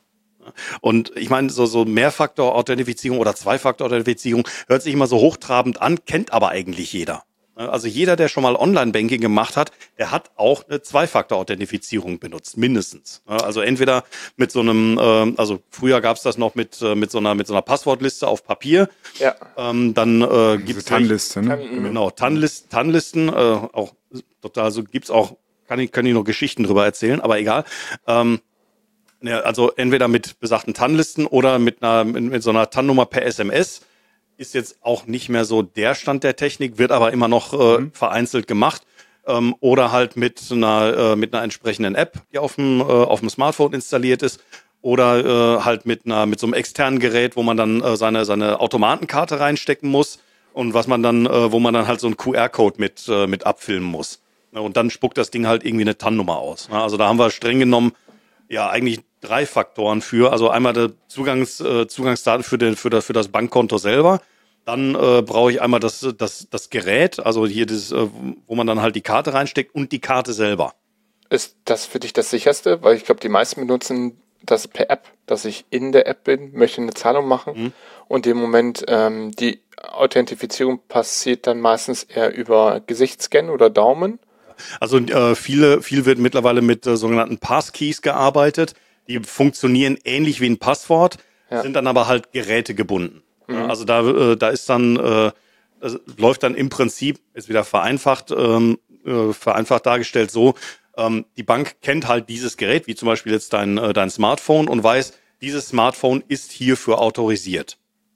Und ich meine, so, so Mehrfaktor-Authentifizierung oder Zweifaktor-Authentifizierung hört sich immer so hochtrabend an, kennt aber eigentlich jeder. Also jeder, der schon mal Online-Banking gemacht hat, der hat auch eine Zweifaktor-Authentifizierung benutzt, mindestens. Also entweder mit so einem, äh, also früher gab's das noch mit äh, mit so einer mit so einer Passwortliste auf Papier. Ja. Ähm, dann äh, gibt's TAN-Liste, ne? Tan- genau TAN-Listen, TAN-Listen, äh, auch total. Also gibt's auch, kann ich kann ich noch Geschichten drüber erzählen, aber egal. Ähm, ja, also entweder mit besagten TAN-Listen oder mit einer mit, mit so einer TAN-Nummer per S M S. Ist jetzt auch nicht mehr so der Stand der Technik, wird aber immer noch äh, mhm. vereinzelt gemacht. Ähm, oder halt mit einer, äh, mit einer entsprechenden App, die auf dem, äh, auf dem Smartphone installiert ist. Oder äh, halt mit einer, mit so einem externen Gerät, wo man dann äh, seine, seine Automatenkarte reinstecken muss. Und was man dann, äh, wo man dann halt so einen Q R-Code mit, äh, mit abfilmen muss. Und dann spuckt das Ding halt irgendwie eine TAN-Nummer aus. Also da haben wir streng genommen ja eigentlich drei Faktoren für. Also einmal der Zugangs, äh, Zugangsdaten für, den, für, das, für das Bankkonto selber. Dann äh, brauche ich einmal das, das, das Gerät, also hier das, äh, wo man dann halt die Karte reinsteckt und die Karte selber. Ist das für dich das sicherste? Weil ich glaube, die meisten benutzen das per App, dass ich in der App bin, möchte eine Zahlung machen mhm. und im Moment ähm, die Authentifizierung passiert dann meistens eher über Gesichtsscan oder Daumen. Also äh, viele, viel wird mittlerweile mit äh, sogenannten Passkeys gearbeitet. Die funktionieren ähnlich wie ein Passwort, ja. sind dann aber halt gerätegebunden. Mhm. Ja, also da, äh, da ist dann, äh, das läuft dann im Prinzip, ist wieder vereinfacht, ähm, äh, vereinfacht dargestellt so, Ähm, die Bank kennt halt dieses Gerät, wie zum Beispiel jetzt dein, äh, dein Smartphone, und weiß, dieses Smartphone ist hierfür autorisiert.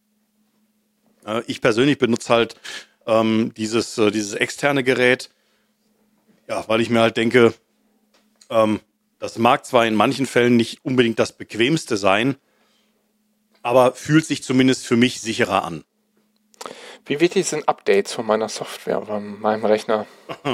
Äh, ich persönlich benutze halt ähm, dieses, äh, dieses externe Gerät, ja, weil ich mir halt denke, ähm, das mag zwar in manchen Fällen nicht unbedingt das bequemste sein, aber fühlt sich zumindest für mich sicherer an. Wie wichtig sind Updates von meiner Software, von meinem Rechner?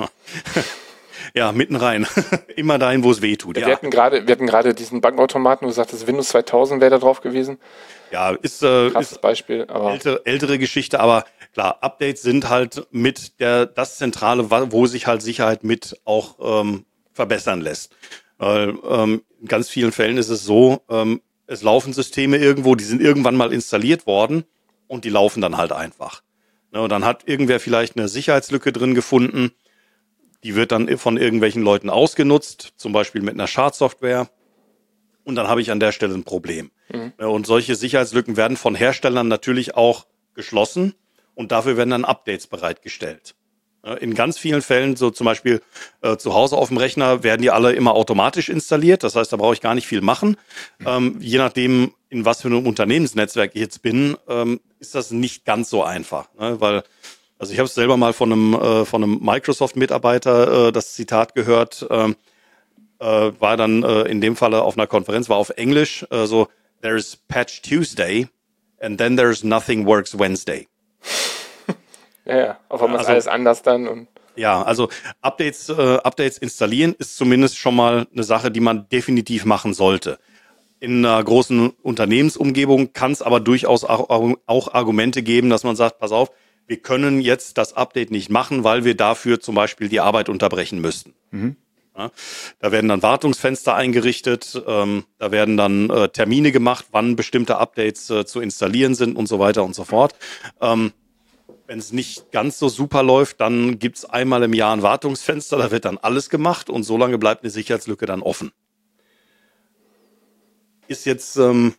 Ja, mitten rein. Immer dahin, wo es weh tut. Wir Ja. hatten gerade, wir hatten gerade diesen Bankautomaten, wo du sagtest, Windows zweitausend wäre da drauf gewesen. Ja, ist, äh, Krasses ist Beispiel, aber ältere, ältere Geschichte, aber klar, Updates sind halt mit der das Zentrale, wo sich halt Sicherheit mit auch ähm, verbessern lässt. Weil ähm, in ganz vielen Fällen ist es so, ähm, es laufen Systeme irgendwo, die sind irgendwann mal installiert worden und die laufen dann halt einfach. Ne, und dann hat irgendwer vielleicht eine Sicherheitslücke drin gefunden, die wird dann von irgendwelchen Leuten ausgenutzt, zum Beispiel mit einer Schadsoftware, und dann habe ich an der Stelle ein Problem. Mhm. Ja, und solche Sicherheitslücken werden von Herstellern natürlich auch geschlossen und dafür werden dann Updates bereitgestellt. In ganz vielen Fällen, so zum Beispiel äh, zu Hause auf dem Rechner, werden die alle immer automatisch installiert. Das heißt, da brauche ich gar nicht viel machen. Ähm, je nachdem, in was für einem Unternehmensnetzwerk ich jetzt bin, ähm, ist das nicht ganz so einfach. Ne? Weil, also ich habe es selber mal von einem, äh, von einem Microsoft-Mitarbeiter äh, das Zitat gehört, äh, äh, war dann äh, in dem Falle auf einer Konferenz, war auf Englisch, äh, so, there's Patch Tuesday and then there's Nothing Works Wednesday. ja, ja, auf einmal also, ist alles anders dann. Und ja, also Updates, äh, Updates installieren ist zumindest schon mal eine Sache, die man definitiv machen sollte. In einer großen Unternehmensumgebung kann es aber durchaus auch, auch Argumente geben, dass man sagt, pass auf, wir können jetzt das Update nicht machen, weil wir dafür zum Beispiel die Arbeit unterbrechen müssten. Mhm. Ja, da werden dann Wartungsfenster eingerichtet, ähm, da werden dann äh, Termine gemacht, wann bestimmte Updates äh, zu installieren sind und so weiter und so fort. Ähm, Wenn es nicht ganz so super läuft, dann gibt's einmal im Jahr ein Wartungsfenster, da wird dann alles gemacht und so lange bleibt eine Sicherheitslücke dann offen. Ist jetzt ähm,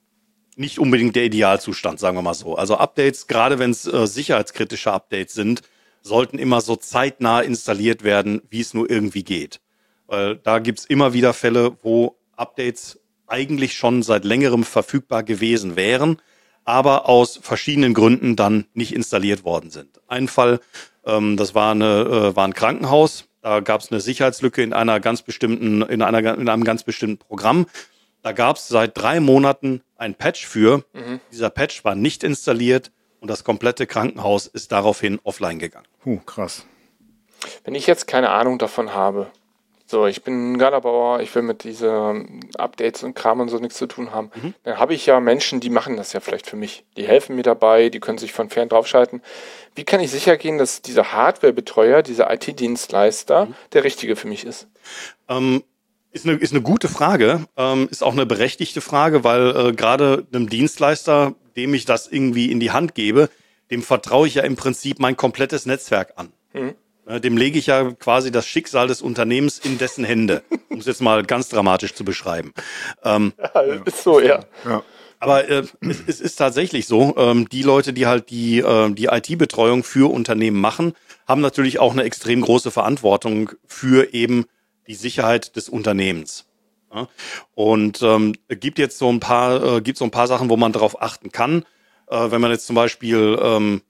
nicht unbedingt der Idealzustand, sagen wir mal so. Also Updates, gerade wenn es äh, sicherheitskritische Updates sind, sollten immer so zeitnah installiert werden, wie es nur irgendwie geht. Weil da gibt's immer wieder Fälle, wo Updates eigentlich schon seit längerem verfügbar gewesen wären, aber aus verschiedenen Gründen dann nicht installiert worden sind. Ein Fall, ähm, das war, eine, äh, war ein Krankenhaus, da gab es eine Sicherheitslücke in einer ganz bestimmten, in einer, in einem ganz bestimmten Programm. Da gab es seit drei Monaten ein Patch für. Mhm. Dieser Patch war nicht installiert und das komplette Krankenhaus ist daraufhin offline gegangen. Huh, krass. Wenn ich jetzt keine Ahnung davon habe, so, ich bin ein Galabauer, ich will mit diesen Updates und Kram und so nichts zu tun haben. Mhm. Dann habe ich ja Menschen, die machen das ja vielleicht für mich. Die helfen mir dabei, die können sich von fern draufschalten. Wie kann ich sicher gehen, dass dieser Hardwarebetreuer, dieser I T-Dienstleister, mhm. der richtige für mich ist? Ähm, ist eine, ist eine gute Frage, ähm, ist auch eine berechtigte Frage, weil äh, gerade einem Dienstleister, dem ich das irgendwie in die Hand gebe, dem vertraue ich ja im Prinzip mein komplettes Netzwerk an. Mhm. Dem lege ich ja quasi das Schicksal des Unternehmens in dessen Hände, um es jetzt mal ganz dramatisch zu beschreiben. Ähm, ja, ist so, ja. ja. Aber äh, es, es ist tatsächlich so, ähm, die Leute, die halt die, äh, die I T-Betreuung für Unternehmen machen, haben natürlich auch eine extrem große Verantwortung für eben die Sicherheit des Unternehmens. Ja? Und ähm, gibt jetzt so ein paar, äh, gibt so ein paar Sachen, wo man darauf achten kann. Äh, wenn man jetzt zum Beispiel ähm,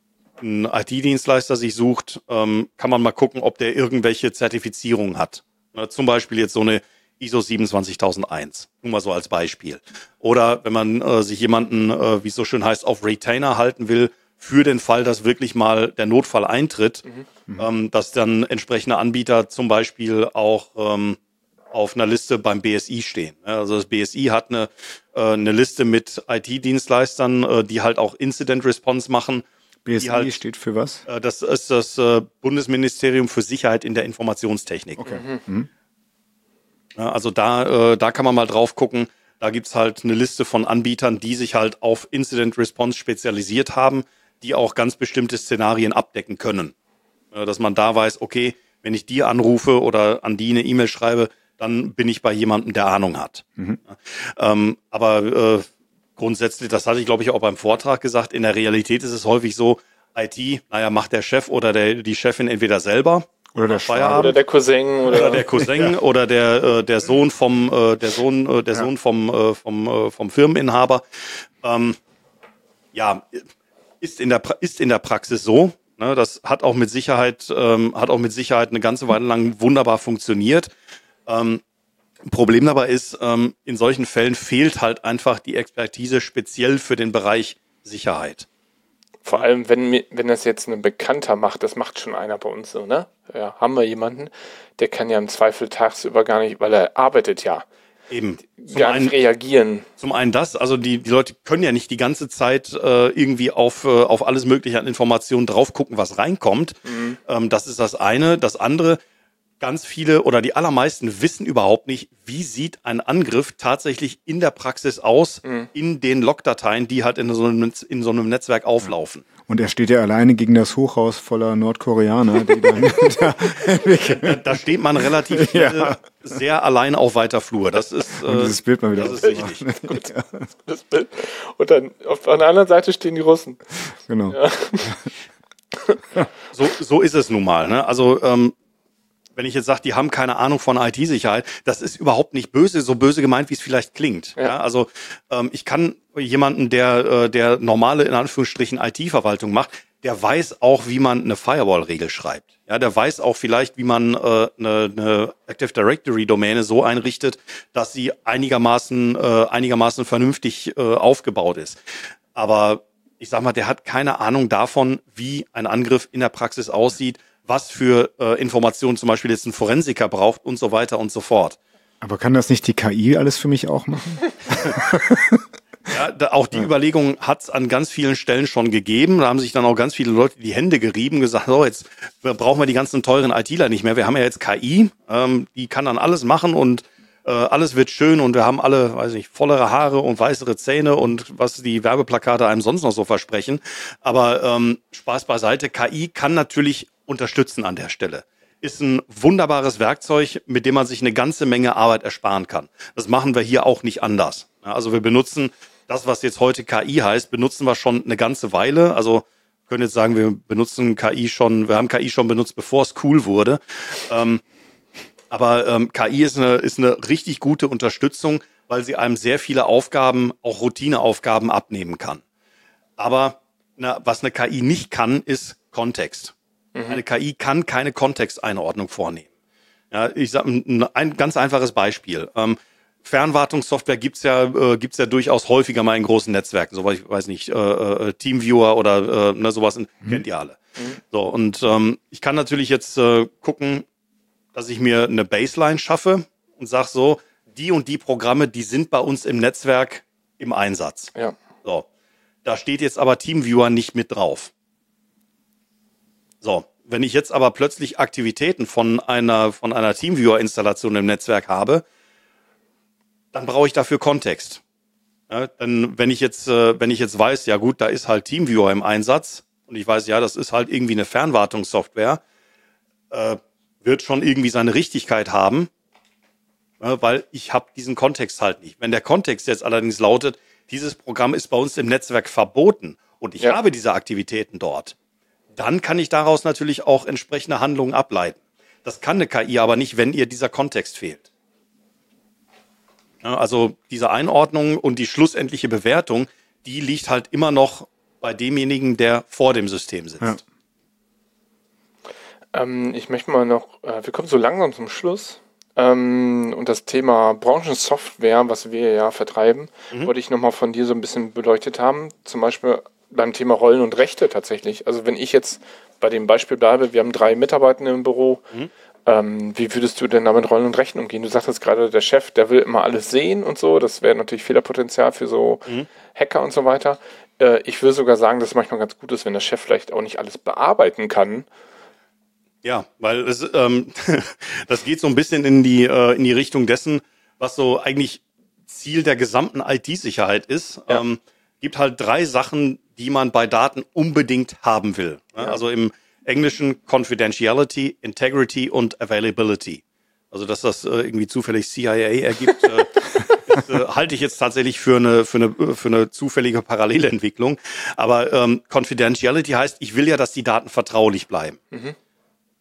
ein I T-Dienstleister sich sucht, ähm, kann man mal gucken, ob der irgendwelche Zertifizierungen hat. Na, zum Beispiel jetzt so eine I S O siebenundzwanzigtausendeins, nur mal so als Beispiel. Oder wenn man äh, sich jemanden, äh, wie es so schön heißt, auf Retainer halten will, für den Fall, dass wirklich mal der Notfall eintritt, mhm. ähm, dass dann entsprechende Anbieter zum Beispiel auch ähm, auf einer Liste beim B S I stehen. Also das B S I hat eine, äh, eine Liste mit I T-Dienstleistern, äh, die halt auch Incident Response machen. B S I halt, steht für was? Äh, das ist das äh, Bundesministerium für Sicherheit in der Informationstechnik. Okay. Mhm. Ja, also da, äh, da kann man mal drauf gucken. Da gibt's halt eine Liste von Anbietern, die sich halt auf Incident Response spezialisiert haben, die auch ganz bestimmte Szenarien abdecken können. Äh, dass man da weiß, okay, wenn ich die anrufe oder an die eine E-Mail schreibe, dann bin ich bei jemandem, der Ahnung hat. Mhm. Ja, ähm, aber äh, grundsätzlich, das hatte ich, glaube ich, auch beim Vortrag gesagt, in der Realität ist es häufig so, I T, naja, macht der Chef oder der, die Chefin entweder selber Oder der Feierabend. Oder der Cousin. Oder, oder der Cousin ja. oder der, äh, der Sohn vom, äh, der Sohn, äh, der ja. Sohn vom, äh, vom, äh, vom Firmeninhaber. Ähm, ja, ist in der, pra- ist in der Praxis so. Ne? Das hat auch mit Sicherheit, ähm, hat auch mit Sicherheit eine ganze Weile lang wunderbar funktioniert. Ähm, Problem dabei ist, ähm, in solchen Fällen fehlt halt einfach die Expertise speziell für den Bereich Sicherheit. Vor allem, wenn, mir- wenn das jetzt ein Bekannter macht, das macht schon einer bei uns so, ne? Ja, haben wir jemanden, der kann ja im Zweifel tagsüber gar nicht, weil er arbeitet ja, Eben. Zum gar einen, nicht reagieren. zum einen das, also die, die Leute können ja nicht die ganze Zeit äh, irgendwie auf, äh, auf alles Mögliche an Informationen drauf gucken, was reinkommt. Mhm. Ähm, das ist das eine. Das andere, ganz viele oder die allermeisten wissen überhaupt nicht, wie sieht ein Angriff tatsächlich in der Praxis aus, Mhm. in den Logdateien, die halt in so einem, in so einem Netzwerk auflaufen. Und er steht ja alleine gegen das Hochhaus voller Nordkoreaner, die dann da Da, da steht man relativ Ja. schnell sehr allein auf weiter Flur. Das ist, und äh, dieses Bild mal wieder das ist richtig. Gut, das Bild. Und dann auf an der anderen Seite stehen die Russen. Genau. Ja. So, so ist es nun mal. Ne? Also ähm, wenn ich jetzt sage, die haben keine Ahnung von I T-Sicherheit, das ist überhaupt nicht böse, so böse gemeint, wie es vielleicht klingt. Ja. Ja. Also ähm, ich kann jemanden, der äh, der normale, in Anführungsstrichen, I T-Verwaltung macht, der weiß auch, wie man eine Firewall-Regel schreibt. Ja, der weiß auch vielleicht, wie man äh, eine, eine Active Directory-Domäne so einrichtet, dass sie einigermaßen äh, einigermaßen vernünftig äh, aufgebaut ist. Aber ich sag mal, der hat keine Ahnung davon, wie ein Angriff in der Praxis aussieht, was für äh, Informationen zum Beispiel jetzt ein Forensiker braucht und so weiter und so fort. Aber kann das nicht die K I alles für mich auch machen? Ja, da, auch die ja. Überlegung hat es an ganz vielen Stellen schon gegeben. Da haben sich dann auch ganz viele Leute die Hände gerieben, gesagt, so, jetzt brauchen wir die ganzen teuren ITler nicht mehr. Wir haben ja jetzt K I, ähm, die kann dann alles machen und äh, alles wird schön und wir haben alle, weiß nicht, vollere Haare und weißere Zähne und was die Werbeplakate einem sonst noch so versprechen. Aber ähm, Spaß beiseite, K I kann natürlich unterstützen an der Stelle. Ist ein wunderbares Werkzeug, mit dem man sich eine ganze Menge Arbeit ersparen kann. Das machen wir hier auch nicht anders. Ja, also wir benutzen das, was jetzt heute K I heißt, benutzen wir schon eine ganze Weile. Also wir können jetzt sagen, wir benutzen K I schon, wir haben K I schon benutzt, bevor es cool wurde. Ähm, aber ähm, K I ist eine, ist eine richtig gute Unterstützung, weil sie einem sehr viele Aufgaben, auch Routineaufgaben abnehmen kann. Aber na, was eine K I nicht kann, ist Kontext. Mhm. Eine K I kann keine Kontexteinordnung vornehmen. Ja, ich sage ein, ein ganz einfaches Beispiel. Ähm, Fernwartungssoftware gibt's ja äh, gibt's ja durchaus häufiger mal in großen Netzwerken, so ich weiß nicht, äh, äh, Teamviewer oder äh, ne, sowas in, mhm. kennt ihr alle. Mhm. So und ähm, ich kann natürlich jetzt äh, gucken, dass ich mir eine Baseline schaffe und sag so, die und die Programme, die sind bei uns im Netzwerk im Einsatz. Ja. So, da steht jetzt aber Teamviewer nicht mit drauf. So, wenn ich jetzt aber plötzlich Aktivitäten von einer von einer Teamviewer-Installation im Netzwerk habe, dann brauche ich dafür Kontext. Ja, denn wenn ich jetzt, äh, wenn ich jetzt weiß, ja gut, da ist halt Teamviewer im Einsatz und ich weiß, ja, das ist halt irgendwie eine Fernwartungssoftware, äh, wird schon irgendwie seine Richtigkeit haben, äh, weil ich habe diesen Kontext halt nicht. Wenn der Kontext jetzt allerdings lautet, dieses Programm ist bei uns im Netzwerk verboten und ich ja. habe diese Aktivitäten dort, dann kann ich daraus natürlich auch entsprechende Handlungen ableiten. Das kann eine K I aber nicht, wenn ihr dieser Kontext fehlt. Also diese Einordnung und die schlussendliche Bewertung, die liegt halt immer noch bei demjenigen, der vor dem System sitzt. Ja. Ähm, ich möchte mal noch, äh, wir kommen so langsam zum Schluss. Ähm, und das Thema Branchensoftware, was wir ja vertreiben, mhm. wollte ich nochmal von dir so ein bisschen beleuchtet haben. Zum Beispiel beim Thema Rollen und Rechte tatsächlich. Also wenn ich jetzt bei dem Beispiel bleibe, wir haben drei Mitarbeiter im Büro, mhm. Ähm, wie würdest du denn da mit Rollen und Rechten umgehen? Du sagtest gerade, der Chef, der will immer alles sehen und so. Das wäre natürlich Fehlerpotenzial für so mhm. Hacker und so weiter. Äh, ich würde sogar sagen, dass es manchmal ganz gut ist, wenn der Chef vielleicht auch nicht alles bearbeiten kann. Ja, weil es, ähm, das geht so ein bisschen in die, äh, in die Richtung dessen, was so eigentlich Ziel der gesamten I T-Sicherheit ist. Ja. Ähm, gibt halt drei Sachen, die man bei Daten unbedingt haben will. Ja. Also im Englischen Confidentiality, Integrity und Availability. Also dass das äh, irgendwie zufällig C I A ergibt, äh, ist, äh, halte ich jetzt tatsächlich für eine für eine für eine zufällige Parallelentwicklung. Aber ähm, Confidentiality heißt, ich will ja, dass die Daten vertraulich bleiben. Mhm.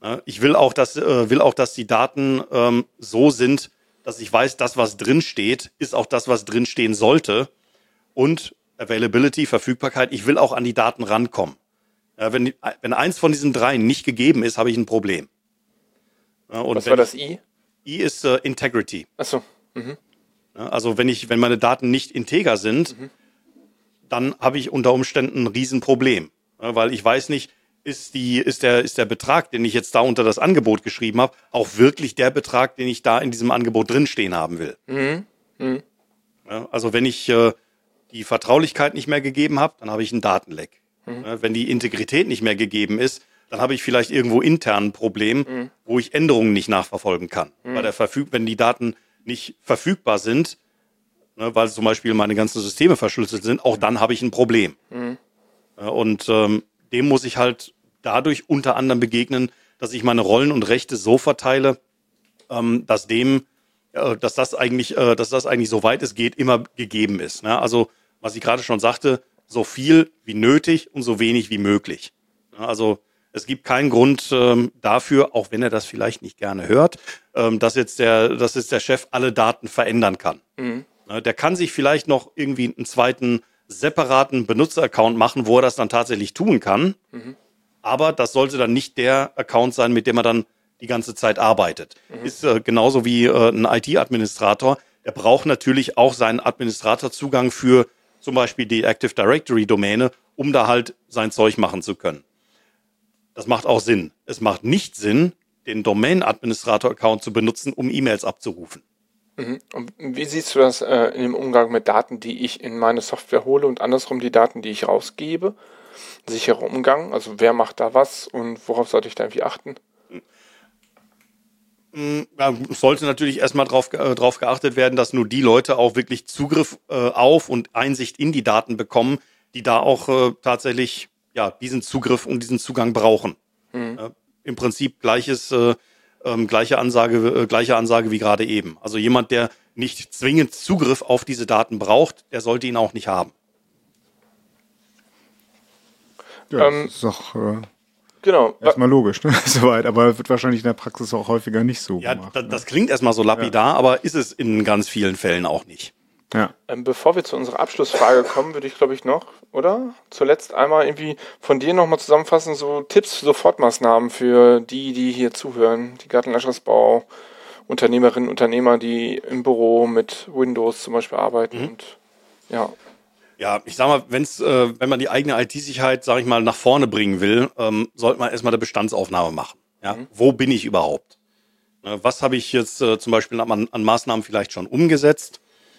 Ich will auch, dass, äh, will auch, dass die Daten ähm, so sind, dass ich weiß, das, was drin steht, ist auch das, was drin stehen sollte. Und Availability, Verfügbarkeit, ich will auch an die Daten rankommen. Ja, wenn, wenn eins von diesen drei nicht gegeben ist, habe ich ein Problem. Ja, und was war das I? I ist äh, Integrity. Ach so. Mhm. Ja, also wenn, ich, wenn meine Daten nicht integer sind, mhm. dann habe ich unter Umständen ein Riesenproblem. Ja, weil ich weiß nicht, Ist, die, ist, der, ist der Betrag, den ich jetzt da unter das Angebot geschrieben habe, auch wirklich der Betrag, den ich da in diesem Angebot drinstehen haben will. Mhm. Mhm. Ja, also wenn ich äh, die Vertraulichkeit nicht mehr gegeben habe, dann habe ich ein Datenleck. Mhm. Ja, wenn die Integrität nicht mehr gegeben ist, dann habe ich vielleicht irgendwo intern ein Problem, mhm. wo ich Änderungen nicht nachverfolgen kann. Mhm. Weil der Verfüg- wenn die Daten nicht verfügbar sind, ne, weil zum Beispiel meine ganzen Systeme verschlüsselt sind, auch dann habe ich ein Problem. Mhm. Ja, und ähm, dem muss ich halt dadurch unter anderem begegnen, dass ich meine Rollen und Rechte so verteile, ähm, dass dem, äh, dass das eigentlich, äh, dass das eigentlich so weit es geht, immer gegeben ist. Ne? Also, was ich gerade schon sagte, so viel wie nötig und so wenig wie möglich. Ja, also, es gibt keinen Grund ähm, dafür, auch wenn er das vielleicht nicht gerne hört, ähm, dass jetzt der, dass jetzt der Chef alle Daten verändern kann. Mhm. Ja, der kann sich vielleicht noch irgendwie einen zweiten separaten Benutzeraccount machen, wo er das dann tatsächlich tun kann. Mhm. Aber das sollte dann nicht der Account sein, mit dem er dann die ganze Zeit arbeitet. Mhm. Ist äh, genauso wie äh, ein I T-Administrator. Der braucht natürlich auch seinen Administratorzugang für zum Beispiel die Active Directory-Domäne, um da halt sein Zeug machen zu können. Das macht auch Sinn. Es macht nicht Sinn, den Domain-Administrator-Account zu benutzen, um E-Mails abzurufen. Mhm. Und wie siehst du das äh, in dem Umgang mit Daten, die ich in meine Software hole und andersrum die Daten, die ich rausgebe? Sicherer Umgang, also wer macht da was und worauf sollte ich da irgendwie achten? Ja, sollte natürlich erstmal drauf, äh, drauf geachtet werden, dass nur die Leute auch wirklich Zugriff äh, auf und Einsicht in die Daten bekommen, die da auch äh, tatsächlich ja, diesen Zugriff und diesen Zugang brauchen. Mhm. Äh, Im Prinzip gleiches äh, Ähm, gleiche Ansage, äh, gleiche Ansage wie gerade eben. Also jemand, der nicht zwingend Zugriff auf diese Daten braucht, der sollte ihn auch nicht haben. Ja, Ähm, das ist doch äh, genau. erstmal logisch, ne? Soweit, aber wird wahrscheinlich in der Praxis auch häufiger nicht so Ja, gemacht. da, ne? das klingt erstmal so lapidar, ja. aber ist es in ganz vielen Fällen auch nicht. Ja. Ähm, bevor wir zu unserer Abschlussfrage kommen, würde ich, glaube ich, noch, oder? Zuletzt einmal irgendwie von dir nochmal zusammenfassen, so Tipps, Sofortmaßnahmen für die, die hier zuhören, die Gartenlandschaftsbau, Unternehmerinnen, Unternehmer, die im Büro mit Windows zum Beispiel arbeiten. Mhm. Und ja. Ja, ich sag mal, wenn's, äh, wenn man die eigene I T-Sicherheit, sage ich mal, nach vorne bringen will, ähm, sollte man erstmal eine Bestandsaufnahme machen. Ja? Mhm. Wo bin ich überhaupt? Äh, was habe ich jetzt äh, zum Beispiel an, an Maßnahmen vielleicht schon umgesetzt?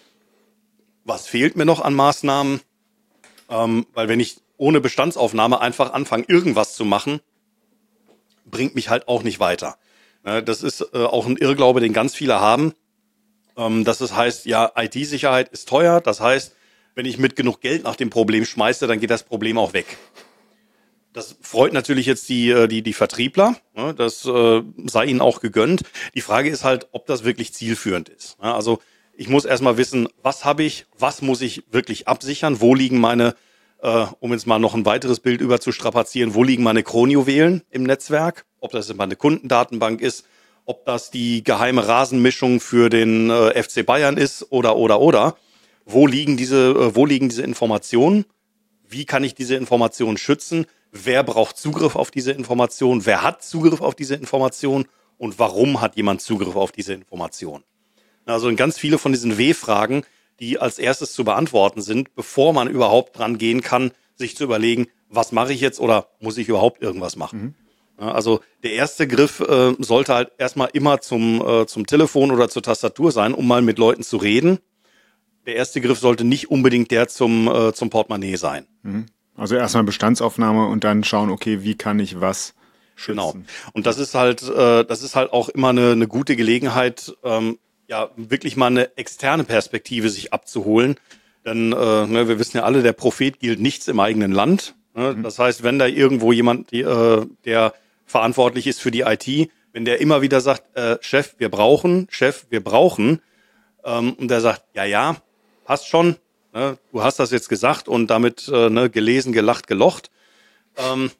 Was fehlt mir noch an Maßnahmen? Ähm, weil wenn ich ohne Bestandsaufnahme einfach anfange, irgendwas zu machen, bringt mich halt auch nicht weiter. Äh, das ist äh, auch ein Irrglaube, den ganz viele haben. Ähm, dass es heißt, ja, I T-Sicherheit ist teuer. Das heißt, wenn ich mit genug Geld nach dem Problem schmeiße, dann geht das Problem auch weg. Das freut natürlich jetzt die, die, die Vertriebler. Das äh, sei ihnen auch gegönnt. Die Frage ist halt, ob das wirklich zielführend ist. Also ich muss erstmal wissen, was habe ich, was muss ich wirklich absichern, wo liegen meine, äh, um jetzt mal noch ein weiteres Bild über zu strapazieren, wo liegen meine Kronjuwelen im Netzwerk, ob das jetzt meine Kundendatenbank ist, ob das die geheime Rasenmischung für den äh, F C Bayern ist oder, oder, oder. Wo liegen diese, äh, wo liegen diese Informationen? Wie kann ich diese Informationen schützen? Wer braucht Zugriff auf diese Informationen? Wer hat Zugriff auf diese Informationen? Und warum hat jemand Zugriff auf diese Informationen? Also ganz viele von diesen W-Fragen, die als erstes zu beantworten sind, bevor man überhaupt dran gehen kann, sich zu überlegen, was mache ich jetzt oder muss ich überhaupt irgendwas machen? Mhm. Also der erste Griff äh, sollte halt erstmal immer zum, äh, zum Telefon oder zur Tastatur sein, um mal mit Leuten zu reden. Der erste Griff sollte nicht unbedingt der zum, äh, zum Portemonnaie sein. Mhm. Also erstmal Bestandsaufnahme und dann schauen, okay, wie kann ich was schützen? Genau. Und das ist halt, äh, das ist halt auch immer eine, eine gute Gelegenheit, ähm, ja, wirklich mal eine externe Perspektive sich abzuholen. Denn äh, ne, wir wissen ja alle, der Prophet gilt nichts im eigenen Land. Ne? Mhm. Das heißt, wenn da irgendwo jemand, die, äh, der verantwortlich ist für die I T, wenn der immer wieder sagt, äh, Chef, wir brauchen, Chef, wir brauchen, ähm, und der sagt, ja, ja, passt schon, ne? Du hast das jetzt gesagt und damit äh, ne, gelesen, gelacht, gelocht. Ähm,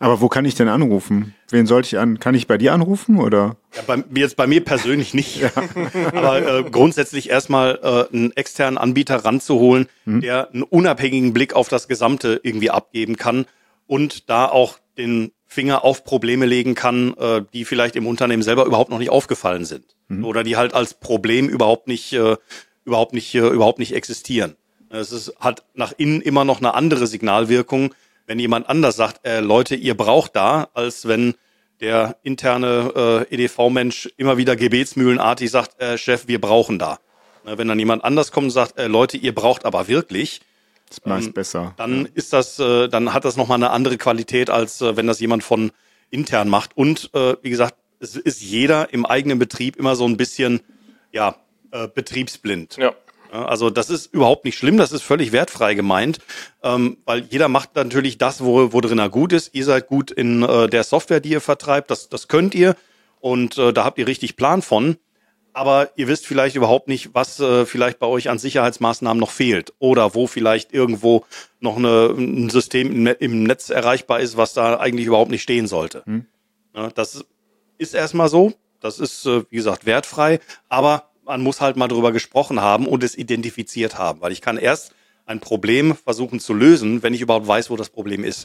Aber wo kann ich denn anrufen? Wen sollte ich an? Kann ich bei dir anrufen oder? Ja, bei, jetzt bei mir persönlich nicht. Ja. Aber äh, grundsätzlich erstmal äh, einen externen Anbieter ranzuholen, mhm. der einen unabhängigen Blick auf das Gesamte irgendwie abgeben kann und da auch den Finger auf Probleme legen kann, äh, die vielleicht im Unternehmen selber überhaupt noch nicht aufgefallen sind. Mhm. Oder die halt als Problem überhaupt nicht, äh, überhaupt nicht, äh, überhaupt nicht existieren. Es ist, hat nach innen immer noch eine andere Signalwirkung, wenn jemand anders sagt, äh, Leute, ihr braucht da, als wenn der interne äh, E D V-Mensch immer wieder gebetsmühlenartig sagt, äh, Chef, wir brauchen da. Na, wenn dann jemand anders kommt und sagt, äh, Leute, ihr braucht aber wirklich, das ist meist ähm, besser. Dann ist das, äh, dann hat das nochmal eine andere Qualität, als äh, wenn das jemand von intern macht. Und äh, wie gesagt, es ist jeder im eigenen Betrieb immer so ein bisschen, ja, äh, betriebsblind. Ja. Also das ist überhaupt nicht schlimm, das ist völlig wertfrei gemeint, ähm, weil jeder macht natürlich das, wo, wo drin er gut ist. Ihr seid gut in äh, der Software, die ihr vertreibt, das, das könnt ihr und äh, da habt ihr richtig Plan von. Aber ihr wisst vielleicht überhaupt nicht, was äh, vielleicht bei euch an Sicherheitsmaßnahmen noch fehlt oder wo vielleicht irgendwo noch eine, ein System im, im Netz erreichbar ist, was da eigentlich überhaupt nicht stehen sollte. Hm. Ja, das ist erstmal so, das ist, äh, wie gesagt, wertfrei, aber man muss halt mal drüber gesprochen haben und es identifiziert haben, weil ich kann erst ein Problem versuchen zu lösen, wenn ich überhaupt weiß, wo das Problem ist.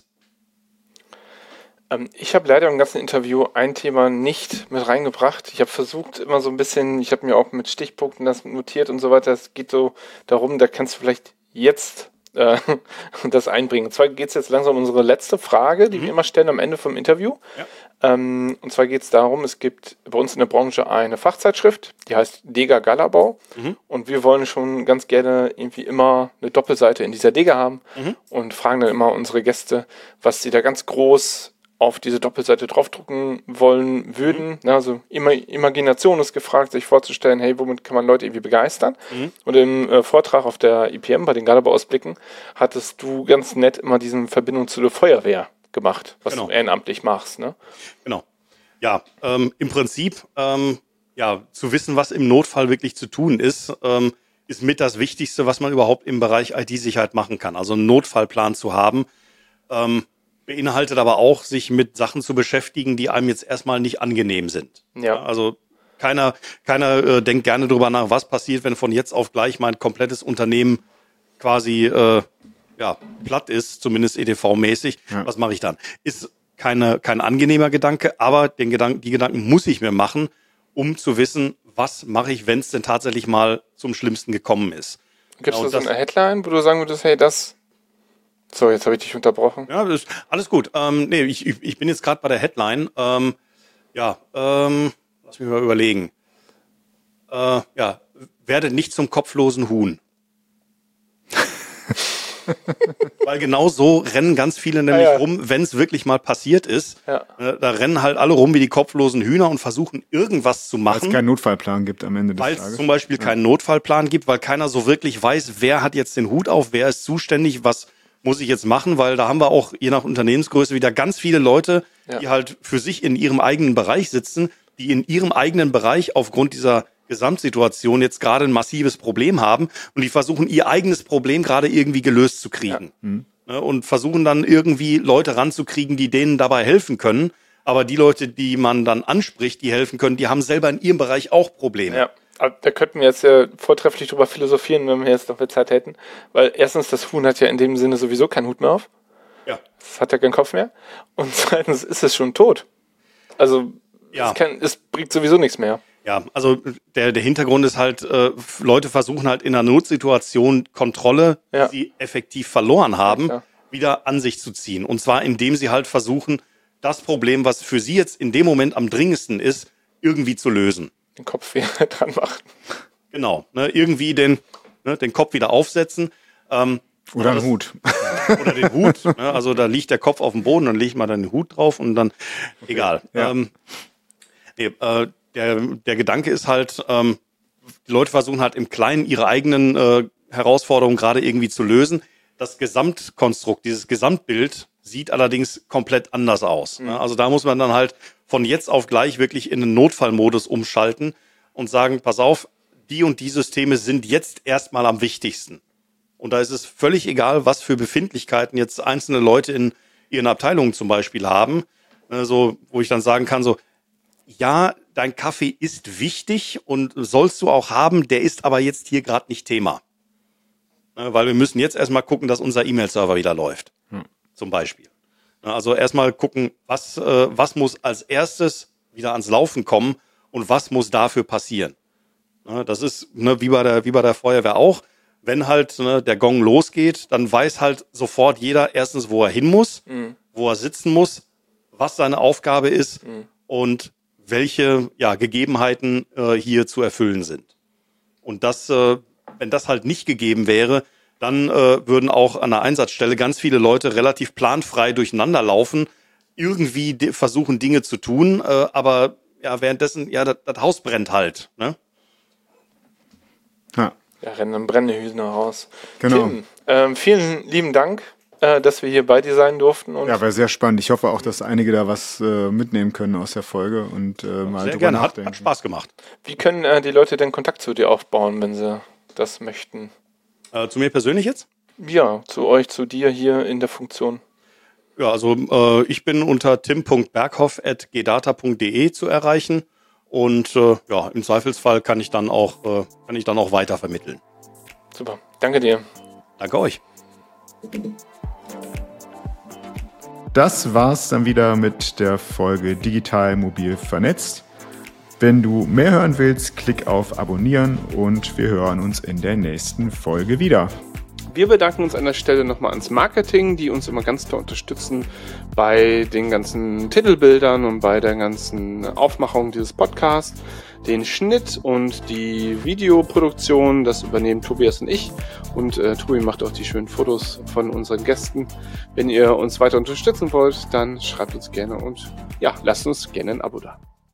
Ähm, ich habe leider im ganzen Interview ein Thema nicht mit reingebracht. Ich habe versucht immer so ein bisschen, ich habe mir auch mit Stichpunkten das notiert und so weiter. Es geht so darum, da kannst du vielleicht jetzt äh, das einbringen. Und zwar geht es jetzt langsam um unsere letzte Frage, die mhm. wir immer stellen am Ende vom Interview. Ja. Ähm, und zwar geht es darum, es gibt bei uns in der Branche eine Fachzeitschrift, die heißt Dega Galabau. Mhm. Und wir wollen schon ganz gerne irgendwie immer eine Doppelseite in dieser Dega haben mhm. und fragen dann immer unsere Gäste, was sie da ganz groß auf diese Doppelseite draufdrucken wollen würden. Mhm. Also immer Imagination ist gefragt, sich vorzustellen, hey, womit kann man Leute irgendwie begeistern? Mhm. Und im äh, Vortrag auf der I P M bei den Galabau-Ausblicken hattest du ganz nett immer diese Verbindung zu der Feuerwehr gemacht, was genau. du ehrenamtlich machst. Ne? Genau. Ja, ähm, im Prinzip ähm, ja, zu wissen, was im Notfall wirklich zu tun ist, ähm, ist mit das Wichtigste, was man überhaupt im Bereich I T-Sicherheit machen kann. Also einen Notfallplan zu haben, ähm, beinhaltet aber auch, sich mit Sachen zu beschäftigen, die einem jetzt erstmal nicht angenehm sind. Ja. Ja, also keiner, keiner äh, denkt gerne drüber nach, was passiert, wenn von jetzt auf gleich mein komplettes Unternehmen quasi äh, ja, platt ist, zumindest E D V-mäßig. Ja. Was mache ich dann? Ist keine, kein angenehmer Gedanke, aber den Gedanken, die Gedanken muss ich mir machen, um zu wissen, was mache ich, wenn es denn tatsächlich mal zum Schlimmsten gekommen ist. Gibt es da so eine Headline, wo du sagen würdest, hey, das... So, jetzt habe ich dich unterbrochen. Ja, das ist alles gut. Ähm, nee, ich, ich, ich bin jetzt gerade bei der Headline. Ähm, ja, ähm, lass mich mal überlegen. Äh, ja, werde nicht zum kopflosen Huhn. Weil genau so rennen ganz viele nämlich ah, ja. rum, wenn es wirklich mal passiert ist. Ja. Äh, da rennen halt alle rum wie die kopflosen Hühner und versuchen irgendwas zu machen. Weil es keinen Notfallplan gibt am Ende des Tages. Weil es zum Beispiel ja. keinen Notfallplan gibt, weil keiner so wirklich weiß, wer hat jetzt den Hut auf, wer ist zuständig, was muss ich jetzt machen, weil da haben wir auch je nach Unternehmensgröße wieder ganz viele Leute, ja. die halt für sich in ihrem eigenen Bereich sitzen, die in ihrem eigenen Bereich aufgrund dieser Gesamtsituation jetzt gerade ein massives Problem haben und die versuchen, ihr eigenes Problem gerade irgendwie gelöst zu kriegen. Ja. Mhm. Und versuchen dann irgendwie Leute ranzukriegen, die denen dabei helfen können. Aber die Leute, die man dann anspricht, die helfen können, die haben selber in ihrem Bereich auch Probleme. Ja. Da könnten wir jetzt ja vortrefflich drüber philosophieren, wenn wir jetzt noch mehr Zeit hätten. Weil erstens, das Huhn hat ja in dem Sinne sowieso keinen Hut mehr auf. Ja. Es hat ja keinen Kopf mehr. Und zweitens ist es schon tot. Also ja. es, kann, es bringt sowieso nichts mehr. Ja, also der, der Hintergrund ist halt, äh, Leute versuchen halt in einer Notsituation Kontrolle, ja. die sie effektiv verloren haben, ja, wieder an sich zu ziehen. Und zwar indem sie halt versuchen, das Problem, was für sie jetzt in dem Moment am dringendsten ist, irgendwie zu lösen. Den Kopf wieder dran machen. Genau, ne, irgendwie den, ne, den Kopf wieder aufsetzen. Ähm, oder einen Hut. Oder den Hut. Ne, also da liegt der Kopf auf dem Boden, dann legt man dann den Hut drauf und dann, okay. egal. Ja. Ähm, nee, äh, der, der Gedanke ist halt, ähm, die Leute versuchen halt im Kleinen ihre eigenen äh, Herausforderungen gerade irgendwie zu lösen. Das Gesamtkonstrukt, dieses Gesamtbild sieht allerdings komplett anders aus. Mhm. Ne? Also da muss man dann halt von jetzt auf gleich wirklich in einen Notfallmodus umschalten und sagen, pass auf, die und die Systeme sind jetzt erstmal am wichtigsten. Und da ist es völlig egal, was für Befindlichkeiten jetzt einzelne Leute in, ihren Abteilungen zum Beispiel haben, äh, so, wo ich dann sagen kann, so, ja, dein Kaffee ist wichtig und sollst du auch haben, der ist aber jetzt hier gerade nicht Thema. Äh, weil wir müssen jetzt erstmal gucken, dass unser E-Mail-Server wieder läuft, hm. zum Beispiel. Also erstmal gucken, was, äh, was muss als erstes wieder ans Laufen kommen und was muss dafür passieren. Ne, das ist ne, wie bei der, wie bei der Feuerwehr auch. Wenn halt ne, der Gong losgeht, dann weiß halt sofort jeder erstens, wo er hin muss, mhm. wo er sitzen muss, was seine Aufgabe ist mhm. und welche ja, Gegebenheiten äh, hier zu erfüllen sind. Und das, äh, wenn das halt nicht gegeben wäre, dann äh, würden auch an der Einsatzstelle ganz viele Leute relativ planfrei durcheinander laufen, irgendwie de- versuchen Dinge zu tun, äh, aber ja währenddessen, ja, das, das Haus brennt halt. Ne? Ja. Ja, rennen dann brennende Hüsen raus. Genau. Tim, ähm, vielen lieben Dank, äh, dass wir hier bei dir sein durften. Und ja, war sehr spannend. Ich hoffe auch, dass einige da was äh, mitnehmen können aus der Folge und äh, mal sehr drüber gerne. Hat, nachdenken. hat Spaß gemacht. Wie können äh, die Leute denn Kontakt zu dir aufbauen, wenn sie das möchten? Äh, zu mir persönlich jetzt? Ja, zu euch, zu dir hier in der Funktion. Ja, also äh, ich bin unter tim punkt berghoff at g data punkt de zu erreichen und äh, ja, im Zweifelsfall kann ich dann auch äh, kann ich dann auch weiter vermitteln. Super, danke dir. Danke euch. Das war's dann wieder mit der Folge Digital Mobil Vernetzt. Wenn du mehr hören willst, klick auf Abonnieren und wir hören uns in der nächsten Folge wieder. Wir bedanken uns an der Stelle nochmal ans Marketing, die uns immer ganz toll unterstützen bei den ganzen Titelbildern und bei der ganzen Aufmachung dieses Podcasts. Den Schnitt und die Videoproduktion, das übernehmen Tobias und ich. Und äh, Tobi macht auch die schönen Fotos von unseren Gästen. Wenn ihr uns weiter unterstützen wollt, dann schreibt uns gerne und ja, lasst uns gerne ein Abo da.